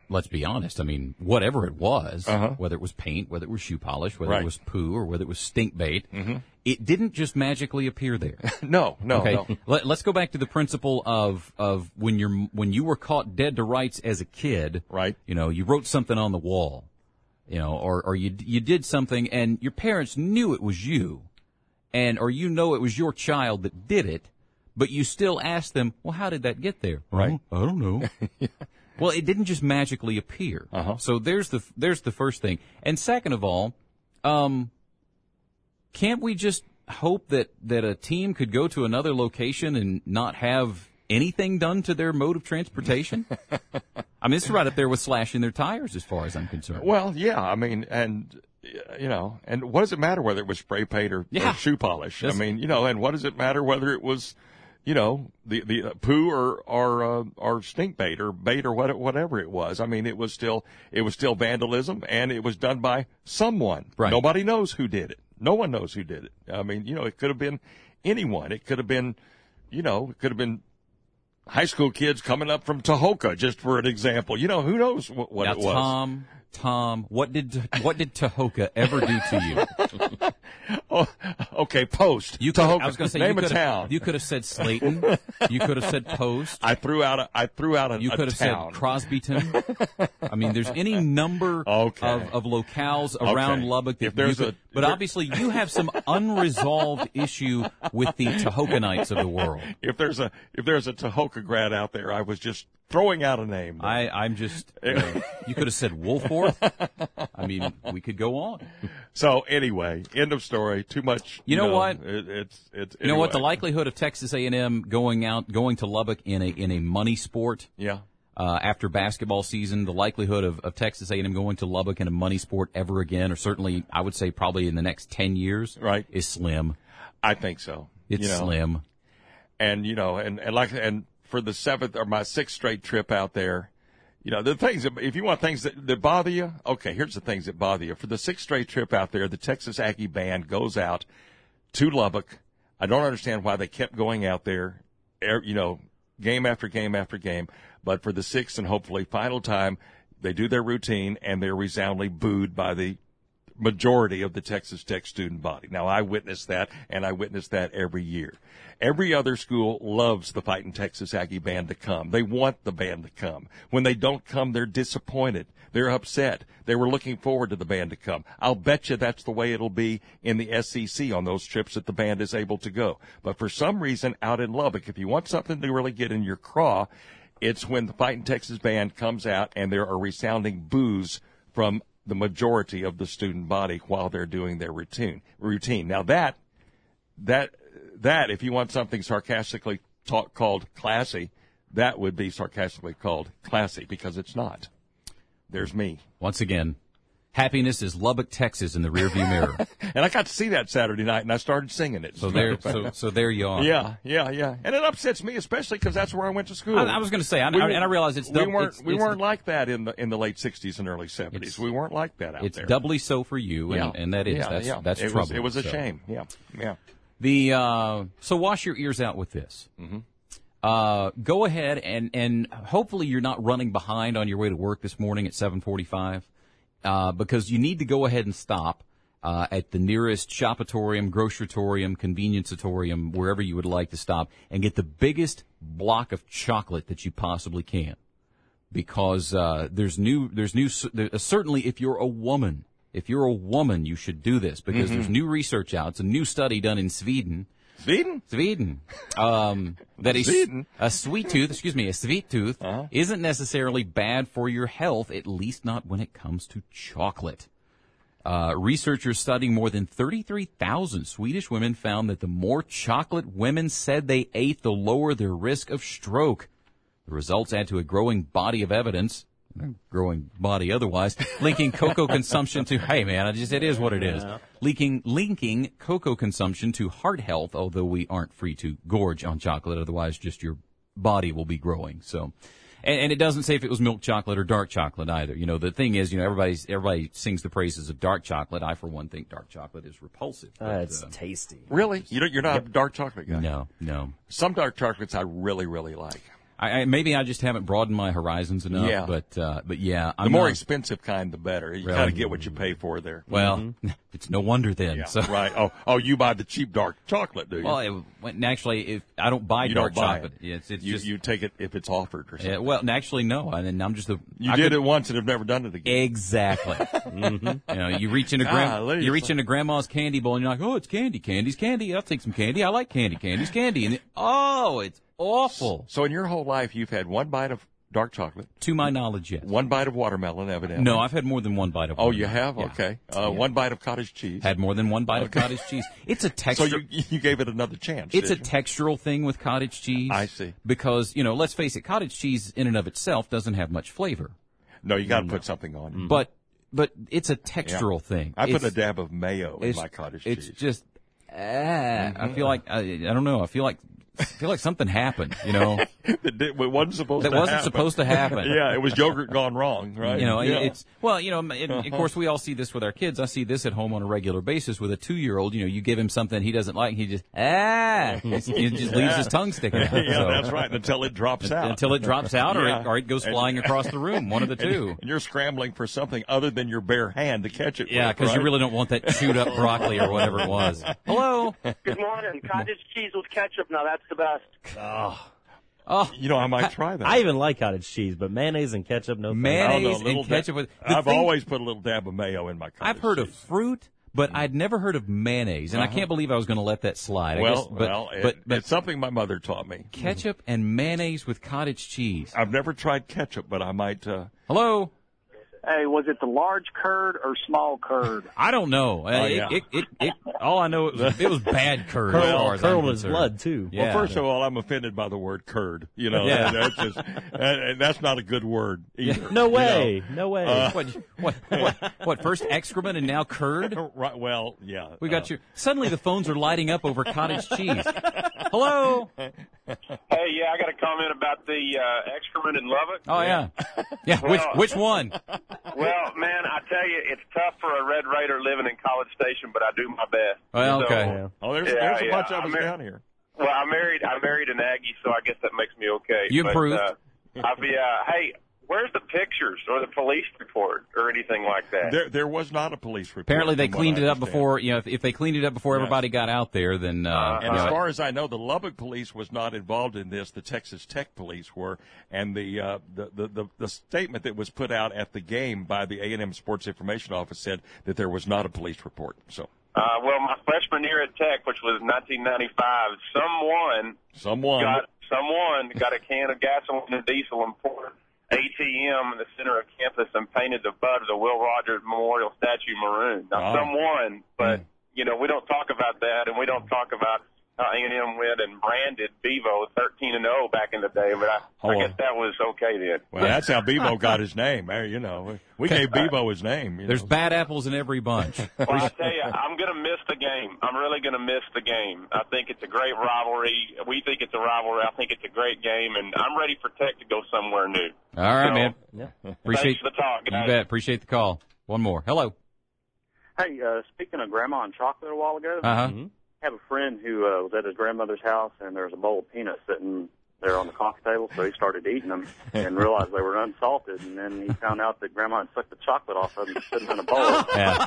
let's be honest. I mean, whatever it was, Uh-huh. whether it was paint, whether it was shoe polish, whether Right. it was poo, or whether it was stink bait, Mhm. it didn't just magically appear there. no, no, okay? no. Let, let's go back to the principle of of when you're when you were caught dead to rights as a kid. Right. You know, you wrote something on the wall, you know, or or you you did something, and your parents knew it was you, and or you know it was your child that did it. But you still ask them, well, how did that get there? Right. Oh, I don't know. Well, it didn't just magically appear. Uh-huh. So there's the there's the first thing. And second of all, um, can't we just hope that, that a team could go to another location and not have anything done to their mode of transportation? I mean, it's right up there with slashing their tires as far as I'm concerned. Well, yeah, I mean, and, you know, and what does it matter whether it was spray paint or, Yeah. or shoe polish? That's- I mean, you know, and what does it matter whether it was, you know, the, the uh, poo or, or, uh, or stink bait or bait or what, whatever it was. I mean, it was still, it was still vandalism, and it was done by someone. Right. Nobody knows who did it. No one knows who did it. I mean, you know, it could have been anyone. It could have been, you know, it could have been high school kids coming up from Tahoka, just for an example. You know, who knows what, what now, it was. Tom, Tom, what did what did Tahoka ever do to you? Oh, okay, Post. You could, Tahoka. I was going to say Name you a could town. have, you could have said Slayton. You could have said Post. I threw out a, I threw out a, You a could have town. said Crosbyton. I mean, there's any number Okay. of, of locales around Okay. Lubbock. That If there's you could, a- but there- obviously, you have some unresolved issue with the Tahokanites of the world. If there's a if there's a Tahoka grad out there, I was just throwing out a name. I, I'm just. You, know, you could have said Wolforth. I mean, we could go on. So anyway, end of story. Too much. You know what? It, it's it's. You know what? The anyway. likelihood of Texas A and M going out, going to Lubbock in a in a money sport. Yeah. Uh, after basketball season, the likelihood of, of Texas A and M going to Lubbock in a money sport ever again, or certainly, I would say probably in the next ten years, Right. is slim. I think so. It's you know? slim. And you know, and and like and for the seventh or my sixth straight trip out there, you know, the things that, if you want things that, that bother you, okay, here's the things that bother you. For the sixth straight trip out there, the Texas Aggie Band goes out to Lubbock. I don't understand why they kept going out there, er, you know, game after game after game. But for the sixth and hopefully final time, they do their routine, and they're resoundingly booed by the majority of the Texas Tech student body. Now, I witnessed that, and I witness that every year. Every other school loves the Fighting Texas Aggie Band to come. They want the band to come. When they don't come, they're disappointed. They're upset. They were looking forward to the band to come. I'll bet you that's the way it'll be in the S E C on those trips that the band is able to go. But for some reason, out in Lubbock, if you want something to really get in your craw, it's when the Fighting Texas Band comes out and there are resounding boos from the majority of the student body while they're doing their routine. Routine. Now that, that, that, if you want something sarcastically ta- called classy, that would be sarcastically called classy, because it's not. There's me. Once again, happiness is Lubbock, Texas in the rearview mirror. And I got to see that Saturday night, and I started singing it. So there, so, so there you are. Yeah, yeah, yeah. And it upsets me, especially because that's where I went to school. I, I was going to say, I, We I, were- and I realize it's we dub- weren't it's, we it's, weren't like that in the in the late sixties and early seventies. It's- We weren't like that out it's there. doubly so for you, and, Yeah. and that is Yeah, that's yeah. that's it trouble. Was, it was a so. shame. Yeah, yeah. The uh, so wash your ears out with this. Mm-hmm. Uh, go ahead and and hopefully you're not running behind on your way to work this morning at seven forty-five, uh, because you need to go ahead and stop uh, at the nearest shopatorium, groceratorium, convenienceatorium, wherever you would like to stop, and get the biggest block of chocolate that you possibly can, because uh, there's new there's new there, certainly if you're a woman. If you're a woman, you should do this, because Mm-hmm. there's new research out. It's a new study done in Sweden. Sweden? Sweden. Um, that a, Sweden? a sweet tooth, excuse me, a sweet tooth Uh-huh. isn't necessarily bad for your health, at least not when it comes to chocolate. Uh, researchers studying more than thirty-three thousand Swedish women found that the more chocolate women said they ate, the lower their risk of stroke. The results add to a growing body of evidence, growing body otherwise, linking cocoa consumption to, hey man, I just, it is what it is. Linking, linking cocoa consumption to heart health, although we aren't free to gorge on chocolate, otherwise just your body will be growing. So, and, and it doesn't say if it was milk chocolate or dark chocolate either. You know, the thing is, you know, everybody's, everybody sings the praises of dark chocolate. I, for one, think dark chocolate is repulsive. Uh, but, it's uh, tasty. Really? You don't, you're not a dark chocolate guy? No, no. Some dark chocolates I really, really like. I, I maybe I just haven't broadened my horizons enough. Yeah. But uh, but yeah, I'm the more not, expensive kind, the better. You Really? kind of get what you pay for there. Well, Mhm. it's no wonder then. Yeah, So. right. Oh, oh, you buy the cheap dark chocolate, do you? Well, it, when- actually, if I don't buy You dark don't buy chocolate, it. it's, it's you, just you take it if it's offered or something. yeah, well, actually, no. I mean, I'm just a. You I did could- it once and have never done it again. Exactly. Mhm. You know, you reach into grand, Golly, you reach it's into grandma's candy bowl and you're like, oh, it's candy. Candy's candy. I'll take some candy. I like candy. Candy's candy. And it, oh, it's awful. So in your whole life, you've had one bite of dark chocolate. To my knowledge, yes. One bite of watermelon, evidently. No, I've had more than one bite of. Oh, you watermelon. have? Yeah. Okay. Uh, Yeah. One bite of cottage cheese. Had more than one bite Okay. of cottage cheese. It's a texture. So you, you gave it another chance. It's a did you? textural thing with cottage cheese. I see. Because, you know, let's face it, cottage cheese in and of itself doesn't have much flavor. No, you got to put something on it. But but it's a textural Yeah. thing. I put It's- a dab of mayo in it's- my cottage It's cheese. just, ah, I Mhm. feel like, I, I don't know, I feel like, I feel like something happened, you know. that did- it wasn't supposed That to wasn't happen. supposed to happen. Yeah, it was yogurt gone wrong, right? You know, yeah. it's well, you know, and of Uh-huh. course we all see this with our kids. I see this at home on a regular basis with a two-year-old. You know, you give him something he doesn't like, he just ah, he just leaves his tongue sticking out. Yeah, So- that's right. Until it drops out. Until it drops out, or Yeah. it, or it goes And- flying across the room. One of the two. And, and you're scrambling for something other than your bare hand to catch it. Yeah, with, because you right? really don't want that chewed up broccoli or whatever it was. Hello. Good morning. Cottage cheese with ketchup. Now that's the best. Oh. Oh, you know, I might try that. I even like cottage cheese, but mayonnaise and ketchup, no. thanks. Mayonnaise I don't know, a little and ketchup with- dab- the I've thing- always put a little dab of mayo in my cottage I've heard cheese. of fruit, but I'd never heard of mayonnaise, and I Uh-huh. can't believe I was going to let that slide. I Well, guess, but, well, it, but, but it's something my mother taught me. ketchup and mayonnaise with cottage cheese. I've never tried ketchup, but I might. Uh, Hello. Hey, was it the large curd or small curd? I don't know. Uh, Oh, it, yeah. it, it, it, all I know it was it was bad curd. as Curl- far as curl I'm his concerned. blood, too. Yeah. Well, first of all, I'm offended by the word curd. You know, Yeah. that's just and, and that's not a good word either. No you way. know. No way. Uh, what, what, what, what? First excrement and now curd. Right. Well, yeah. We got uh, you. Suddenly the phones are lighting up over cottage cheese. Hello. Hey, yeah, I got a comment about the uh, excrement in Lubbock. Oh yeah. Yeah. Which Well- which one? Well, man, I tell you, it's tough for a Red Raider living in College Station, but I do my best. Well, So, okay. Oh, there's yeah, there's a yeah, bunch of I us mar- down here. Well, I married I married an Aggie, so I guess that makes me okay. You but, improved. Uh, I've, yeah, hey, where's the pictures or the police report or anything like that? There there was not a police report. Apparently they from what cleaned I it up understand. before. You know, if, if they cleaned it up before Yes. everybody got out there, then uh, And you as know, far as I know, the Lubbock police was not involved in this. The Texas Tech police were, and the uh, the, the, the the statement that was put out at the game by the A and M Sports Information Office said that there was not a police report. So Uh, well, my freshman year at Tech, which was nineteen ninety-five, someone someone got someone got a can of gasoline and diesel and poured A T M in the center of campus and painted the butt of the Will Rogers Memorial statue maroon. Now, Oh. someone, but you know, we don't talk about that, and we don't talk about how A and M went and branded Bevo thirteen and oh back in the day. But I, Oh, I well. guess that was okay then. well, that's how Bevo got his name. Eh, You know, we gave Bevo his name. You there's know. bad apples in every bunch. Well, I tell you, I'm going to miss the game. I'm really going to miss the game. I think it's a great rivalry. We think it's a rivalry. I think it's a great game, and I'm ready for Tech to go somewhere new. All right, So, man. Yeah. Appreciate Thanks for the talk, you guys. bet. Appreciate the call. One more. Hello. Hey, uh, speaking of grandma and chocolate a while ago, Uh huh. I have a friend who uh, was at his grandmother's house, and there was a bowl of peanuts sitting there on the coffee table, so he started eating them and realized they were unsalted, and then he found out that grandma had sucked the chocolate off of them and put them in a bowl. Yeah.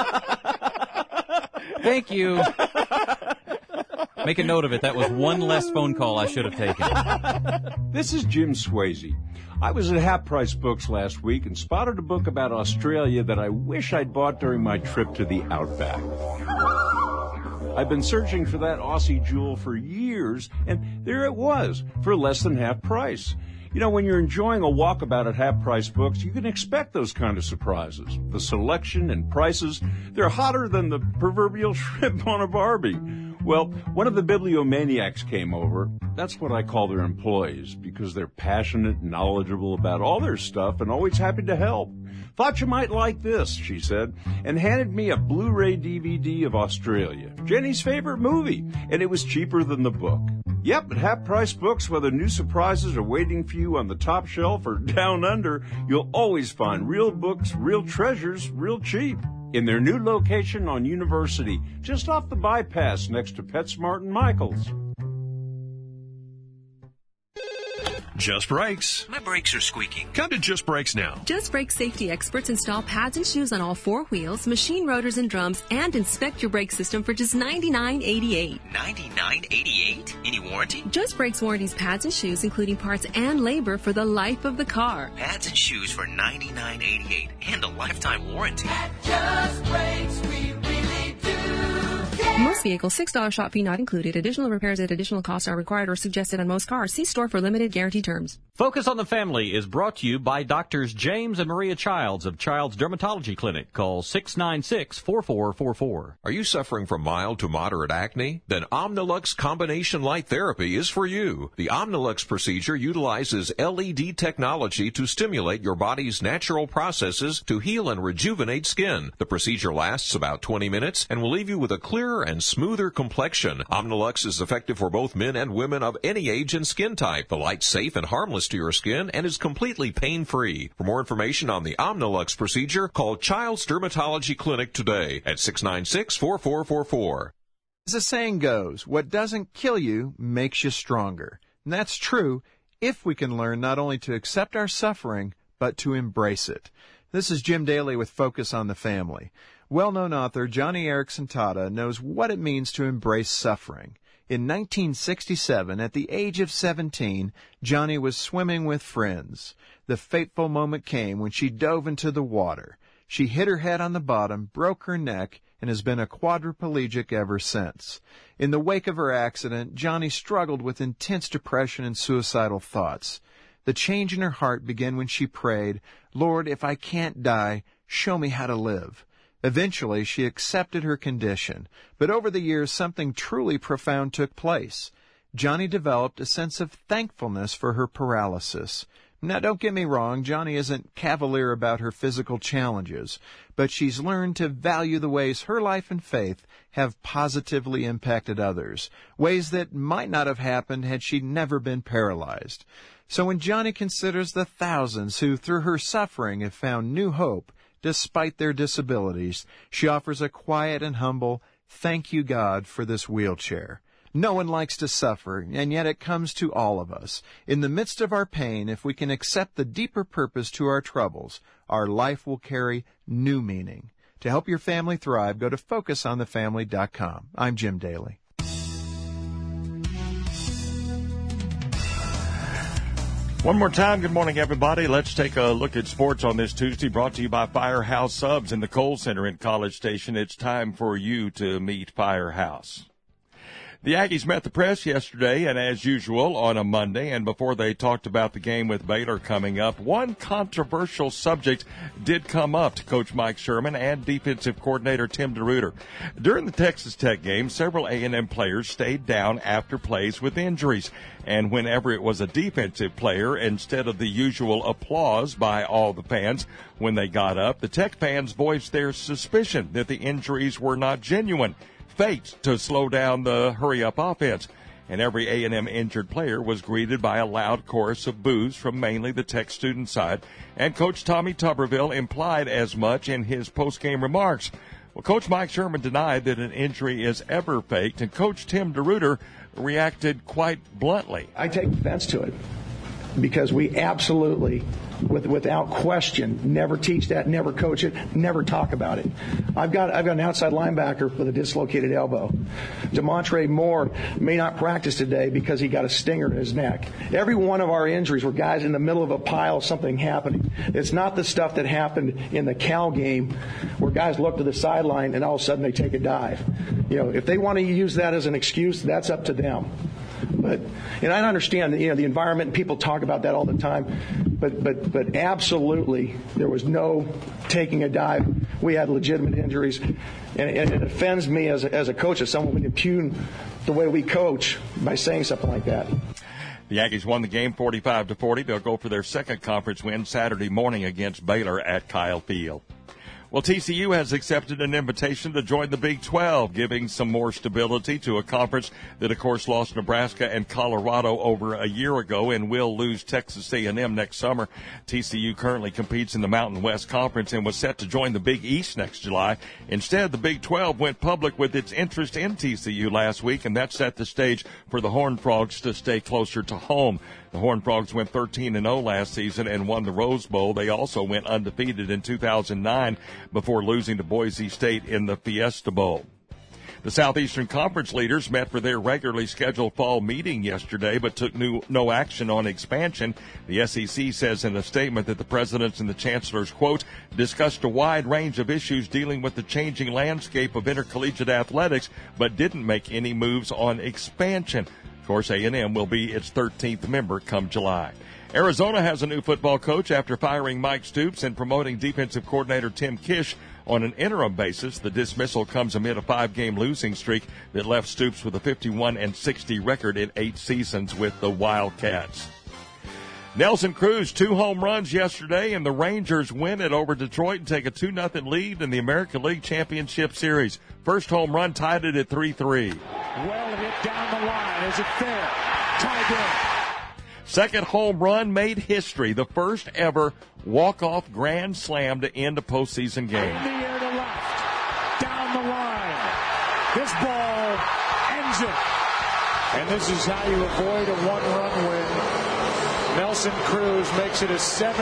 Thank you. Make a note of it. That was one less phone call I should have taken. This is Jim Swayze. I was at Half Price Books last week and spotted a book about Australia that I wish I'd bought during my trip to the Outback. I've been searching for that Aussie jewel for years, and there it was, for less than half price. You know, when you're enjoying a walkabout at Half Price Books, you can expect those kind of surprises. The selection and prices, they're hotter than the proverbial shrimp on a Barbie. Well, one of the bibliomaniacs came over. That's what I call their employees, because they're passionate, knowledgeable about all their stuff, and always happy to help. Thought you might like this, she said, and handed me a Blu-ray D V D of Australia, Jenny's favorite movie, and it was cheaper than the book. Yep, at Half Price Books, whether new surprises are waiting for you on the top shelf or down under, you'll always find real books, real treasures, real cheap. In their new location on University, just off the bypass next to PetSmart and Michael's. Just Brakes. My brakes are squeaking. Come to Just Brakes now. Just Brakes safety experts install pads and shoes on all four wheels, machine rotors and drums, and inspect your brake system for just ninety-nine eighty-eight. ninety-nine eighty-eight? Any warranty? Just Brakes warranties pads and shoes, including parts and labor for the life of the car. Pads and shoes for ninety-nine eighty-eight and a lifetime warranty. At Just Brakes, we really do care. Most vehicles, six dollars shop fee not included. Additional repairs at additional costs are required or suggested on most cars. See store for limited guarantee terms. Focus on the Family is brought to you by Doctors James and Maria Childs of Childs Dermatology Clinic. Call six nine six, four four four four. Are you suffering from mild to moderate acne? Then Omnilux Combination Light Therapy is for you. The Omnilux procedure utilizes L E D technology to stimulate your body's natural processes to heal and rejuvenate skin. The procedure lasts about twenty minutes and will leave you with a clearer and smoother complexion. Omnilux is effective for both men and women of any age and skin type. The light's safe and harmless to your skin and is completely pain-free. For more information on the Omnilux procedure, call Child's Dermatology Clinic today at six nine six, four four four four. As the saying goes, what doesn't kill you makes you stronger. And that's true if we can learn not only to accept our suffering, but to embrace it. This is Jim Daly with Focus on the Family. Well-known author Johnny Erickson Tata knows what it means to embrace suffering. In nineteen sixty-seven, at the age of seventeen, Johnny was swimming with friends. The fateful moment came when she dove into the water. She hit her head on the bottom, broke her neck, and has been a quadriplegic ever since. In the wake of her accident, Johnny struggled with intense depression and suicidal thoughts. The change in her heart began when she prayed, "Lord, if I can't die, show me how to live." Eventually, she accepted her condition, but over the years, something truly profound took place. Johnny developed a sense of thankfulness for her paralysis. Now, don't get me wrong, Johnny isn't cavalier about her physical challenges, but she's learned to value the ways her life and faith have positively impacted others, ways that might not have happened had she never been paralyzed. So when Johnny considers the thousands who, through her suffering, have found new hope, despite their disabilities, she offers a quiet and humble, "Thank you, God, for this wheelchair." No one likes to suffer, and yet it comes to all of us. In the midst of our pain, if we can accept the deeper purpose to our troubles, our life will carry new meaning. To help your family thrive, go to focus on the family dot com. I'm Jim Daly. One more time, good morning, everybody. Let's take a look at sports on this Tuesday, brought to you by Firehouse Subs in the Kohl Center in College Station. It's time for you to meet Firehouse. The Aggies met the press yesterday, and as usual, on a Monday, and before they talked about the game with Baylor coming up, one controversial subject did come up to Coach Mike Sherman and defensive coordinator Tim DeRuyter. During the Texas Tech game, several A and M players stayed down after plays with injuries, and whenever it was a defensive player, instead of the usual applause by all the fans when they got up, the Tech fans voiced their suspicion that the injuries were not genuine, faked to slow down the hurry-up offense. And every A and M injured player was greeted by a loud chorus of boos from mainly the Tech student side, and Coach Tommy Tuberville implied as much in his post-game remarks. Well, Coach Mike Sherman denied that an injury is ever faked, and Coach Tim DeRuyter reacted quite bluntly. I take offense to it because we absolutely, with, without question, never teach that, never coach it, never talk about it. I've got I've got an outside linebacker with a dislocated elbow. Demontre Moore may not practice today because he got a stinger in his neck. Every one of our injuries were guys in the middle of a pile, something happening. It's not the stuff that happened in the Cal game where guys look to the sideline and all of a sudden they take a dive. You know, if they want to use that as an excuse, that's up to them. But and I understand, you know, the environment, and people talk about that all the time. But but but absolutely, there was no taking a dive. We had legitimate injuries, and, and it offends me as a, as a coach that someone would impugn the way we coach by saying something like that. The Aggies won the game forty-five to forty. They'll go for their second conference win Saturday morning against Baylor at Kyle Field. Well, T C U has accepted an invitation to join the Big twelve, giving some more stability to a conference that, of course, lost Nebraska and Colorado over a year ago and will lose Texas A and M next summer. T C U currently competes in the Mountain West Conference and was set to join the Big East next July. Instead, the Big twelve went public with its interest in T C U last week, and that set the stage for the Horned Frogs to stay closer to home. The Horned Frogs went thirteen and oh last season and won the Rose Bowl. They also went undefeated in two thousand nine before losing to Boise State in the Fiesta Bowl. The Southeastern Conference leaders met for their regularly scheduled fall meeting yesterday, but took new, no action on expansion. The S E C says in a statement that the presidents and the chancellors, quote, discussed a wide range of issues dealing with the changing landscape of intercollegiate athletics, but didn't make any moves on expansion. Of course, A and M will be its thirteenth member come July. Arizona has a new football coach after firing Mike Stoops and promoting defensive coordinator Tim Kish on an interim basis. The dismissal comes amid a five-game losing streak that left Stoops with a fifty-one and sixty record in eight seasons with the Wildcats. Nelson Cruz, two home runs yesterday, and the Rangers win it over Detroit and take a two nothing lead in the American League Championship Series. First home run tied it at three three. Well hit down the line. Is it fair? Tied game. Second home run made history, the first ever walk-off grand slam to end a postseason game. In the air to left, down the line. This ball ends it. And this is how you avoid a one-run win. Nelson Cruz makes it a seven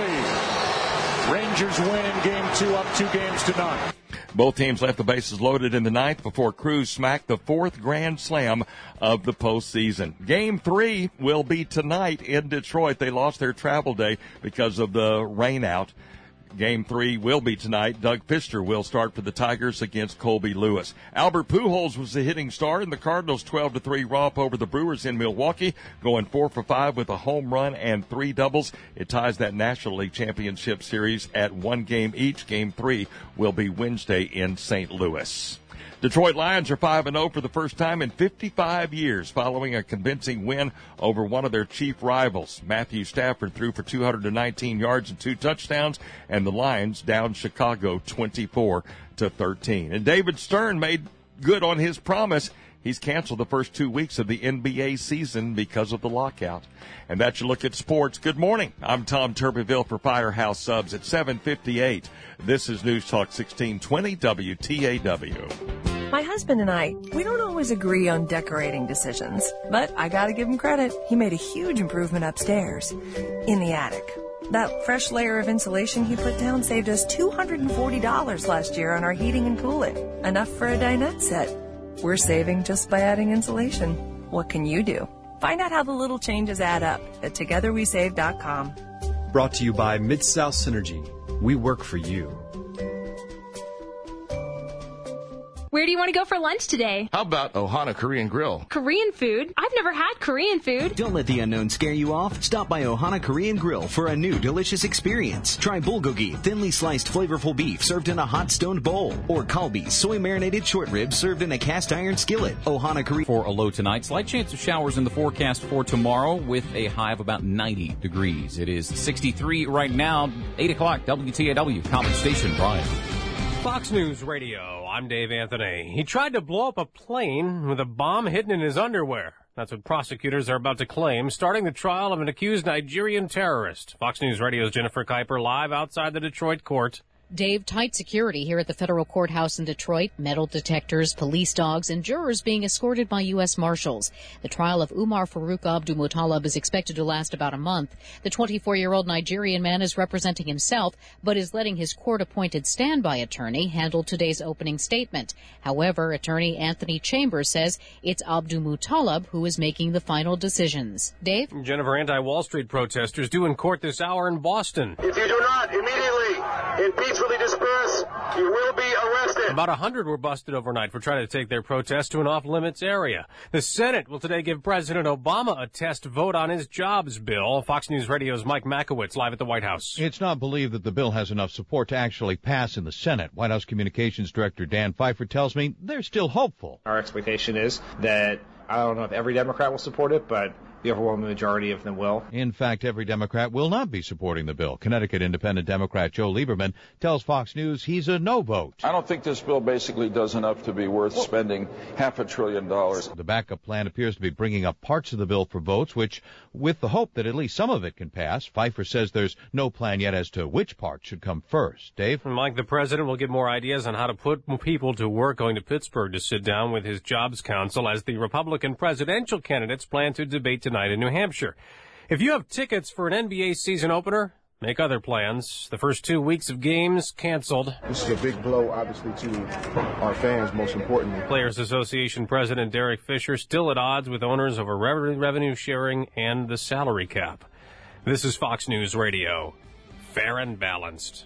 three. Rangers win in game two, up two games to none. Both teams left the bases loaded in the ninth before Cruz smacked the fourth grand slam of the postseason. Game three will be tonight in Detroit. They lost their travel day because of the rain out. Game three will be tonight. Doug Fister will start for the Tigers against Colby Lewis. Albert Pujols was the hitting star in the Cardinals' twelve to three romp over the Brewers in Milwaukee, going four for five with a home run and three doubles. It ties that National League Championship Series at one game each. Game three will be Wednesday in Saint Louis. Detroit Lions are five and oh for the first time in fifty-five years following a convincing win over one of their chief rivals. Matthew Stafford threw for two hundred nineteen yards and two touchdowns, and the Lions downed Chicago twenty-four to thirteen. And David Stern made good on his promise. He's canceled the first two weeks of the N B A season because of the lockout. And that's your look at sports. Good morning. I'm Tom Tuberville for Firehouse Subs at seven fifty-eight. This is News Talk sixteen twenty W T A W. My husband and I, we don't always agree on decorating decisions, but I gotta give him credit. He made a huge improvement upstairs in the attic. That fresh layer of insulation he put down saved us two hundred forty dollars last year on our heating and cooling. Enough for a dinette set. We're saving just by adding insulation. What can you do? Find out how the little changes add up at together we save dot com. Brought to you by Mid-South Synergy. We work for you. Where do you want to go for lunch today? How about Ohana Korean Grill? Korean food? I've never had Korean food. Don't let the unknown scare you off. Stop by Ohana Korean Grill for a new delicious experience. Try bulgogi, thinly sliced flavorful beef served in a hot stoned bowl. Or kalbi, soy marinated short ribs served in a cast iron skillet. Ohana Korean. For a low tonight, slight chance of showers in the forecast for tomorrow with a high of about ninety degrees. It is sixty-three right now, eight o'clock, W T A W, College Station, Bryan. Fox News Radio, I'm Dave Anthony. He tried to blow up a plane with a bomb hidden in his underwear. That's what prosecutors are about to claim, starting the trial of an accused Nigerian terrorist. Fox News Radio's Jennifer Kuiper live outside the Detroit court. Dave, tight security here at the federal courthouse in Detroit, metal detectors, police dogs, and jurors being escorted by U S Marshals. The trial of Umar Farouk Abdulmutallab is expected to last about a month. The twenty-four-year-old Nigerian man is representing himself, but is letting his court-appointed standby attorney handle today's opening statement. However, attorney Anthony Chambers says it's Abdulmutallab who is making the final decisions. Dave? Jennifer, anti-Wall Street protesters due in court this hour in Boston. If you do not immediately and peacefully disperse, you will be arrested. About a hundred were busted overnight for trying to take their protest to an off-limits area. The Senate will today give President Obama a test vote on his jobs bill. Fox News Radio's Mike Makowitz live at the White House. It's not believed that the bill has enough support to actually pass in the Senate. White House Communications Director Dan Pfeiffer tells me they're still hopeful. Our expectation is that, I don't know if every Democrat will support it, but the overwhelming majority of them will. In fact, every Democrat will not be supporting the bill. Connecticut Independent Democrat Joe Lieberman tells Fox News he's a no vote. I don't think this bill basically does enough to be worth spending half a trillion dollars. The backup plan appears to be bringing up parts of the bill for votes, which, with the hope that at least some of it can pass, Pfeiffer says there's no plan yet as to which part should come first. Dave? Mike, the president will get more ideas on how to put people to work going to Pittsburgh to sit down with his Jobs Council as the Republican presidential candidates plan to debate tonight in New Hampshire. If you have tickets for an N B A season opener, make other plans. The first two weeks of games canceled. This is a big blow, obviously, to our fans, most importantly. Players Association President Derek Fisher still at odds with owners over revenue sharing and the salary cap. This is Fox News Radio. Fair and balanced.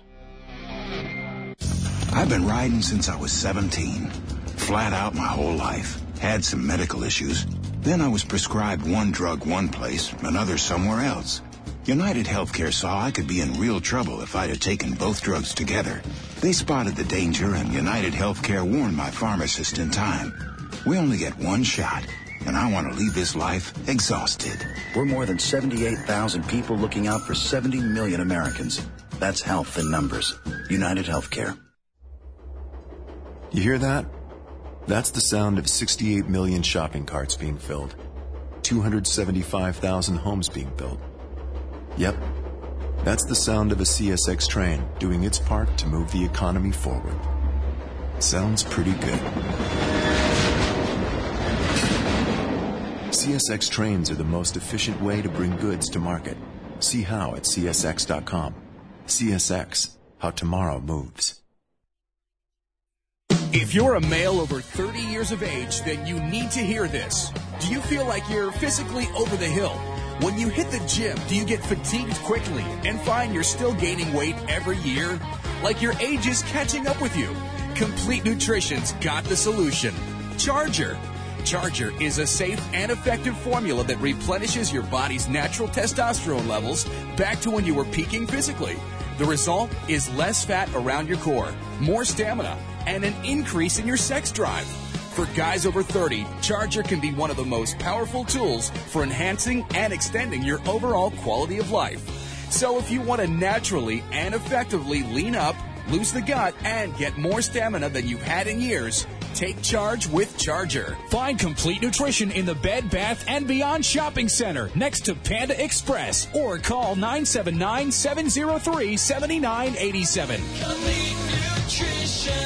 I've been riding since I was seventeen. Flat out my whole life. Had some medical issues. Then I was prescribed one drug one place, another somewhere else. United Healthcare saw I could be in real trouble if I'd have taken both drugs together. They spotted the danger, and United Healthcare warned my pharmacist in time. We only get one shot, and I want to leave this life exhausted. We're more than seventy-eight thousand people looking out for seventy million Americans. That's health in numbers. United Healthcare. You hear that? That's the sound of sixty-eight million shopping carts being filled, two hundred seventy-five thousand homes being built. Yep, that's the sound of a C S X train doing its part to move the economy forward. Sounds pretty good. C S X trains are the most efficient way to bring goods to market. See how at C S X dot com. C S X, how tomorrow moves. If you're a male over thirty years of age, then you need to hear this. Do you feel like you're physically over the hill? When you hit the gym, do you get fatigued quickly and find you're still gaining weight every year? Like your age is catching up with you? Complete Nutrition's got the solution. Charger. Charger is a safe and effective formula that replenishes your body's natural testosterone levels back to when you were peaking physically. The result is less fat around your core, more stamina, and an increase in your sex drive. For guys over thirty, Charger can be one of the most powerful tools for enhancing and extending your overall quality of life. So if you want to naturally and effectively lean up, lose the gut, and get more stamina than you've had in years, take charge with Charger. Find Complete Nutrition in the Bed, Bath, and Beyond Shopping Center next to Panda Express, or call nine seven nine, seven zero three, seven nine eight seven. Complete Nutrition.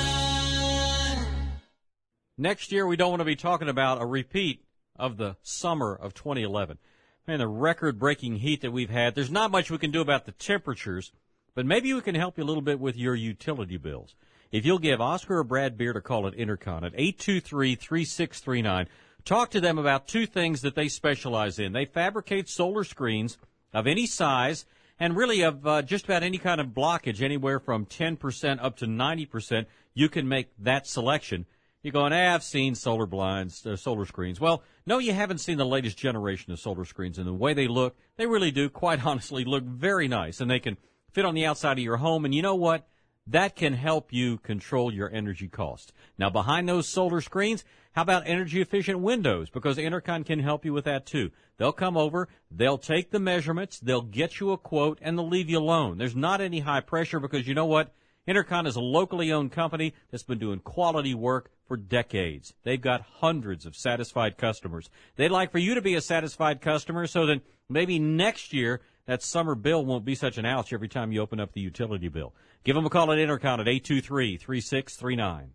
Next year, we don't want to be talking about a repeat of the summer of twenty eleven. Man, the record-breaking heat that we've had, there's not much we can do about the temperatures, but maybe we can help you a little bit with your utility bills. If you'll give Oscar or Brad Beard a call at Intercon at eight two three, three six three nine, talk to them about two things that they specialize in. They fabricate solar screens of any size and really of uh, just about any kind of blockage, anywhere from ten percent up to ninety percent. You can make that selection. You're going, eh, I've seen solar blinds, uh, solar screens. Well, no, you haven't seen the latest generation of solar screens, and the way they look, they really do, quite honestly, look very nice, and they can fit on the outside of your home, and you know what? That can help you control your energy costs. Now, behind those solar screens, how about energy-efficient windows? Because Intercon can help you with that, too. They'll come over, they'll take the measurements, they'll get you a quote, and they'll leave you alone. There's not any high pressure because you know what? Intercon is a locally owned company that's been doing quality work for decades. They've got hundreds of satisfied customers. They'd like for you to be a satisfied customer so that maybe next year that summer bill won't be such an ouch every time you open up the utility bill. Give them a call at Intercon at eight two three, three six three nine.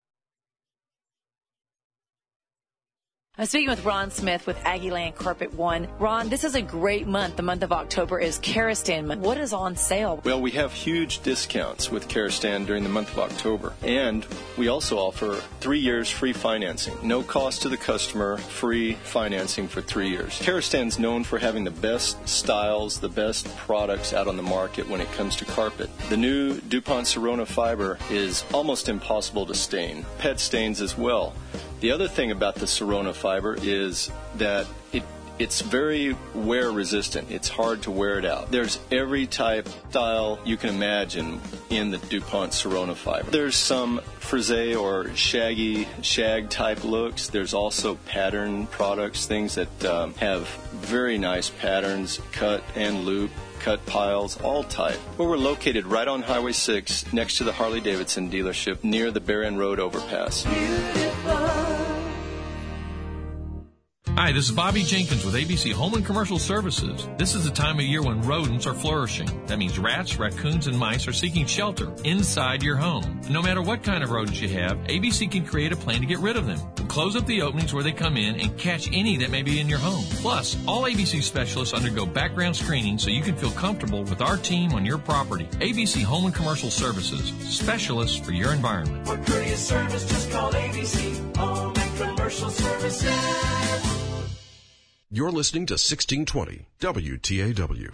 I'm speaking with Ron Smith with Aggieland Carpet One. Ron, this is a great month. The month of October is Karastan month. What is on sale? Well, we have huge discounts with Karastan during the month of October. And we also offer three years free financing. No cost to the customer, free financing for three years. Karastan's known for having the best styles, the best products out on the market when it comes to carpet. The new DuPont Sorona fiber is almost impossible to stain. Pet stains as well. The other thing about the Sorona fiber is that it it's very wear resistant. It's hard to wear it out. There's every type, style you can imagine in the DuPont Sorona fiber. There's some frisé or shaggy, shag type looks. There's also pattern products, things that um, have very nice patterns, cut and loop, cut piles, all type. Well, we're located right on Highway six next to the Harley-Davidson dealership near the Bear End Road overpass. Hi, this is Bobby Jenkins with A B C Home and Commercial Services. This is the time of year when rodents are flourishing. That means rats, raccoons, and mice are seeking shelter inside your home. No matter what kind of rodents you have, A B C can create a plan to get rid of them. We'll close up the openings where they come in and catch any that may be in your home. Plus, all A B C specialists undergo background screening so you can feel comfortable with our team on your property. A B C Home and Commercial Services, specialists for your environment. For courteous service, just call A B C Home and Commercial Services. You're listening to sixteen twenty W T A W.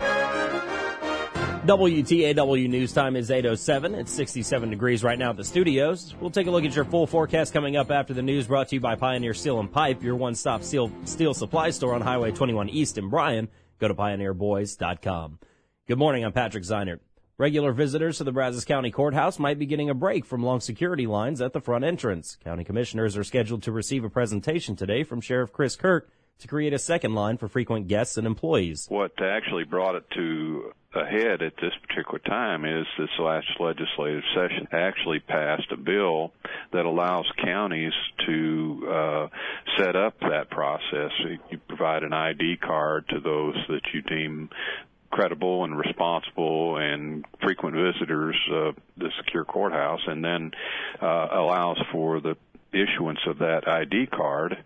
W T A W news time is eight oh seven. It's sixty-seven degrees right now at the studios. We'll take a look at your full forecast coming up after the news, brought to you by Pioneer Steel and Pipe, your one-stop steel, steel supply store on Highway twenty-one East in Bryan. Go to pioneer boys dot com. Good morning, I'm Patrick Zeinert. Regular visitors to the Brazos County Courthouse might be getting a break from long security lines at the front entrance. County commissioners are scheduled to receive a presentation today from Sheriff Chris Kirk to create a second line for frequent guests and employees. What actually brought it to a head at this particular time is this last legislative session actually passed a bill that allows counties to uh, set up that process. You provide an I D card to those that you deem credible and responsible and frequent visitors of the secure courthouse, and then uh, allows for the issuance of that I D card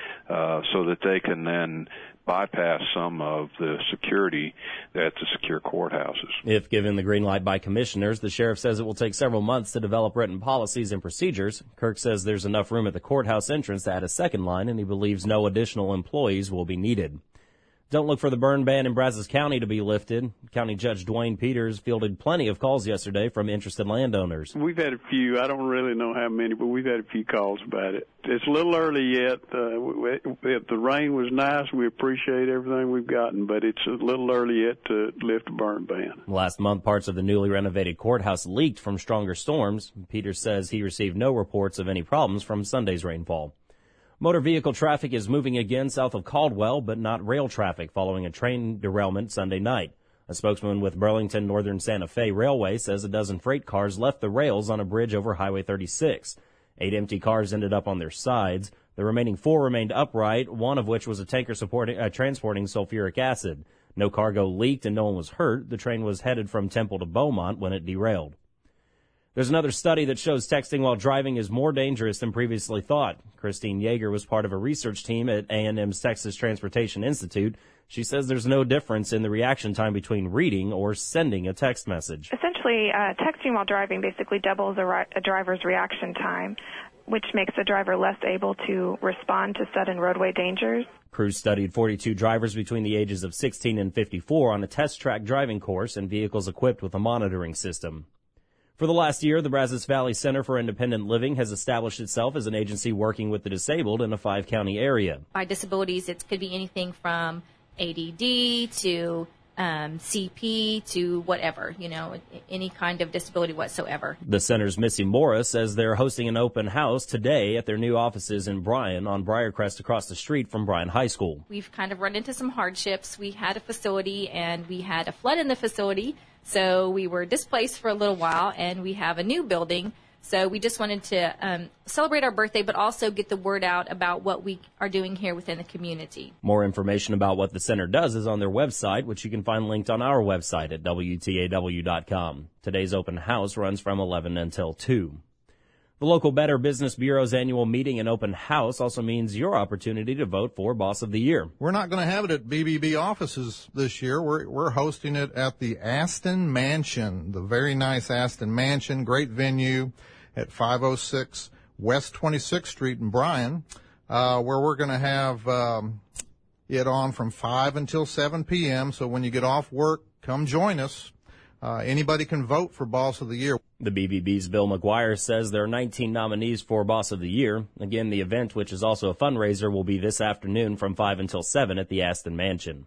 uh, so that they can then bypass some of the security at the secure courthouses. If given the green light by commissioners, the sheriff says it will take several months to develop written policies and procedures. Kirk says there's enough room at the courthouse entrance to add a second line, and he believes no additional employees will be needed. Don't look for the burn ban in Brazos County to be lifted. County Judge Dwayne Peters fielded plenty of calls yesterday from interested landowners. We've had a few. I don't really know how many, but we've had a few calls about it. It's a little early yet. Uh, if the rain was nice, we appreciate everything we've gotten, but it's a little early yet to lift the burn ban. Last month, parts of the newly renovated courthouse leaked from stronger storms. Peters says he received no reports of any problems from Sunday's rainfall. Motor vehicle traffic is moving again south of Caldwell, but not rail traffic following a train derailment Sunday night. A spokesman with Burlington Northern Santa Fe Railway says a dozen freight cars left the rails on a bridge over Highway thirty-six. Eight empty cars ended up on their sides. The remaining four remained upright, one of which was a tanker supporting, uh, transporting sulfuric acid. No cargo leaked and no one was hurt. The train was headed from Temple to Beaumont when it derailed. There's another study that shows texting while driving is more dangerous than previously thought. Christine Yeager was part of a research team at A and M's Texas Transportation Institute. She says there's no difference in the reaction time between reading or sending a text message. Essentially, uh, texting while driving basically doubles a, ri- a driver's reaction time, which makes the driver less able to respond to sudden roadway dangers. Crews studied forty-two drivers between the ages of sixteen and fifty-four on a test track driving course and vehicles equipped with a monitoring system. For the last year, the Brazos Valley Center for Independent Living has established itself as an agency working with the disabled in a five-county area. By disabilities, it could be anything from A D D to um, C P to whatever, you know, any kind of disability whatsoever. The center's Missy Morris says they're hosting an open house today at their new offices in Bryan on Briarcrest across the street from Bryan High School. We've kind of run into some hardships. We had a facility and we had a flood in the facility. So we were displaced for a little while, and we have a new building. So we just wanted to um, celebrate our birthday, but also get the word out about what we are doing here within the community. More information about what the center does is on their website, which you can find linked on our website at W T A W dot com. Today's open house runs from eleven until two. The local Better Business Bureau's annual meeting and open house also means your opportunity to vote for Boss of the Year. We're not going to have it at B B B offices this year. We're, we're hosting it at the Aston Mansion, the very nice Aston Mansion, great venue at five oh six West twenty-sixth Street in Bryan, uh, where we're going to have um, it on from five until seven p.m. So when you get off work, come join us. Uh, anybody can vote for Boss of the Year. The B B B's Bill McGuire says there are nineteen nominees for Boss of the Year. Again, the event, which is also a fundraiser, will be this afternoon from five until seven at the Aston Mansion.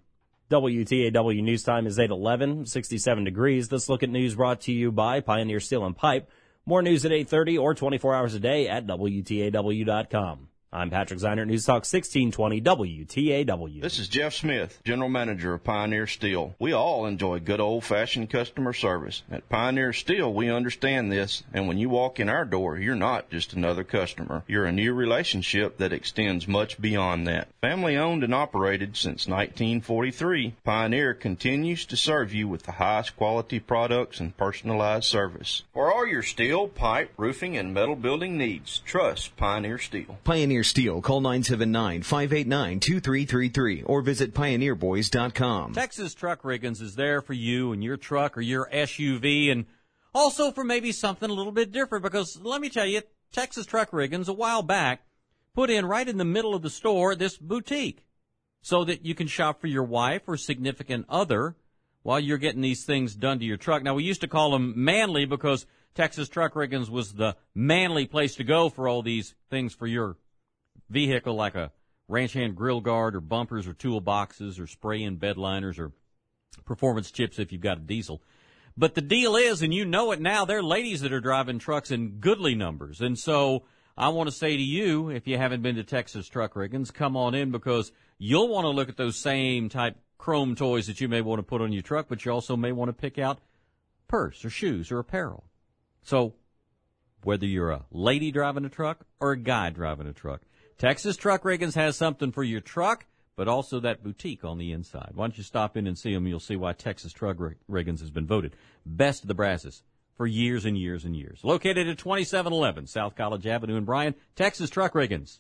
W T A W News Time is eight eleven, sixty-seven degrees. This look at news brought to you by Pioneer Steel and Pipe. More news at eight thirty or twenty-four hours a day at W T A W dot com. I'm Patrick Zeinert, News Talk sixteen twenty W T A W. This is Jeff Smith, General Manager of Pioneer Steel. We all enjoy good old-fashioned customer service. At Pioneer Steel, we understand this, and when you walk in our door, you're not just another customer. You're a new relationship that extends much beyond that. Family-owned and operated since nineteen forty-three, Pioneer continues to serve you with the highest quality products and personalized service. For all your steel, pipe, roofing, and metal building needs, trust Pioneer Steel. Pioneer Steel. Call nine seven nine, five eight nine, two three three three or visit pioneer boys dot com. Texas Truck Riggins is there for you and your truck or your S U V, and also for maybe something a little bit different, because let me tell you, Texas Truck Riggins a while back put in right in the middle of the store this boutique so that you can shop for your wife or significant other while you're getting these things done to your truck. Now, we used to call them manly because Texas Truck Riggins was the manly place to go for all these things for your vehicle, like a ranch hand grill guard or bumpers or toolboxes or spray-in bed liners or performance chips if you've got a diesel. But the deal is, and you know it now, there are ladies that are driving trucks in goodly numbers. And so I want to say to you, if you haven't been to Texas Truck Riggins, come on in, because you'll want to look at those same type chrome toys that you may want to put on your truck, but you also may want to pick out purse or shoes or apparel. So whether you're a lady driving a truck or a guy driving a truck, Texas Truck Riggins has something for your truck, but also that boutique on the inside. Why don't you stop in and see them? You'll see why Texas Truck Riggins has been voted best of the brasses for years and years and years. Located at twenty-seven eleven South College Avenue in Bryan, Texas Truck Riggins.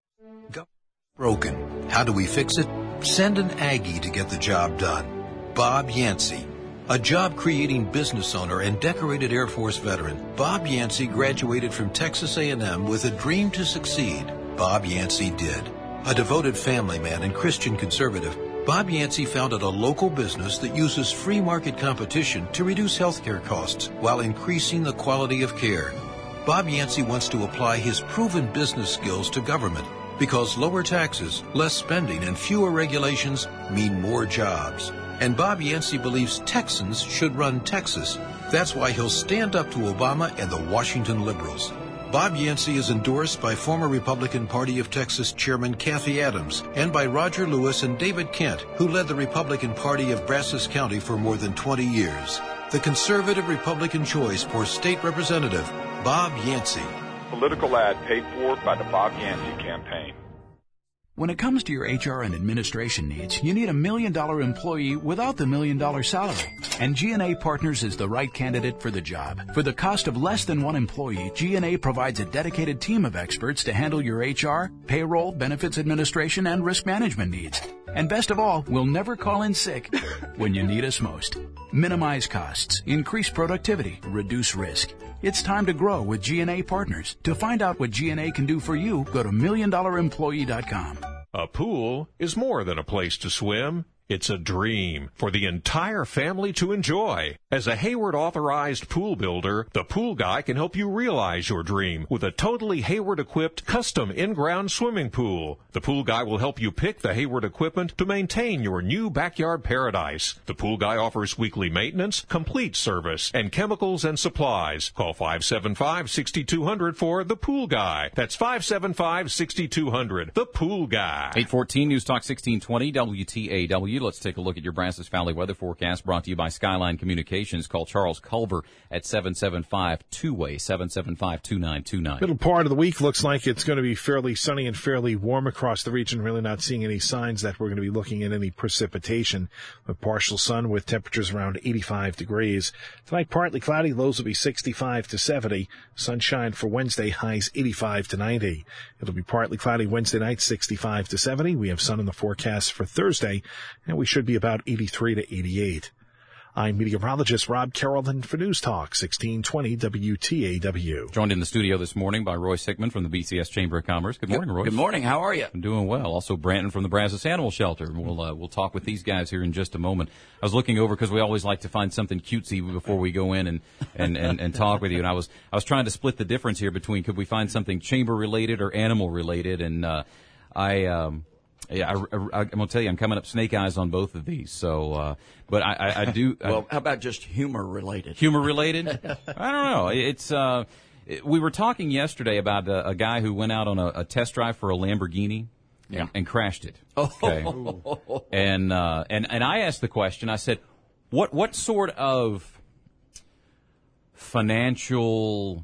Broken. How do we fix it? Send an Aggie to get the job done. Bob Yancey. A job-creating business owner and decorated Air Force veteran, Bob Yancey graduated from Texas A and M with a dream to succeed. Bob Yancey did. A devoted family man and Christian conservative, Bob Yancey founded a local business that uses free market competition to reduce healthcare costs while increasing the quality of care. Bob Yancey wants to apply his proven business skills to government because lower taxes, less spending, and fewer regulations mean more jobs. And Bob Yancey believes Texans should run Texas. That's why he'll stand up to Obama and the Washington liberals. Bob Yancey is endorsed by former Republican Party of Texas Chairman Kathy Adams and by Roger Lewis and David Kent, who led the Republican Party of Brazos County for more than twenty years. The conservative Republican choice for state representative, Bob Yancey. Political ad paid for by the Bob Yancey campaign. When it comes to your H R and administration needs, you need a million-dollar employee without the million-dollar salary. And G and A Partners is the right candidate for the job. For the cost of less than one employee, G and A provides a dedicated team of experts to handle your H R, payroll, benefits administration, and risk management needs. And best of all, we'll never call in sick when you need us most. Minimize costs, increase productivity, reduce risk. It's time to grow with G and A Partners. To find out what G and A can do for you, go to million dollar employee dot com. A pool is more than a place to swim. It's a dream for the entire family to enjoy. As a Hayward authorized pool builder, the Pool Guy can help you realize your dream with a totally Hayward equipped custom in-ground swimming pool. The Pool Guy will help you pick the Hayward equipment to maintain your new backyard paradise. The Pool Guy offers weekly maintenance, complete service, and chemicals and supplies. Call five seven five, six two zero zero for the Pool Guy. That's five seven five, six two zero zero. The Pool Guy. eight fourteen News Talk sixteen twenty W T A W. Let's take a look at your Brazos Valley weather forecast brought to you by Skyline Communications. Call Charles Culver at seven seven five, two way, seven seven five, two nine two nine. Middle part of the week looks like it's going to be fairly sunny and fairly warm across the region. Really not seeing any signs that we're going to be looking at any precipitation. With partial sun with temperatures around eighty-five degrees. Tonight, partly cloudy. Lows will be sixty-five to seventy. Sunshine for Wednesday. Highs eighty-five to ninety. It'll be partly cloudy Wednesday night, sixty-five to seventy. We have sun in the forecast for Thursday, and we should be about eighty-three to eighty-eight. I'm meteorologist Rob Carrollton for News Talk sixteen twenty W T A W. Joined in the studio this morning by Roy Sigmund from the B C S Chamber of Commerce. Good morning, Roy. Good morning. How are you? I'm doing well. Also, Brandon from the Brazos Animal Shelter. We'll uh, we'll talk with these guys here in just a moment. I was looking over because we always like to find something cutesy before we go in and, and, and, and talk with you. And I was I was trying to split the difference here between could we find something chamber related or animal related, and uh, I. Um, Yeah, I, I, I'm going to tell you, I'm coming up snake eyes on both of these. So, uh, but I, I, I do. Well, I, how about just humor related? Humor related? I don't know. It's, uh, We were talking yesterday about a, a guy who went out on a, a test drive for a Lamborghini and, Yeah. and crashed it. Okay. and, uh, and and I asked the question. I said, "What what sort of financial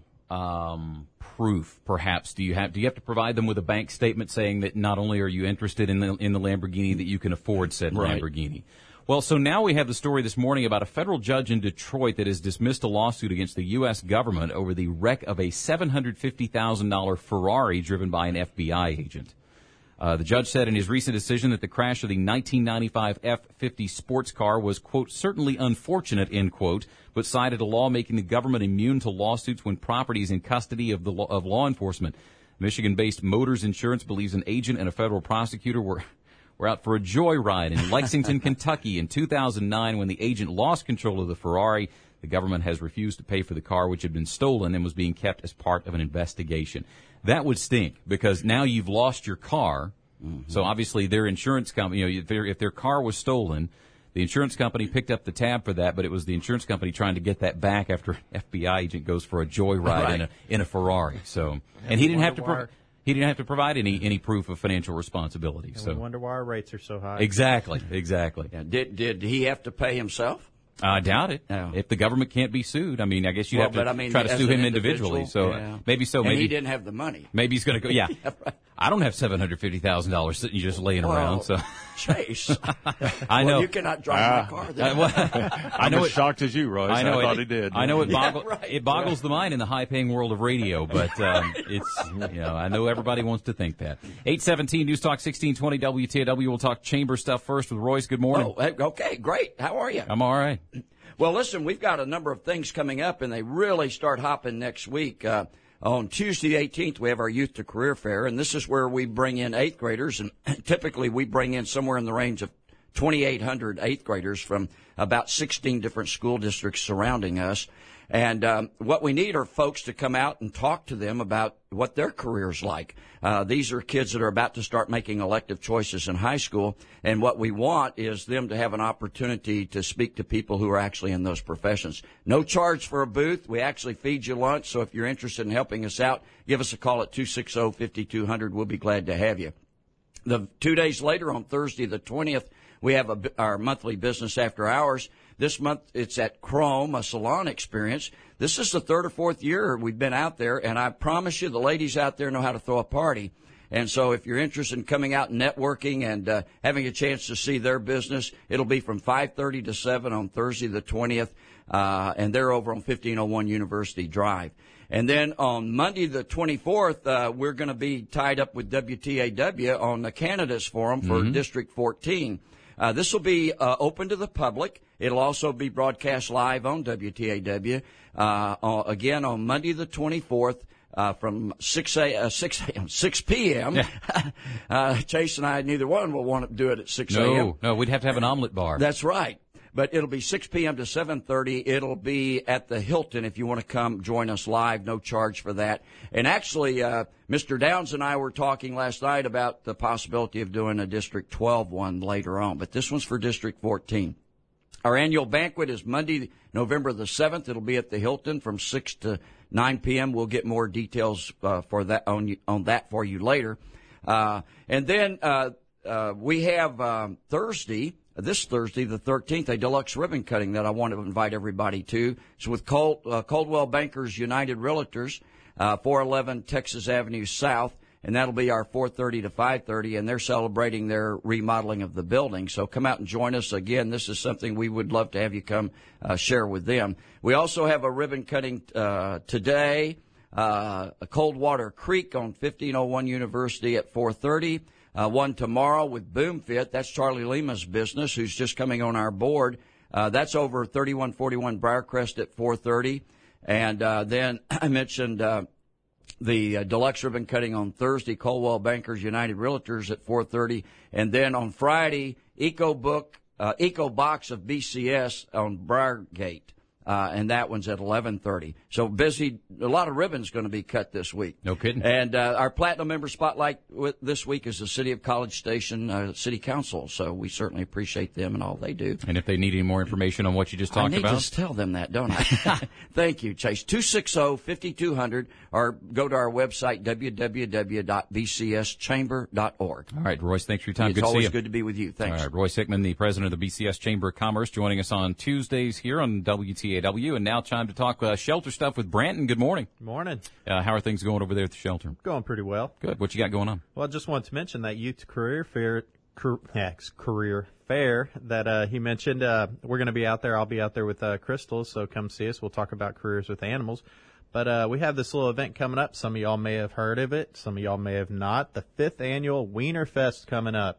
um, proof, perhaps, do you have? Do you have to provide them with a bank statement saying that not only are you interested in the in the Lamborghini, that you can afford said Right. Lamborghini?" Well, so now we have the story this morning about a federal judge in Detroit that has dismissed a lawsuit against the U S government over the wreck of a seven hundred fifty thousand dollars Ferrari driven by an F B I agent. Uh, the judge said in his recent decision that the crash of the nineteen ninety-five F fifty sports car was, quote, certainly unfortunate, end quote, but cited a law making the government immune to lawsuits when property is in custody of the law, of law enforcement. Michigan-based Motors Insurance believes an agent and a federal prosecutor were were out for a joyride in Lexington, Kentucky in two thousand nine when the agent lost control of the Ferrari. The government has refused to pay for the car, which had been stolen and was being kept as part of an investigation. That would stink, because now you've lost your car. Mm-hmm. So obviously their insurance company, you know, if their, if their car was stolen, the insurance company picked up the tab for that, but it was the insurance company trying to get that back after an F B I agent goes for a joyride Right. in a in a Ferrari. So, and he didn't have to pro- he didn't have to provide any any proof of financial responsibility. And So we wonder why our rates are so high. exactly, exactly. Yeah. Did did he have to pay himself? I doubt it. No. If the government can't be sued, I mean, I guess you'd Well, have to but I mean, try to as sue an him individual, individually. So yeah. uh, maybe so. And maybe he didn't have the money. Maybe he's going to go. Yeah, Yeah, right. I don't have seven hundred fifty thousand dollars sitting just laying Well, around. So Chase, I know well, you cannot drive my car. Then. I, well, I I'm know as it, shocked as you, Royce. I know I it, thought he did. I know it, Yeah, boggle, right, it boggles the mind in the high-paying world of radio, but um, it's you know I know everybody wants to think that. eight seventeen News Talk sixteen twenty W T A W. We'll talk chamber stuff first with Royce. Good morning. Oh, hey, okay, great. How are you? I'm all right. Well, listen, we've got a number of things coming up, and they really start hopping next week. Uh, on Tuesday the eighteenth, we have our Youth to Career Fair, and this is where we bring in eighth graders, and typically we bring in somewhere in the range of twenty-eight hundred eighth graders from about sixteen different school districts surrounding us. And um, what we need are folks to come out and talk to them about what their career's like. Uh, these are kids that are about to start making elective choices in high school, and what we want is them to have an opportunity to speak to people who are actually in those professions. No charge for a booth. We actually feed you lunch, so if you're interested in helping us out, give us a call at two six zero, five two zero zero. We'll be glad to have you. The two days later, on Thursday the twentieth, we have a, our monthly business after hours. This month, it's at Chrome, a salon experience. This is the third or fourth year we've been out there, and I promise you the ladies out there know how to throw a party. And so if you're interested in coming out and networking and uh, having a chance to see their business, it'll be from five thirty to seven on Thursday the twentieth, uh, and they're over on fifteen oh one University Drive. And then on Monday the twenty-fourth, uh, we're going to be tied up with W T A W on the Candidates Forum for Mm-hmm. District fourteen. Uh, this will be uh, open to the public. It'll also be broadcast live on W T A W, uh, uh, again on Monday the twenty-fourth. Uh, from six a, uh, six a.m., six p.m. Yeah. uh, Chase and I, neither one will want to do it at six a.m. No, no, we'd have to have an omelet bar. That's right. But it'll be six p.m. to seven thirty. It'll be at the Hilton if you want to come join us live. No charge for that. And actually, uh, Mister Downs and I were talking last night about the possibility of doing a District twelve one later on. But this one's for District fourteen. Our annual banquet is Monday, November the seventh. It'll be at the Hilton from six to nine p.m. We'll get more details uh, for that on, you, on that for you later. Uh, and then uh, uh, we have um, Thursday, this Thursday, the thirteenth, a deluxe ribbon cutting that I want to invite everybody to. It's with Cold, uh, Coldwell Bankers United Realtors, uh, four eleven Texas Avenue South. And that'll be our four thirty to five thirty, and they're celebrating their remodeling of the building. So come out and join us. Again, this is something we would love to have you come uh, share with them. We also have a ribbon cutting uh, today, uh, Coldwater Creek on fifteen oh one University at four thirty. Uh, one tomorrow with BoomFit. That's Charlie Lima's business, who's just coming on our board. Uh, that's over thirty-one forty-one Briarcrest at four thirty. And uh, then I mentioned... Uh, The uh, deluxe ribbon cutting on Thursday, Coldwell Bankers United Realtors at four thirty, and then on Friday, Eco Book, uh, Eco Box of B C S on Briargate. Uh, and that one's at eleven thirty. So busy. A lot of ribbons going to be cut this week. No kidding. And uh, our platinum member spotlight with, this week is the City of College Station uh, City Council. So we certainly appreciate them and all they do. And if they need any more information on what you just talked I need about, to tell them that, don't I? Thank you, Chase. two six zero, five two zero zero or go to our website, w w w dot b c s chamber dot org. All right, Royce, thanks for your time. It's good to see always you. good to be with you. Thanks. All right, Royce Hickman, the president of the B C S Chamber of Commerce, joining us on Tuesdays here on W T A W. And now time to talk uh, shelter stuff with Branton. Good morning. Morning. Uh, how are things going over there at the shelter? Going pretty well. Good. What you got going on? Well, I just wanted to mention that youth career fair, car, career fair that uh, he mentioned. Uh, we're going to be out there. I'll be out there with uh, Crystal, so come see us. We'll talk about careers with animals. But uh, we have this little event coming up. Some of y'all may have heard of it. Some of y'all may have not. The fifth annual Wiener Fest coming up.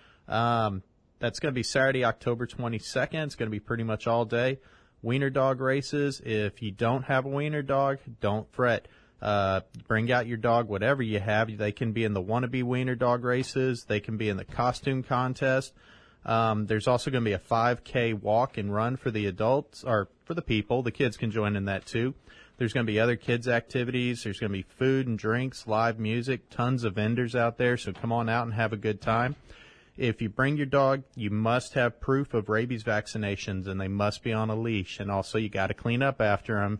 Um, that's going to be Saturday, October twenty-second. It's going to be pretty much all day. Wiener dog races. If you don't have a wiener dog, don't fret. Uh, bring out your dog, whatever you have. They can be in the wannabe wiener dog races. They can be in the costume contest. Um, there's also going to be a five K walk and run for the adults, or for the people. The kids can join in that too. There's going to be other kids' activities. There's going to be food and drinks, live music, tons of vendors out there. So come on out and have a good time. If you bring your dog, you must have proof of rabies vaccinations, and they must be on a leash. And also, you got to clean up after them.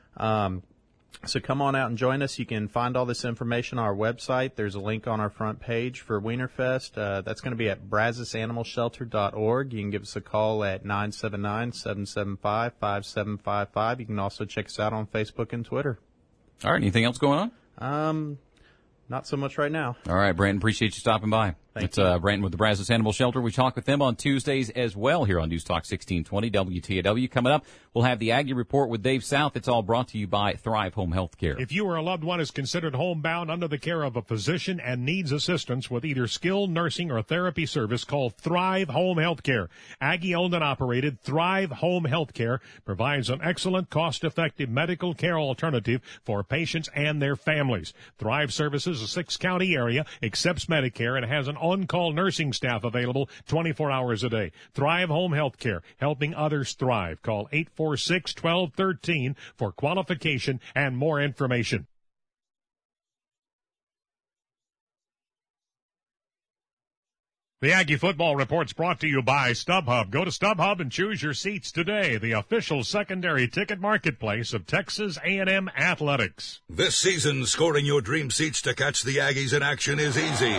Um, so come on out and join us. You can find all this information on our website. There's a link on our front page for Wienerfest. Uh, that's going to be at brazos animal shelter dot org. You can give us a call at nine seven nine, seven seven five, five seven five five. You can also check us out on Facebook and Twitter. All right. Anything else going on? Um, not so much right now. All right, Brandon. Appreciate you stopping by. Thank it's you. uh, Brandon with the Brazos Animal Shelter. We talk with them on Tuesdays as well here on News Talk sixteen twenty W T A W. Coming up, we'll have the Aggie Report with Dave South. It's all brought to you by Thrive Home Health Care. If you or a loved one is considered homebound under the care of a physician and needs assistance with either skilled nursing or therapy service, call Thrive Home Health Care. Aggie-owned and operated, Thrive Home Health Care provides an excellent, cost-effective medical care alternative for patients and their families. Thrive services a six-county area, accepts Medicare, and has an on-call nursing staff available twenty-four hours a day. Thrive Home Health Care, helping others thrive. Call eight four six, one two one three for qualification and more information. The Aggie Football Report's brought to you by StubHub. Go to StubHub and choose your seats today, the official secondary ticket marketplace of Texas A and M Athletics. This season, scoring your dream seats to catch the Aggies in action is easy.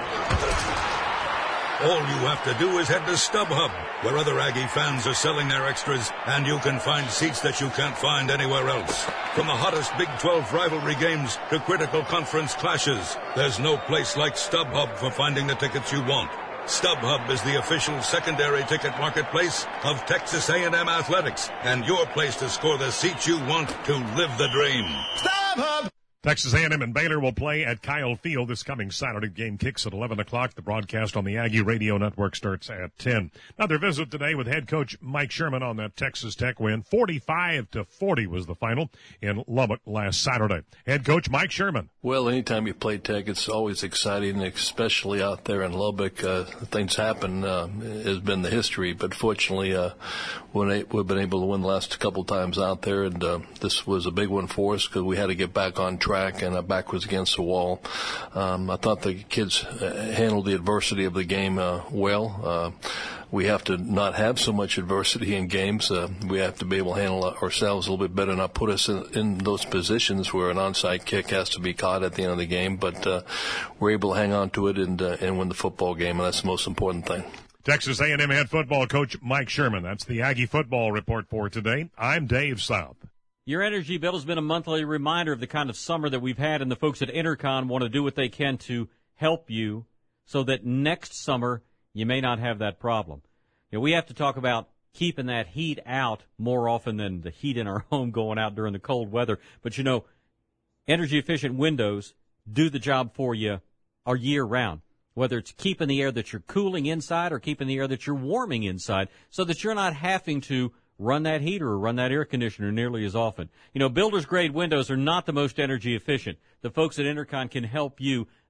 All you have to do is head to StubHub, where other Aggie fans are selling their extras, and you can find seats that you can't find anywhere else. From the hottest Big twelve rivalry games to critical conference clashes, there's no place like StubHub for finding the tickets you want. StubHub is the official secondary ticket marketplace of Texas A and M Athletics, and your place to score the seats you want to live the dream. StubHub! Texas A and M and Baylor will play at Kyle Field this coming Saturday. Game kicks at eleven o'clock. The broadcast on the Aggie Radio Network starts at ten. Another visit today with head coach Mike Sherman on that Texas Tech win. forty-five to forty was the final in Lubbock last Saturday. Head coach Mike Sherman. Well, anytime you play Tech, it's always exciting, especially out there in Lubbock. Uh, things happen uh, has been the history, but fortunately, uh, we've been able to win the last couple times out there, and uh, this was a big one for us because we had to get back on track. And our back was against the wall. Um, I thought the kids handled the adversity of the game uh, well. Uh, we have to not have so much adversity in games. Uh, we have to be able to handle ourselves a little bit better, not put us in, in those positions where an onside kick has to be caught at the end of the game. But uh, we're able to hang on to it and, uh, and win the football game, and that's the most important thing. Texas A and M head football coach Mike Sherman. That's the Aggie Football Report for today. I'm Dave South. Your energy bill has been a monthly reminder of the kind of summer that we've had, and the folks at Intercon want to do what they can to help you so that next summer you may not have that problem. You know, we have to talk about keeping that heat out more often than the heat in our home going out during the cold weather. But, you know, energy-efficient windows do the job for you all year round, whether it's keeping the air that you're cooling inside or keeping the air that you're warming inside so that you're not having to run that heater or run that air conditioner nearly as often. You know, builder's grade windows are not the most energy efficient. The folks at Intercon can help you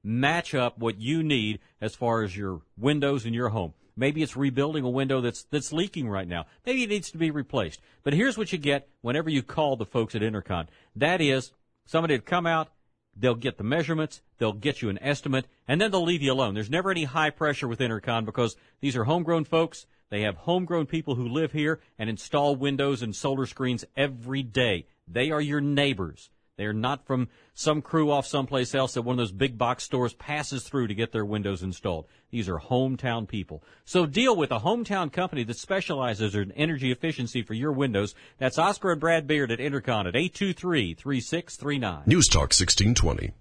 match up what you need as far as your windows in your home. Maybe it's rebuilding a window that's that's leaking right now. Maybe it needs to be replaced. But here's what you get whenever you call the folks at Intercon. That is, somebody would come out, they'll get the measurements, they'll get you an estimate, and then they'll leave you alone. There's never any high pressure with Intercon because these are homegrown folks. They have homegrown people who live here and install windows and solar screens every day. They are your neighbors. They're not from some crew off someplace else that one of those big box stores passes through to get their windows installed. These are hometown people. So deal with a hometown company that specializes in energy efficiency for your windows. That's Oscar and Brad Beard at Intercon at eight two three, three six three nine. News Talk sixteen twenty.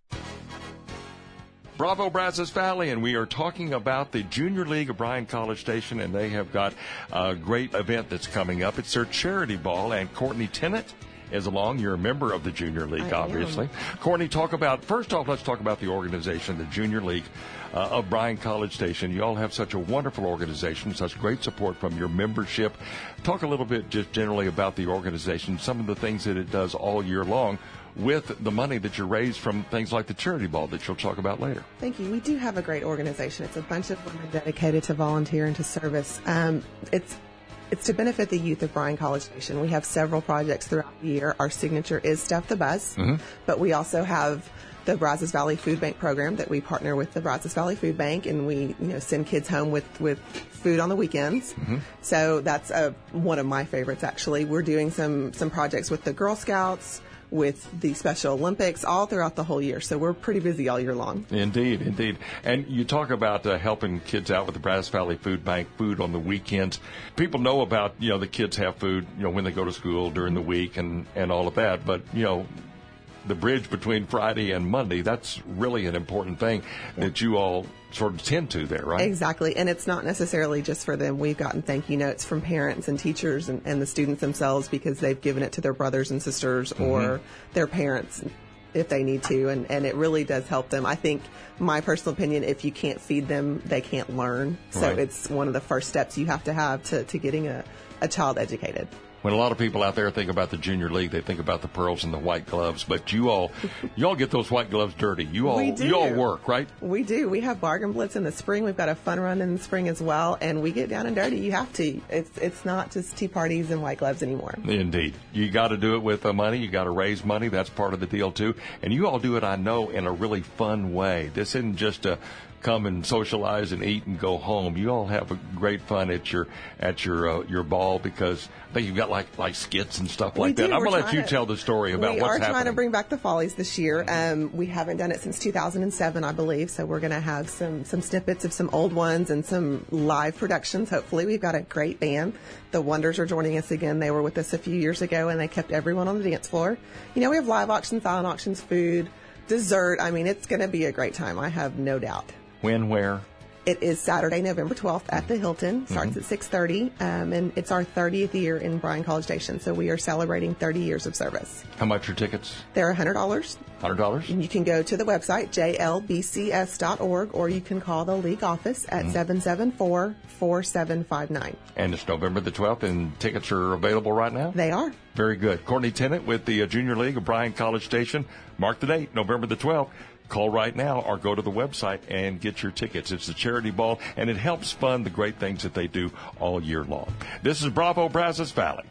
Bravo, Brazos Valley, and we are talking about the Junior League of Bryan College Station, and they have got a great event that's coming up. It's their charity ball, and Courtney Tennant is along. You're a member of the Junior League, I obviously. Am. Courtney, talk about, first off, let's talk about the organization, the Junior League uh, of Bryan College Station. You all have such a wonderful organization, such great support from your membership. Talk a little bit just generally about the organization, some of the things that it does all year long with the money that you raise from things like the charity ball that you'll talk about later. Thank you. We do have a great organization. It's a bunch of women dedicated to volunteer and to service. Um, it's It's to benefit the youth of Bryan College Station. We have several projects throughout the year. Our signature is Stuff the Bus, mm-hmm. but we also have the Brazos Valley Food Bank program that we partner with the Brazos Valley Food Bank, and we you know send kids home with, with food on the weekends. Mm-hmm. So that's a, one of my favorites, actually. We're doing some, some projects with the Girl Scouts, with the Special Olympics, all throughout the whole year. So we're pretty busy all year long. Indeed, indeed. And you talk about uh, helping kids out with the Brazos Valley Food Bank, food on the weekends. People know about, you know, the kids have food, you know, when they go to school during the week and, and all of that. But, you know, the bridge between Friday and Monday, that's really an important thing yeah. that you all sort of tend to there, right? Exactly. And it's not necessarily just for them. We've gotten thank you notes from parents and teachers and, and the students themselves because they've given it to their brothers and sisters mm-hmm. or their parents if they need to. And, and it really does help them. I think my personal opinion, if you can't feed them, they can't learn. So right. it's one of the first steps you have to have to, to getting a, a child educated. When a lot of people out there think about the Junior League, they think about the pearls and the white gloves. But you all, you all get those white gloves dirty. You all, we do. You all work, right? We do. We have bargain blitz in the spring. We've got a fun run in the spring as well, and we get down and dirty. You have to. It's it's not just tea parties and white gloves anymore. Indeed, you got to do it with uh, money. You got to raise money. That's part of the deal too. And you all do it, I know, in a really fun way. This isn't just a come and socialize and eat and go home. You all have a great fun at your at your uh, your ball because I think you've got like like skits and stuff like we that. Do. I'm We're gonna let you to, tell the story about what's happening. We are trying to bring back the Follies this year. Um, we haven't done it since two thousand seven, I believe. So we're going to have some some snippets of some old ones and some live productions. Hopefully, we've got a great band. The Wonders are joining us again. They were with us a few years ago, and they kept everyone on the dance floor. You know, we have live auctions, silent auctions, food, dessert. I mean, it's going to be a great time. I have no doubt. When, where? It is Saturday, November twelfth at the Hilton. Starts mm-hmm. at six thirty, um, and it's our thirtieth year in Bryan College Station, so we are celebrating thirty years of service. How much are tickets? They're one hundred dollars. one hundred dollars? And you can go to the website, j l b c s dot org, or you can call the league office at mm-hmm. seven seven four, four seven five nine. And it's November the twelfth, and tickets are available right now? They are. Very good. Courtney Tennant with the uh, Junior League of Bryan College Station. Mark the date, November the twelfth. Call right now or go to the website and get your tickets. It's a charity ball, and it helps fund the great things that they do all year long. This is Bravo, Brazos Valley.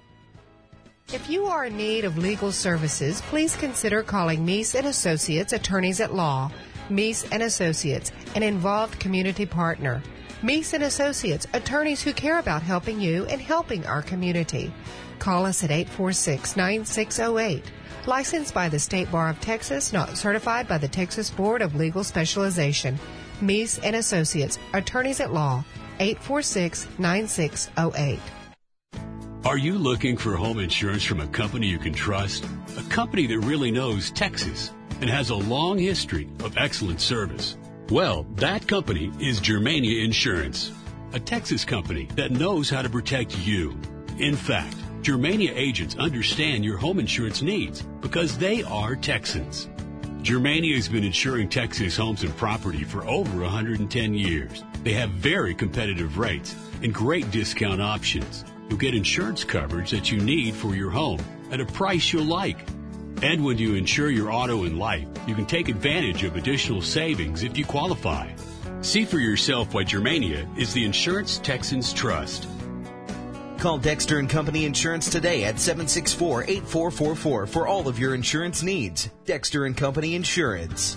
If you are in need of legal services, please consider calling Meese and Associates, Attorneys at Law. Meese and Associates, an involved community partner. Meese and Associates, attorneys who care about helping you and helping our community. Call us at eight four six, nine six zero eight. Licensed by the State Bar of Texas, not certified by the Texas Board of Legal Specialization. Meese and Associates, Attorneys at Law, eight four six, nine six zero eight. Are you looking for home insurance from a company you can trust? A company that really knows Texas and has a long history of excellent service? Well, that company is Germania Insurance, a Texas company that knows how to protect you. In fact, Germania agents understand your home insurance needs because they are Texans. Germania has been insuring Texas homes and property for over one hundred ten years. They have very competitive rates and great discount options. You'll get insurance coverage that you need for your home at a price you'll like. And when you insure your auto and life, you can take advantage of additional savings if you qualify. See for yourself why Germania is the Insurance Texans trust. Call Dexter and Company Insurance today at seven six four, eight four four four for all of your insurance needs. Dexter and Company Insurance.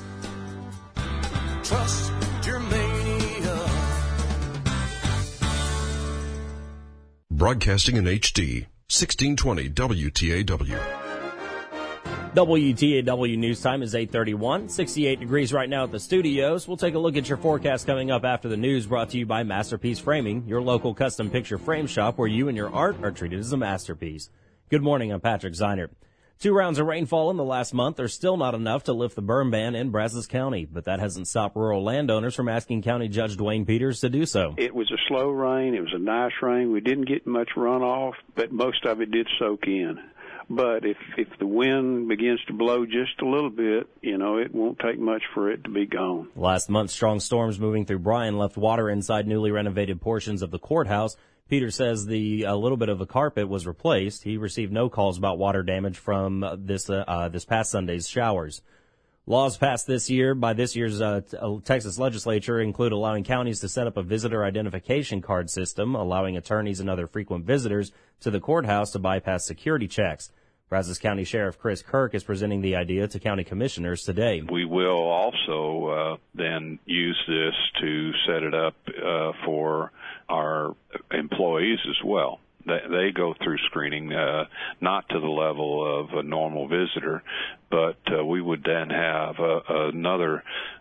Trust Germania. Broadcasting in H D, sixteen twenty W T A W. W T A W News Time is eight thirty-one, sixty-eight degrees right now at the studios. We'll take a look at your forecast coming up after the news, brought to you by Masterpiece Framing, your local custom picture frame shop where you and your art are treated as a masterpiece. Good morning, I'm Patrick Zeinert. Two rounds of rainfall in the last month are still not enough to lift the burn ban in Brazos County, but that hasn't stopped rural landowners from asking County Judge Dwayne Peters to do so. It was a slow rain. It was a nice rain. We didn't get much runoff, but most of it did soak in. But if if the wind begins to blow just a little bit, you know, it won't take much for it to be gone. Last month, strong storms moving through Bryan left water inside newly renovated portions of the courthouse. Peter says the a little bit of the carpet was replaced. He received no calls about water damage from this uh, uh, this past Sunday's showers. Laws passed this year by this year's uh, t- uh, Texas legislature include allowing counties to set up a visitor identification card system, allowing attorneys and other frequent visitors to the courthouse to bypass security checks. Brazos County Sheriff Chris Kirk is presenting the idea to county commissioners today. We will also uh, then use this to set it up uh, for our employees as well. They, they go through screening, uh, not to the level of a normal visitor, but uh, we would then have a, another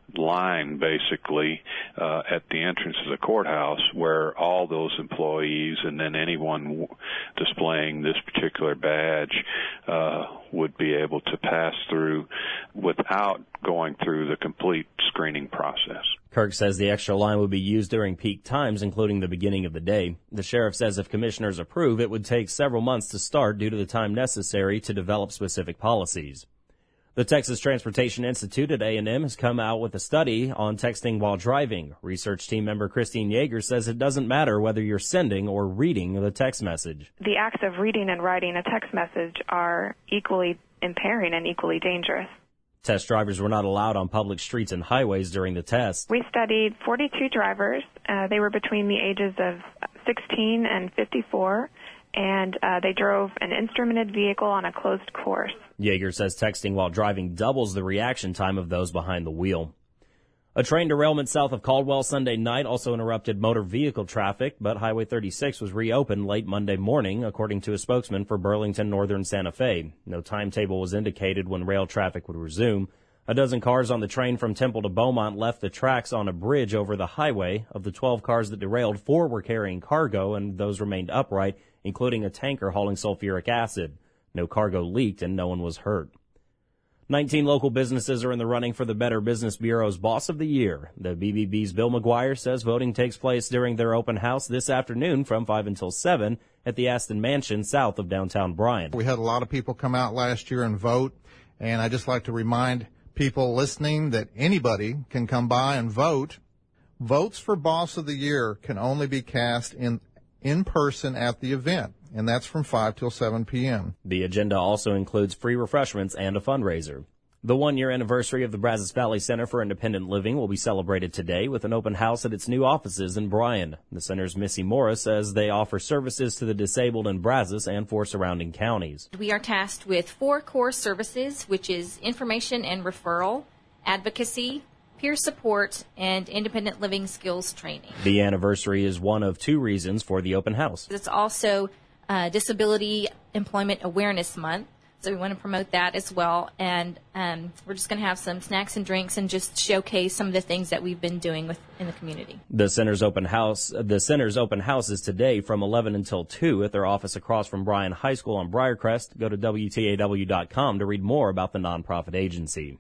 line basically uh, at the entrance of the courthouse where all those employees and then anyone w- displaying this particular badge uh, would be able to pass through without going through the complete screening process. Kirk says the extra line would be used during peak times, including the beginning of the day. The sheriff says if commissioners approve, it would take several months to start due to the time necessary to develop specific policies. The Texas Transportation Institute at A and M has come out with a study on texting while driving. Research team member Christine Yeager says it doesn't matter whether you're sending or reading the text message. The acts of reading and writing a text message are equally impairing and equally dangerous. Test drivers were not allowed on public streets and highways during the test. We studied forty-two drivers. Uh, they were between the ages of sixteen and fifty-four, and uh, they drove an instrumented vehicle on a closed course. Yeager says texting while driving doubles the reaction time of those behind the wheel. A train derailment south of Caldwell Sunday night also interrupted motor vehicle traffic, but Highway thirty-six was reopened late Monday morning, according to a spokesman for Burlington Northern Santa Fe. No timetable was indicated when rail traffic would resume. A dozen cars on the train from Temple to Beaumont left the tracks on a bridge over the highway. Of the twelve cars that derailed, four were carrying cargo, and those remained upright, including a tanker hauling sulfuric acid. No cargo leaked, and no one was hurt. nineteen local businesses are in the running for the Better Business Bureau's Boss of the Year. The B B B's Bill McGuire says voting takes place during their open house this afternoon from five until seven at the Aston Mansion south of downtown Bryan. We had a lot of people come out last year and vote, and I just like to remind people listening that anybody can come by and vote. Votes for Boss of the Year can only be cast in in person at the event, and that's from five till seven p.m. The agenda also includes free refreshments and a fundraiser. The one-year anniversary of the Brazos Valley Center for Independent Living will be celebrated today with an open house at its new offices in Bryan. The center's Missy Morris says they offer services to the disabled in Brazos and for surrounding counties. We are tasked with four core services, which is information and referral, advocacy, peer support, and independent living skills training. The anniversary is one of two reasons for the open house. It's also uh, Disability Employment Awareness Month, so we want to promote that as well. And um, we're just going to have some snacks and drinks and just showcase some of the things that we've been doing with in the community. The center's open house, the center's open house is today from eleven until two at their office across from Bryan High School on Briarcrest. Go to W T A W dot com to read more about the nonprofit agency.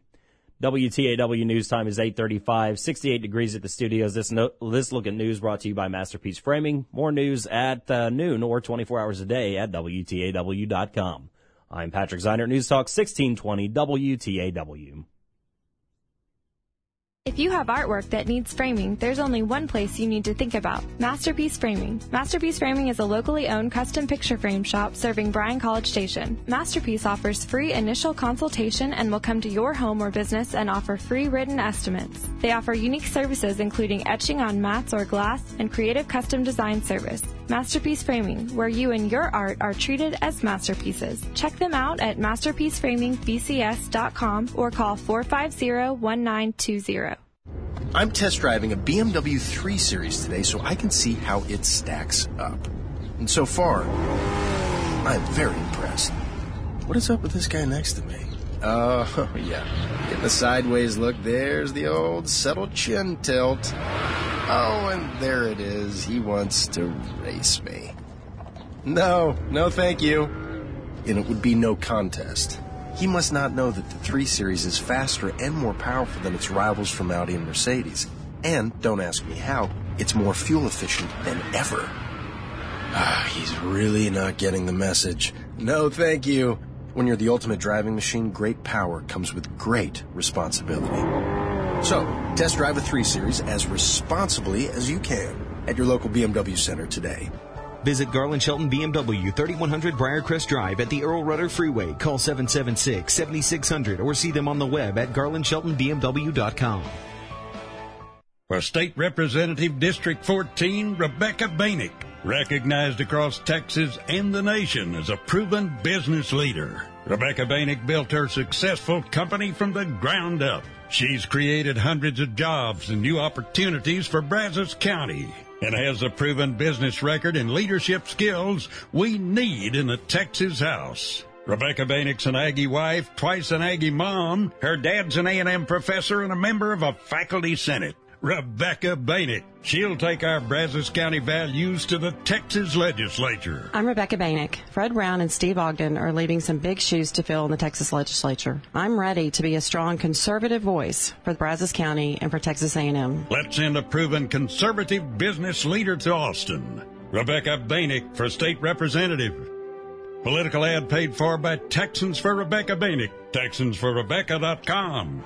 W T A W News Time is eight thirty-five, sixty-eight degrees at the studios. This, no, this look at news brought to you by Masterpiece Framing. More news at uh, noon or twenty-four hours a day at W T A W dot com. I'm Patrick Zeinert, News Talk sixteen twenty W T A W. If you have artwork that needs framing, there's only one place you need to think about: Masterpiece Framing. Masterpiece Framing is a locally owned custom picture frame shop serving Bryan College Station. Masterpiece offers free initial consultation and will come to your home or business and offer free written estimates. They offer unique services including etching on mats or glass and creative custom design service. Masterpiece Framing, where you and your art are treated as masterpieces. Check them out at masterpiece framing b c s dot com or call four five zero, one nine two zero. I'm test driving a B M W three Series today so I can see how it stacks up. And so far, I'm very impressed. What is up with this guy next to me? Oh, yeah. Getting a sideways look. There's the old settled chin tilt. Oh, and there it is. He wants to race me. No, no thank you. And it would be no contest. He must not know that the three Series is faster and more powerful than its rivals from Audi and Mercedes. And, don't ask me how, it's more fuel efficient than ever. Ah, he's really not getting the message. No, thank you. When you're the ultimate driving machine, great power comes with great responsibility. So, test drive a three Series as responsibly as you can at your local B M W center today. Visit Garland Shelton B M W, thirty-one hundred Briarcrest Drive at the Earl Rudder Freeway. Call seven seven six, seven six zero zero or see them on the web at garland shelton b m w dot com. For State Representative District fourteen, Rebecca Bainick, recognized across Texas and the nation as a proven business leader. Rebecca Bainick built her successful company from the ground up. She's created hundreds of jobs and new opportunities for Brazos County, and has a proven business record and leadership skills we need in the Texas House. Rebecca Bainick's an Aggie wife, twice an Aggie mom. Her dad's an A and M professor and a member of a faculty senate. Rebecca Bainick. She'll take our Brazos County values to the Texas legislature. I'm Rebecca Bainick. Fred Brown and Steve Ogden are leaving some big shoes to fill in the Texas legislature. I'm ready to be a strong conservative voice for Brazos County and for Texas A and M. Let's send a proven conservative business leader to Austin. Rebecca Bainick for state representative. Political ad paid for by Texans for Rebecca Bainick. Texans for Rebecca dot com.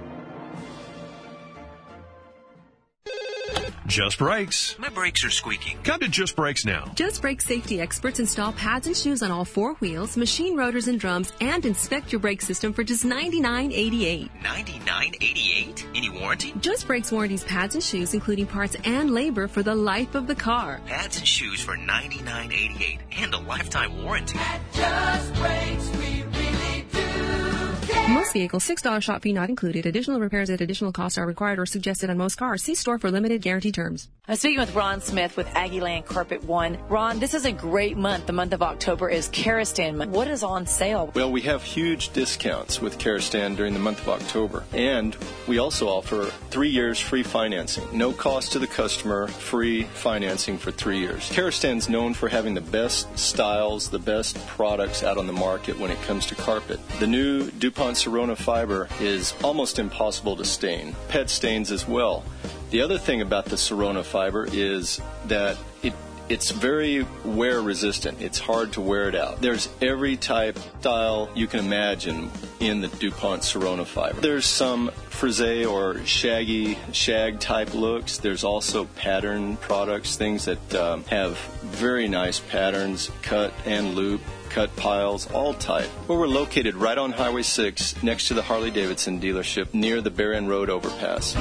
Just Brakes. My brakes are squeaking. Come to Just Brakes now. Just Brakes safety experts install pads and shoes on all four wheels, machine rotors and drums, and inspect your brake system for just ninety-nine eighty-eight. ninety-nine eighty-eight? Any warranty? Just Brakes warranties pads and shoes, including parts and labor for the life of the car. Pads and shoes for ninety-nine eighty-eight and a lifetime warranty. At Just Brakes, we really do care. Most vehicles, six dollars shop fee not included. Additional repairs at additional cost are required or suggested on most cars. See store for limited guarantee terms. I'm speaking with Ron Smith with Aggieland Carpet One. Ron, this is a great month. The month of October is Karastan month. What is on sale? Well, we have huge discounts with Karastan during the month of October. And we also offer three years free financing. No cost to the customer, free financing for three years. Karastan's known for having the best styles, the best products out on the market when it comes to carpet. The new DuPont Sorona fiber is almost impossible to stain. Pet stains as well. The other thing about the Sorona fiber is that it it's very wear resistant. It's hard to wear it out. There's every type, style you can imagine in the DuPont Sorona fiber. There's some frisé or shaggy, shag type looks. There's also pattern products, things that um, have very nice patterns, cut and loop, cut piles, all type. Well, we're located right on Highway six next to the Harley-Davidson dealership near the Bear End Road overpass.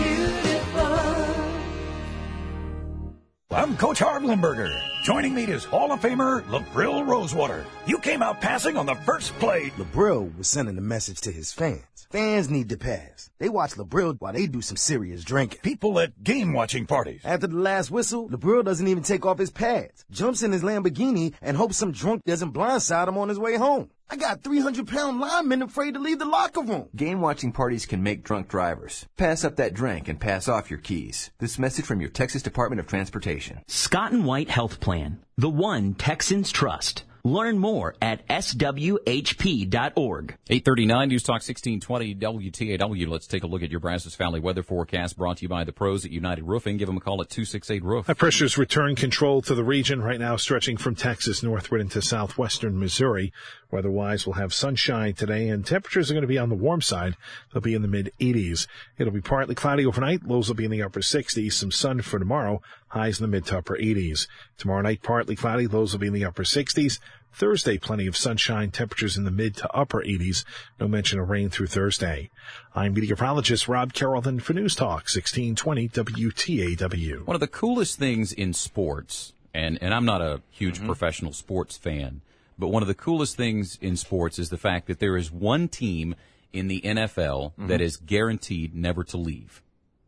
I'm Coach Harv Limburger. Joining me is Hall of Famer LaBrill Rosewater. You came out passing on the first play. LaBrill was sending a message to his fans. Fans need to pass. They watch LaBrill while they do some serious drinking. People at game-watching parties. After the last whistle, LaBrill doesn't even take off his pads. Jumps in his Lamborghini and hopes some drunk doesn't blindside him on his way home. I got three hundred pound linemen afraid to leave the locker room. Game-watching parties can make drunk drivers. Pass up that drink and pass off your keys. This message from your Texas Department of Transportation. Scott and White Health Plan, the one Texans trust. Learn more at S W H P dot org. eight thirty-nine News Talk sixteen twenty W T A W. Let's take a look at your Brazos Valley weather forecast brought to you by the pros at United Roofing. Give them a call at two six eight roof. High pressure's return control to the region right now, stretching from Texas northward into southwestern Missouri. Weather-wise, we'll have sunshine today, and temperatures are going to be on the warm side. They'll be in the mid-eighties. It'll be partly cloudy overnight. Lows will be in the upper sixties. Some sun for tomorrow. Highs in the mid to upper eighties. Tomorrow night, partly cloudy. Lows will be in the upper sixties. Thursday, plenty of sunshine. Temperatures in the mid to upper eighties. No mention of rain through Thursday. I'm meteorologist Rob Carrollton for News Talk sixteen twenty W T A W. One of the coolest things in sports, and, and I'm not a huge mm-hmm. professional sports fan, but one of the coolest things in sports is the fact that there is one team in the N F L mm-hmm. that is guaranteed never to leave.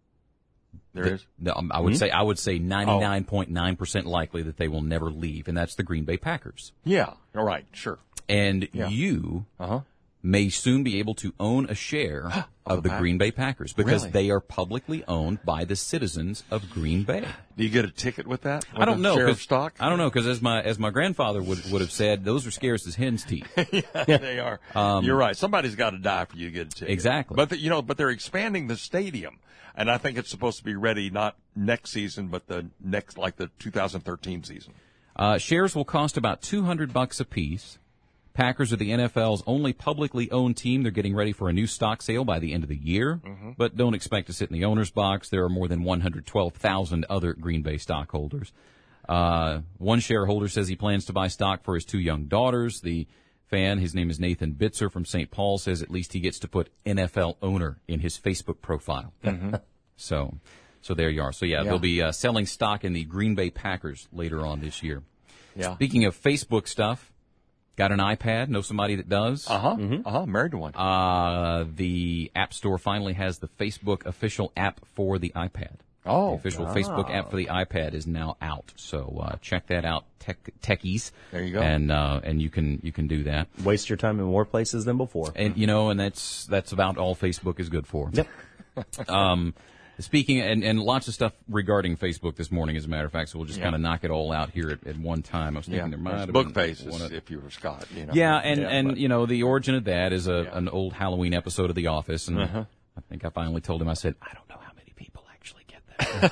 There the, is? No, I would mm-hmm. say I would say ninety-nine point nine percent likely that they will never leave, and that's the Green Bay Packers. Yeah, all right, sure. And yeah. you uh-huh. may soon be able to own a share of, of the Pack? Green Bay Packers because really? they are publicly owned by the citizens of Green Bay. Do you get a ticket with that? With I don't know. Share of stock? I don't know because as my as my grandfather would would have said, those are scarce as hen's teeth. yeah, they are. Um, You're right. Somebody's got to die for you to get a ticket. Exactly. But the, you know, but they're expanding the stadium, and I think it's supposed to be ready not next season, but the next, like the two thousand thirteen season. Uh, shares will cost about two hundred bucks a piece. Packers are the N F L's only publicly owned team. They're getting ready for a new stock sale by the end of the year, mm-hmm. but don't expect to sit in the owner's box. There are more than one hundred twelve thousand other Green Bay stockholders. Uh, one shareholder says he plans to buy stock for his two young daughters. The fan, his name is Nathan Bitzer from Saint Paul, says at least he gets to put N F L owner in his Facebook profile. Mm-hmm. so, so there you are. So yeah, yeah. they'll be uh, selling stock in the Green Bay Packers later on this year. Yeah. Speaking of Facebook stuff. Got an iPad? Know somebody that does? Uh-huh. Mm-hmm. Uh-huh. Married to one. Uh, the App Store finally has the Facebook official app for the iPad. Oh. The official oh. Facebook app for the iPad is now out. So, uh, check that out, tech, techies. There you go. And, uh, and you can, you can do that. Waste your time in more places than before. And, you know, and that's, that's about all Facebook is good for. Yep. um, Speaking, and, and lots of stuff regarding Facebook this morning, as a matter of fact, so we'll just yeah. kind of knock it all out here at, at one time. I was thinking yeah. there might have book been faces, one of, if you were Scott. You know. Yeah, and, yeah, and but, you know, the origin of that is a yeah. an old Halloween episode of The Office, and uh-huh. I think I finally told him, I said, I don't know how many people actually get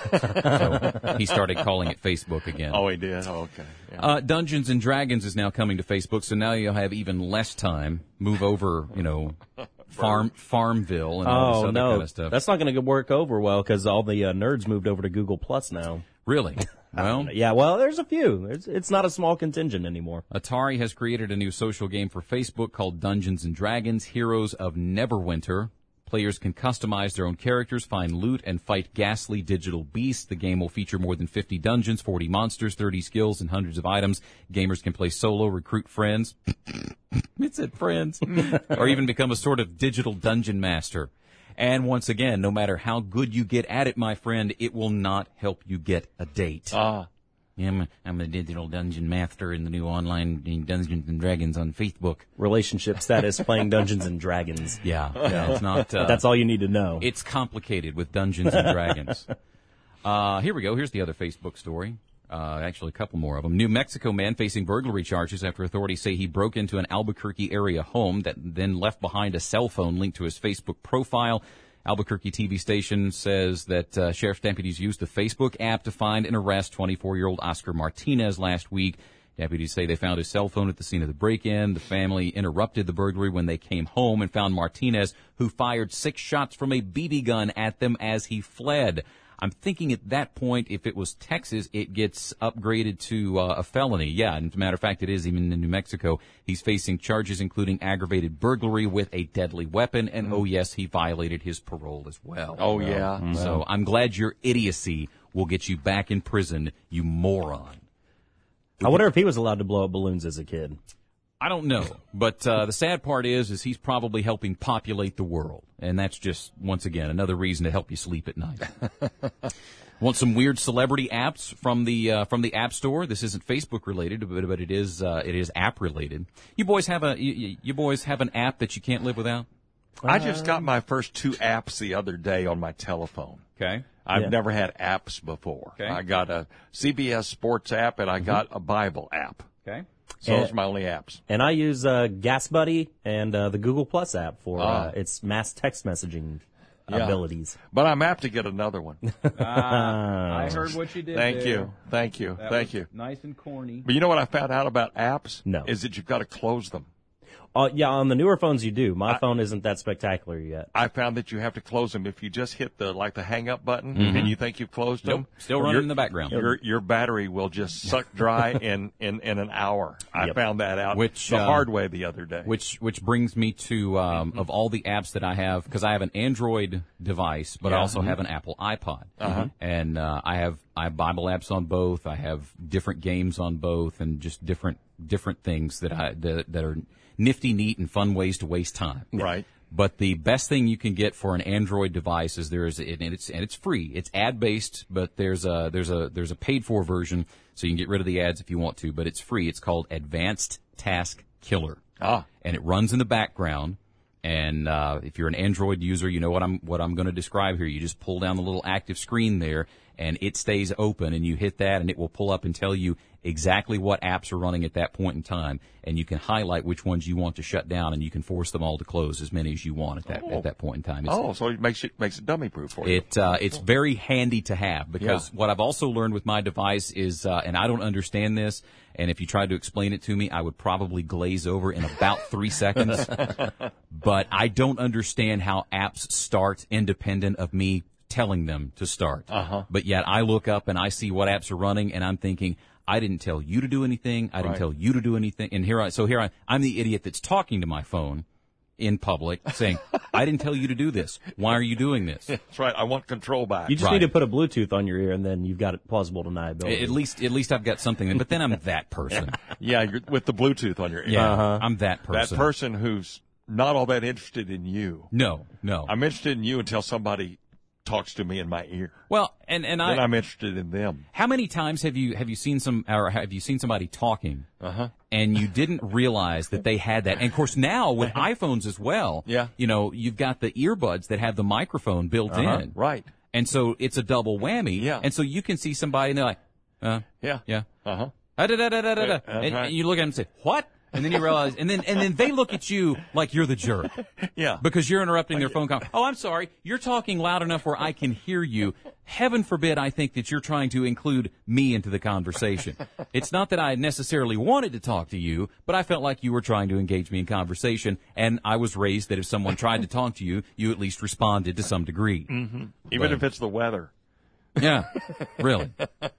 that. So he started calling it Facebook again. Oh, he did? Oh, okay. Yeah. Uh, Dungeons and Dragons is now coming to Facebook, so now you'll have even less time. Move over, you know... Farm Farmville and all this oh, other no. kind of stuff. That's not going to work over well because all the uh, nerds moved over to Google Plus now. Really? Well, yeah. Well, there's a few. It's, it's not a small contingent anymore. Atari has created a new social game for Facebook called Dungeons and Dragons: Heroes of Neverwinter. Players can customize their own characters, find loot, and fight ghastly digital beasts. The game will feature more than fifty dungeons, forty monsters, thirty skills, and hundreds of items. Gamers can play solo, recruit friends. It said friends. Or even become a sort of digital dungeon master. And once again, no matter how good you get at it, my friend, it will not help you get a date. Ah. Yeah, I'm, a, I'm a digital dungeon master in the new online Dungeons and Dragons on Facebook. Relationship status playing Dungeons and Dragons. Yeah, yeah, it's not. Uh, That's all you need to know. It's complicated with Dungeons and Dragons. uh, here we go. Here's the other Facebook story. Uh, actually, a couple more of them. New Mexico man facing burglary charges after authorities say he broke into an Albuquerque area home that then left behind a cell phone linked to his Facebook profile. Albuquerque T V station says that uh, sheriff's deputies used the Facebook app to find and arrest twenty-four-year-old Oscar Martinez last week. Deputies say they found his cell phone at the scene of the break-in. The family interrupted the burglary when they came home and found Martinez, who fired six shots from a B B gun at them as he fled. I'm thinking at that point, if it was Texas, it gets upgraded to uh, a felony. Yeah, and as a matter of fact, it is even in New Mexico. He's facing charges including aggravated burglary with a deadly weapon, and, mm. oh, yes, he violated his parole as well. Oh, yeah. Mm. So I'm glad your idiocy will get you back in prison, you moron. I wonder if he was allowed to blow up balloons as a kid. I don't know, but uh, the sad part is, is he's probably helping populate the world, and that's just, once again, another reason to help you sleep at night. Want some weird celebrity apps from the uh, from the App Store? This isn't Facebook related, but, but it is uh, it is app related. You boys have a you, you boys have an app that you can't live without? I just got my first two apps the other day on my telephone. Okay. I've yeah. never had apps before. Okay. I got a C B S Sports app, and I mm-hmm. got a Bible app. Okay. So and, those are my only apps. And I use uh, Gas Buddy and uh, the Google Plus app for uh, uh, its mass text messaging yeah. abilities. But I'm apt to get another one. uh, I heard what you did Thank there. you. Thank you. That Thank was you. Nice and corny. But you know what I found out about apps? No. Is that you've got to close them. Uh, yeah, on the newer phones you do. My I, phone isn't that spectacular yet. I found that you have to close them. If you just hit the like the hang up button mm-hmm. and you think you've closed nope. them, still running in the background. Your your battery will just suck dry in, in, in an hour. I yep. found that out which, the uh, hard way the other day. Which which brings me to um, of all the apps that I have, because I have an Android device, but yeah. I also mm-hmm. have an Apple iPod, uh-huh. and uh, I have I have Bible apps on both. I have different games on both, and just different different things that I that, that are nifty, neat, and fun ways to waste time. Right. But the best thing you can get for an Android device is there is, and it's and it's free. It's ad based, but there's a there's a there's a paid for version, so you can get rid of the ads if you want to. But it's free. It's called Advanced Task Killer. Ah. And it runs in the background. And uh, if you're an Android user, you know what I'm what I'm going to describe here. You just pull down the little active screen there, and it stays open, and you hit that, and it will pull up and tell you exactly what apps are running at that point in time, and you can highlight which ones you want to shut down, and you can force them all to close, as many as you want at that oh. at that point in time. It's, oh, so it makes it makes it dummy proof for you. It uh, it's very handy to have, because yeah. what I've also learned with my device is, uh, and I don't understand this, and if you tried to explain it to me, I would probably glaze over in about three seconds. But I don't understand how apps start independent of me telling them to start. Uh-huh. But yet I look up and I see what apps are running, and I'm thinking, I didn't tell you to do anything. I didn't right. tell you to do anything. And here I, so here I, I'm the idiot that's talking to my phone in public saying, I didn't tell you to do this. Why are you doing this? That's right. I want control back. You just right. need to put a Bluetooth on your ear, and then you've got plausible deniability. At least, at least I've got something. But then I'm that person. yeah, you're, with the Bluetooth on your ear. Yeah, uh-huh. I'm that person. That person who's not all that interested in you. No, no. I'm interested in you until somebody talks to me in my ear. Well, and and I, then I'm interested in them. How many times have you have you seen some or have you seen somebody talking, uh-huh. and you didn't realize that they had that? And of course, now with iPhones as well, yeah. you know, you've got the earbuds that have the microphone built uh-huh. in, right? And so it's a double whammy. Yeah. And so you can see somebody and they're like, uh, yeah, yeah, uh huh, da da da da da da, and, right. and you look at them and say, what? And then you realize, and then and then they look at you like you're the jerk. Yeah. Because you're interrupting their phone call. Oh, I'm sorry. You're talking loud enough where I can hear you. Heaven forbid I think that you're trying to include me into the conversation. It's not that I necessarily wanted to talk to you, but I felt like you were trying to engage me in conversation, and I was raised that if someone tried to talk to you, you at least responded to some degree. Mm-hmm. Even but, if it's the weather. Yeah, really.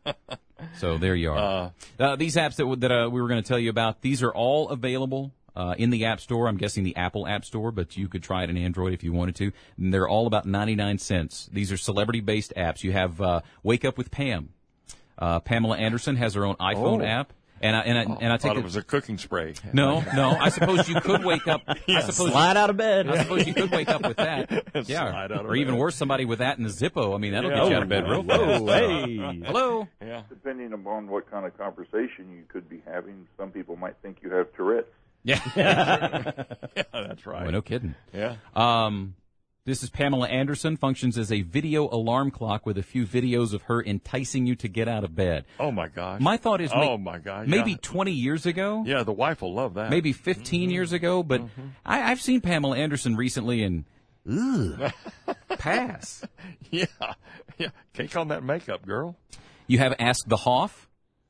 So there you are. Uh, uh, these apps that, that uh, we were going to tell you about, these are all available uh, in the App Store. I'm guessing the Apple App Store, but you could try it in Android if you wanted to. And they're all about ninety-nine cents. These are celebrity-based apps. You have uh, Wake Up with Pam. Uh, Pamela Anderson has her own iPhone oh. app. And I, and I, oh, and I, I take thought it was a cooking spray. No, no. I suppose you could wake up. yes. I suppose Slide out of bed. I suppose you could wake up with that. Yeah. Slide out of or even bed. worse, somebody with that in the Zippo. I mean, that'll yeah. get you oh, out of bed real fast. Oh, hey. Hello. Yeah. Depending upon what kind of conversation you could be having, some people might think you have Tourette's. Yeah. yeah, that's right. Boy, no kidding. Yeah. Um, this is Pamela Anderson, functions as a video alarm clock with a few videos of her enticing you to get out of bed. Oh, my gosh. My thought is, oh, ma- my gosh. maybe yeah. twenty years ago. Yeah, the wife will love that. Maybe fifteen mm-hmm. years ago, but mm-hmm. I, I've seen Pamela Anderson recently and, ugh, pass. Yeah, yeah. Cake on that makeup, girl. You have Ask the Hoff.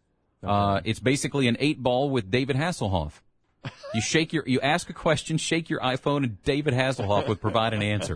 Uh, it's basically an eight ball with David Hasselhoff. You shake your, you ask a question, shake your iPhone, and David Hasselhoff would provide an answer.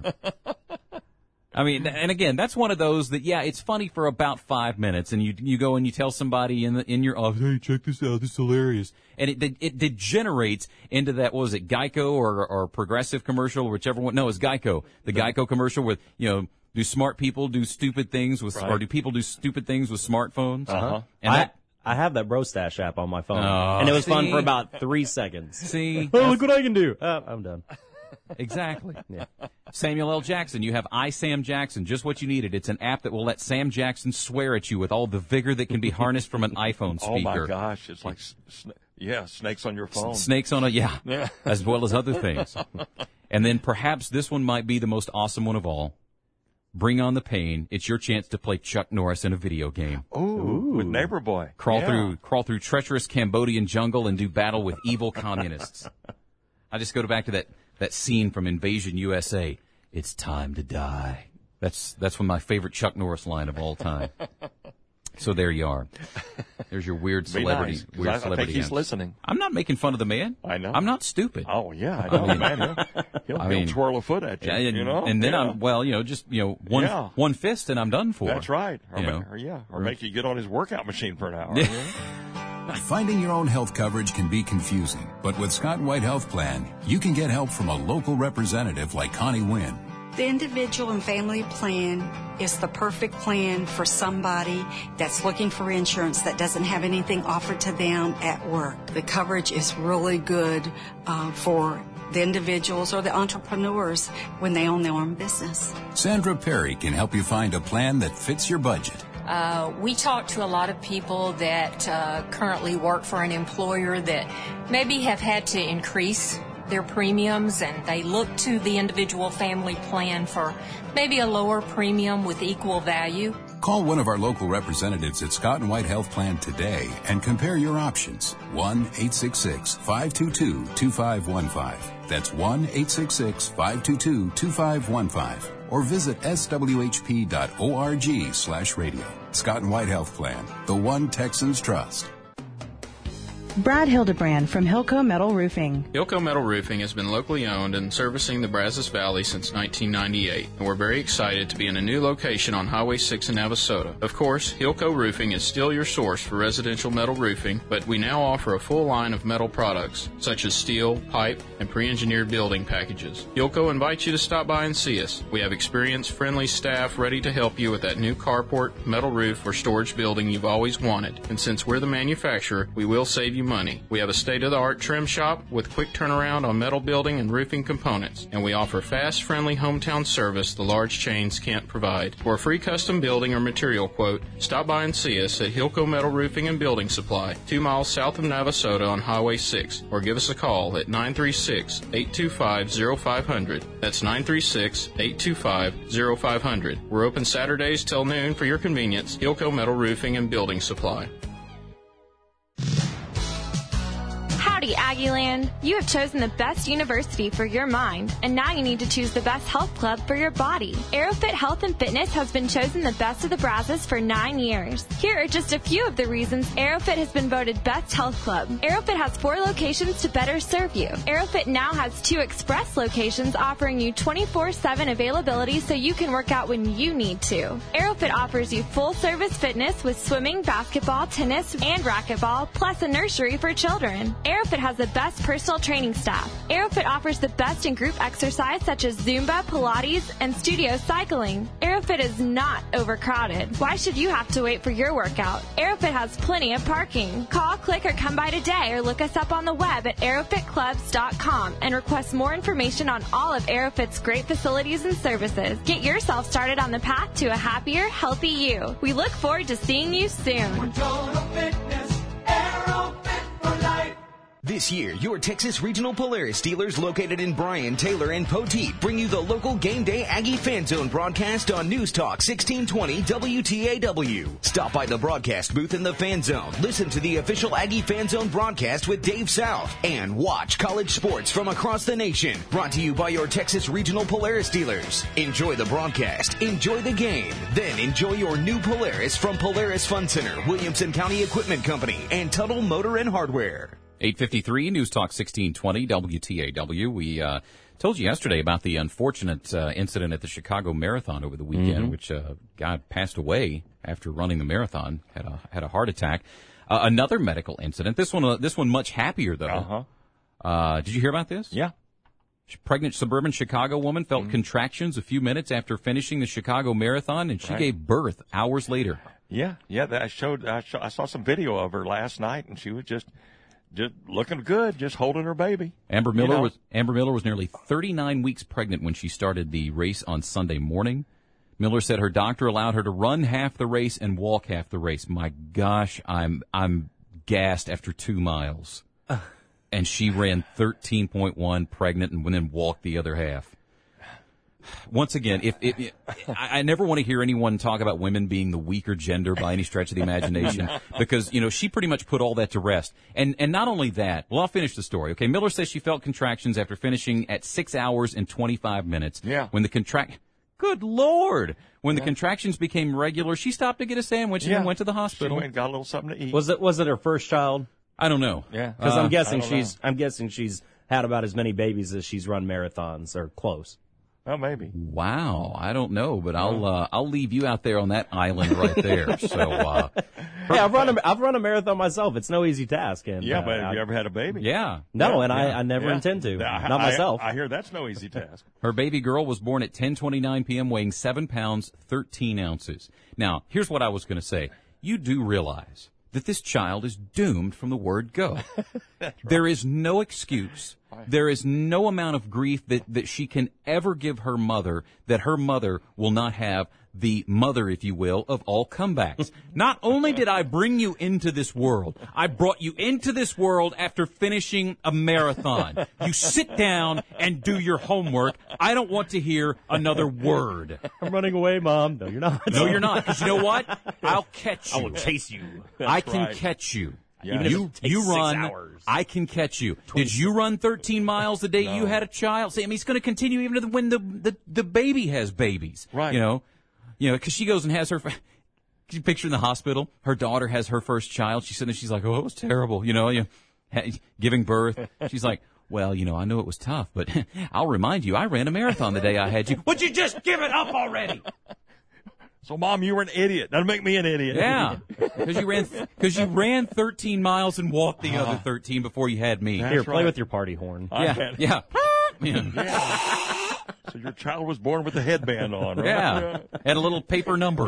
I mean, and again, that's one of those that, yeah, it's funny for about five minutes, and you you go and you tell somebody in the in your office, hey, check this out, this is hilarious, and it it degenerates into that, what was it, Geico or or Progressive commercial, whichever one? No, it's Geico, the Geico commercial with, you know, do smart people do stupid things with, right. or do people do stupid things with smartphones? Uh-huh. And I, that, I have that BroStash app on my phone, oh, and it was see? fun for about three seconds. See, oh, look what I can do! Uh, I'm done. Exactly. Yeah. Samuel L. Jackson. You have iSam Jackson, just what you needed. It's an app that will let Sam Jackson swear at you with all the vigor that can be harnessed from an iPhone speaker. Oh my gosh, it's like, sn- yeah, snakes on your phone. S- snakes on a, yeah, yeah, as well as other things. And then perhaps this one might be the most awesome one of all. Bring on the pain. It's your chance to play Chuck Norris in a video game. Ooh, with Neighbor Boy. Crawl yeah. through, crawl through treacherous Cambodian jungle and do battle with evil communists. I just go to back to that, that scene from Invasion U S A. It's time to die. That's, that's one of my favorite Chuck Norris line of all time. So there you are. There's your weird Be celebrity. nice, 'cause weird I, I celebrity. think he's ends. listening. I'm not making fun of the man. I know. I'm not stupid. Oh yeah, I know, I mean, man. He'll, he'll, I he'll mean, twirl a foot at you. Yeah, and, you know, and then yeah. I'm well, you know, just you know, one Yeah. one fist and I'm done for. That's right. Or, You ma- know? or yeah, or make you get on his workout machine for an hour. Yeah. you know? Finding your own health coverage can be confusing, but with Scott and White Health Plan, you can get help from a local representative like Connie Wynn. The individual and family plan is the perfect plan for somebody that's looking for insurance that doesn't have anything offered to them at work. The coverage is really good uh, for the individuals or the entrepreneurs when they own their own business. Sandra Perry can help you find a plan that fits your budget. Uh, we talk to a lot of people that uh, currently work for an employer that maybe have had to increase their premiums, and they look to the individual family plan for maybe a lower premium with equal value. Call one of our local representatives at Scott and White Health Plan today and compare your options. one eight six six, five two two, two five one five. That's one eight six six, five two two, two five one five. Or visit s w h p dot org slash radio. Scott and White Health Plan, the one Texans trust. Brad Hildebrand from Hilco Metal Roofing. Hilco Metal Roofing has been locally owned and servicing the Brazos Valley since nineteen ninety-eight, and we're very excited to be in a new location on Highway six in Navasota. Of course, Hilco Roofing is still your source for residential metal roofing, but we now offer a full line of metal products, such as steel, pipe, and pre-engineered building packages. Hilco invites you to stop by and see us. We have experienced, friendly staff ready to help you with that new carport, metal roof, or storage building you've always wanted. And since we're the manufacturer, we will save you money. We have a state-of-the-art trim shop with quick turnaround on metal building and roofing components, and we offer fast, friendly hometown service the large chains can't provide. For a free custom building or material quote, stop by and see us at Hilco Metal Roofing and Building Supply, two miles south of Navasota on Highway six, or give us a call at nine three six, eight two five, zero five zero zero. That's nine three six, eight two five, zero five zero zero. We're open Saturdays till noon for your convenience. Hilco Metal Roofing and Building Supply. Howdy, Aggieland. You have chosen the best university for your mind, and now you need to choose the best health club for your body. AeroFit Health and Fitness has been chosen the best of the Brazos for nine years. Here are just a few of the reasons AeroFit has been voted best health club. AeroFit has four locations to better serve you. AeroFit now has two express locations offering you twenty-four seven availability so you can work out when you need to. AeroFit offers you full-service fitness with swimming, basketball, tennis, and racquetball, plus a nursery for children. AeroFit has the best personal training staff. AeroFit offers the best in group exercise such as Zumba, Pilates, and studio cycling. AeroFit is not overcrowded. Why should you have to wait for your workout? AeroFit has plenty of parking. Call, click, or come by today or look us up on the web at aerofit clubs dot com and request more information on all of AeroFit's great facilities and services. Get yourself started on the path to a happier, healthy you. We look forward to seeing you soon. This year, your Texas Regional Polaris dealers located in Bryan, Taylor, and Poteet bring you the local Game Day Aggie Fan Zone broadcast on News Talk sixteen twenty W T A W. Stop by the broadcast booth in the Fan Zone, listen to the official Aggie Fan Zone broadcast with Dave South, and watch college sports from across the nation. Brought to you by your Texas Regional Polaris dealers. Enjoy the broadcast, enjoy the game, then enjoy your new Polaris from Polaris Fun Center, Williamson County Equipment Company, and Tuttle Motor and Hardware. eight fifty-three News Talk sixteen twenty W T A W. We uh, told you yesterday about the unfortunate uh, incident at the Chicago Marathon over the weekend, Mhm. which uh, guy passed away after running the marathon, had a had a heart attack. Uh, another medical incident. This one, uh, this one much happier though. Uh-huh. Uh, did you hear about this? Yeah. Pregnant suburban Chicago woman felt mm-hmm. contractions a few minutes after finishing the Chicago Marathon, and she Right. gave birth hours later. Yeah, yeah. That I showed. I, show, I saw some video of her last night, and she was just. Just looking good, just holding her baby. Amber Miller you know? was Amber Miller was nearly thirty-nine weeks pregnant when she started the race on Sunday morning. Miller said her doctor allowed her to run half the race and walk half the race. My gosh, I'm I'm gassed after two miles. And she ran thirteen point one pregnant and then walked the other half. Once again, if, if, if I, I never want to hear anyone talk about women being the weaker gender by any stretch of the imagination, because, you know, she pretty much put all that to rest. And, and not only that, well, I'll finish the story. Okay. Miller says she felt contractions after finishing at six hours and twenty-five minutes. Yeah. When the contract, Good Lord. When Yeah. the contractions became regular, she stopped to get a sandwich and Yeah. then went to the She hospital. went and got a little something to eat. Was it was it her first child? I don't know. Yeah. Because Uh, I'm guessing I don't she's I'm guessing she's had about as many babies as she's run marathons or close. Oh, maybe. Wow, I don't know, but I'll uh, I'll leave you out there on that island right there. So, uh, Hey, I've run a, I've run a marathon myself. It's no easy task. And Yeah, uh, but have I- you ever had a baby? yeah, No, Yeah, and I, yeah, I never yeah. intend to. I- Not I- myself. I hear that's no easy task. her baby girl was born at ten twenty-nine p.m., weighing seven pounds thirteen ounces. Now, here's what I was going to say: you do realize that this child is doomed from the word go. There is no excuse. There is no amount of grief that, that she can ever give her mother that her mother will not have the mother, if you will, of all comebacks. Not only did I bring you into this world, I brought you into this world after finishing a marathon. You sit down and do your homework. I don't want to hear another word. I'm running away, Mom. No, you're not. No, you're not. Because you know what? I'll catch you. I will chase you. I can right. catch you. Yeah. Even if You it takes you six run. hours. I can catch you. Did you run thirteen miles the day you had a child? See, I mean, he's going to continue even to the, when the, the the baby has babies. Right. You know, you know, because she goes and has her. Can you picture in the hospital? Her daughter has her first child. She's sitting there. She's like, "Oh, it was terrible." You know, you ha- giving birth. She's like, "Well, you know, I know it was tough, but I'll remind you, I ran a marathon the day I had you." Would you just give it up already? So, Mom, you were an idiot. That'll make me an idiot. Yeah, because you ran because you ran thirteen miles and walked the other thirteen before you had me. That's Here, play right. with your party horn. I Yeah, had- yeah, yeah, Yeah. So your child was born with a headband on, right? yeah. And a little paper number.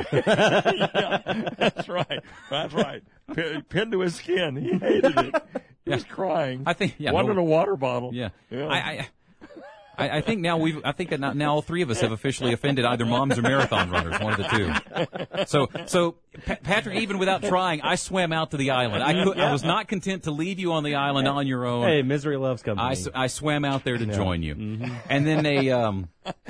Yeah, that's right. That's right. Pin, pinned to his skin. He hated it. He was crying. I think. Yeah, Wanted no- a water bottle. Yeah. Yeah. I, I, I, I think now we've. I think that now, now all three of us have officially offended either moms or marathon runners, one of the two. So, so Pa- Patrick, even without trying, I swam out to the island. I, could, I was not content to leave you on the island on your own. Hey, misery loves company. I, s- I swam out there to Yeah. join you, Mhm. and then they. Um,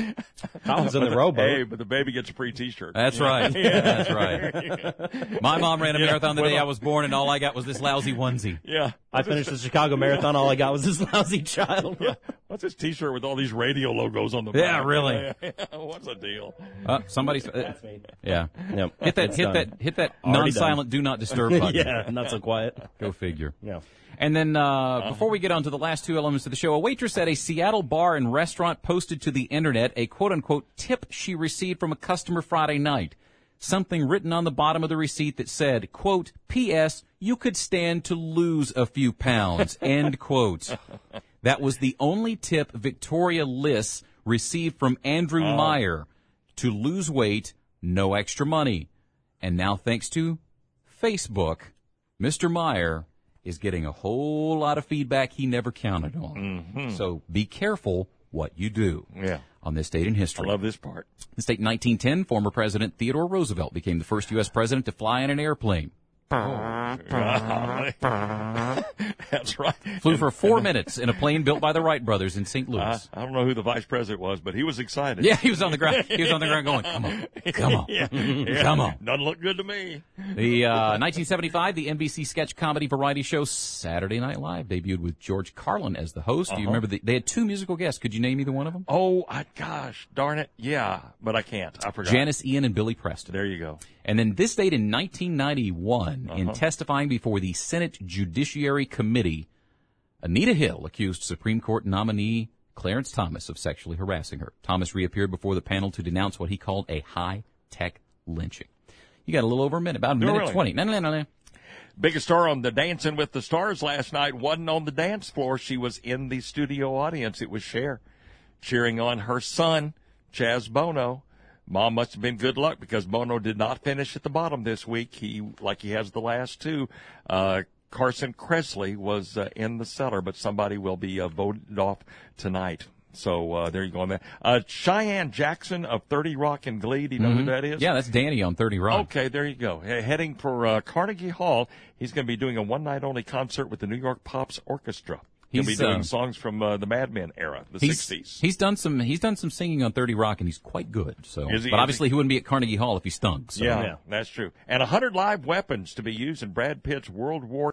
I was in But the rowboat. Hey, but the baby gets a free T-shirt. That's Yeah. right. Yeah. That's right. My mom ran a Yeah. marathon the Well, day I was born, and all I got was this lousy onesie. Yeah. I finished the Chicago Marathon. All I got was this lousy child. Yeah. What's this T-shirt with all these radio logos on the Yeah, back? really. What's the deal? Uh, somebody's. Uh, That's me. yeah. Yep. Hit that. It's hit done. that. Hit that Already non-silent do not disturb button. Yeah, not so quiet. Go figure. Yeah. And then, uh, before we get on to the last two elements of the show, a waitress at a Seattle bar and restaurant posted to the internet a quote-unquote tip she received from a customer Friday night. Something written on the bottom of the receipt that said, quote, P S you could stand to lose a few pounds, end quote. That was the only tip Victoria Liss received from Andrew Oh. Meyer to lose weight, no extra money. And now, thanks to Facebook, Mister Meyer is getting a whole lot of feedback he never counted on. Mhm. So be careful what you do. Yeah. On this date in history. I love this part. This date in nineteen ten, former President Theodore Roosevelt became the first U S president to fly in an airplane. That's right. Flew for four minutes in a plane built by the Wright brothers in Saint Louis. I, I don't know who the vice president was, but he was excited. Yeah, he was on the ground. He was on the ground going, "Come on, come on, Yeah. Yeah. come on." Doesn't look good to me. The uh, nineteen seventy-five, the N B C sketch comedy variety show Saturday Night Live debuted with George Carlin as the host. Do you Uh-huh. remember? The, they had two musical guests. Could you name either one of them? Oh, I, gosh, darn it. Yeah, but I can't. I forgot. Janice Ian and Billy Preston. There you go. And then this date in nineteen ninety-one, in Uh-huh. testifying before the Senate Judiciary Committee, Anita Hill accused Supreme Court nominee Clarence Thomas of sexually harassing her. Thomas reappeared before the panel to denounce what he called a high-tech lynching. You got a little over a minute, about a No, minute really? twenty. No, no, no, no. Biggest star on the Dancing with the Stars last night wasn't on the dance floor. She was in the studio audience. It was Cher cheering on her son, Chaz Bono. Mom must have been good luck because Bono did not finish at the bottom this week. He, like he has the last two. Uh, Carson Kressley was uh, in the cellar, but somebody will be uh, voted off tonight. So uh, there you go on that. Uh, Cheyenne Jackson of thirty Rock and Glee. Do you know Mhm. who that is? Yeah, that's Danny on thirty Rock. Okay, there you go. He- Heading for uh, Carnegie Hall. He's going to be doing a one-night-only concert with the New York Pops Orchestra. He'll be He's, doing uh, songs from uh, the Mad Men era, the He's, sixties. he's done some. He's done some singing on thirty Rock, and he's quite good. So, Is he- but is obviously, he? wouldn't be at Carnegie Hall if he stunk. So. Yeah, that's true. And one hundred live weapons to be used in Brad Pitt's World War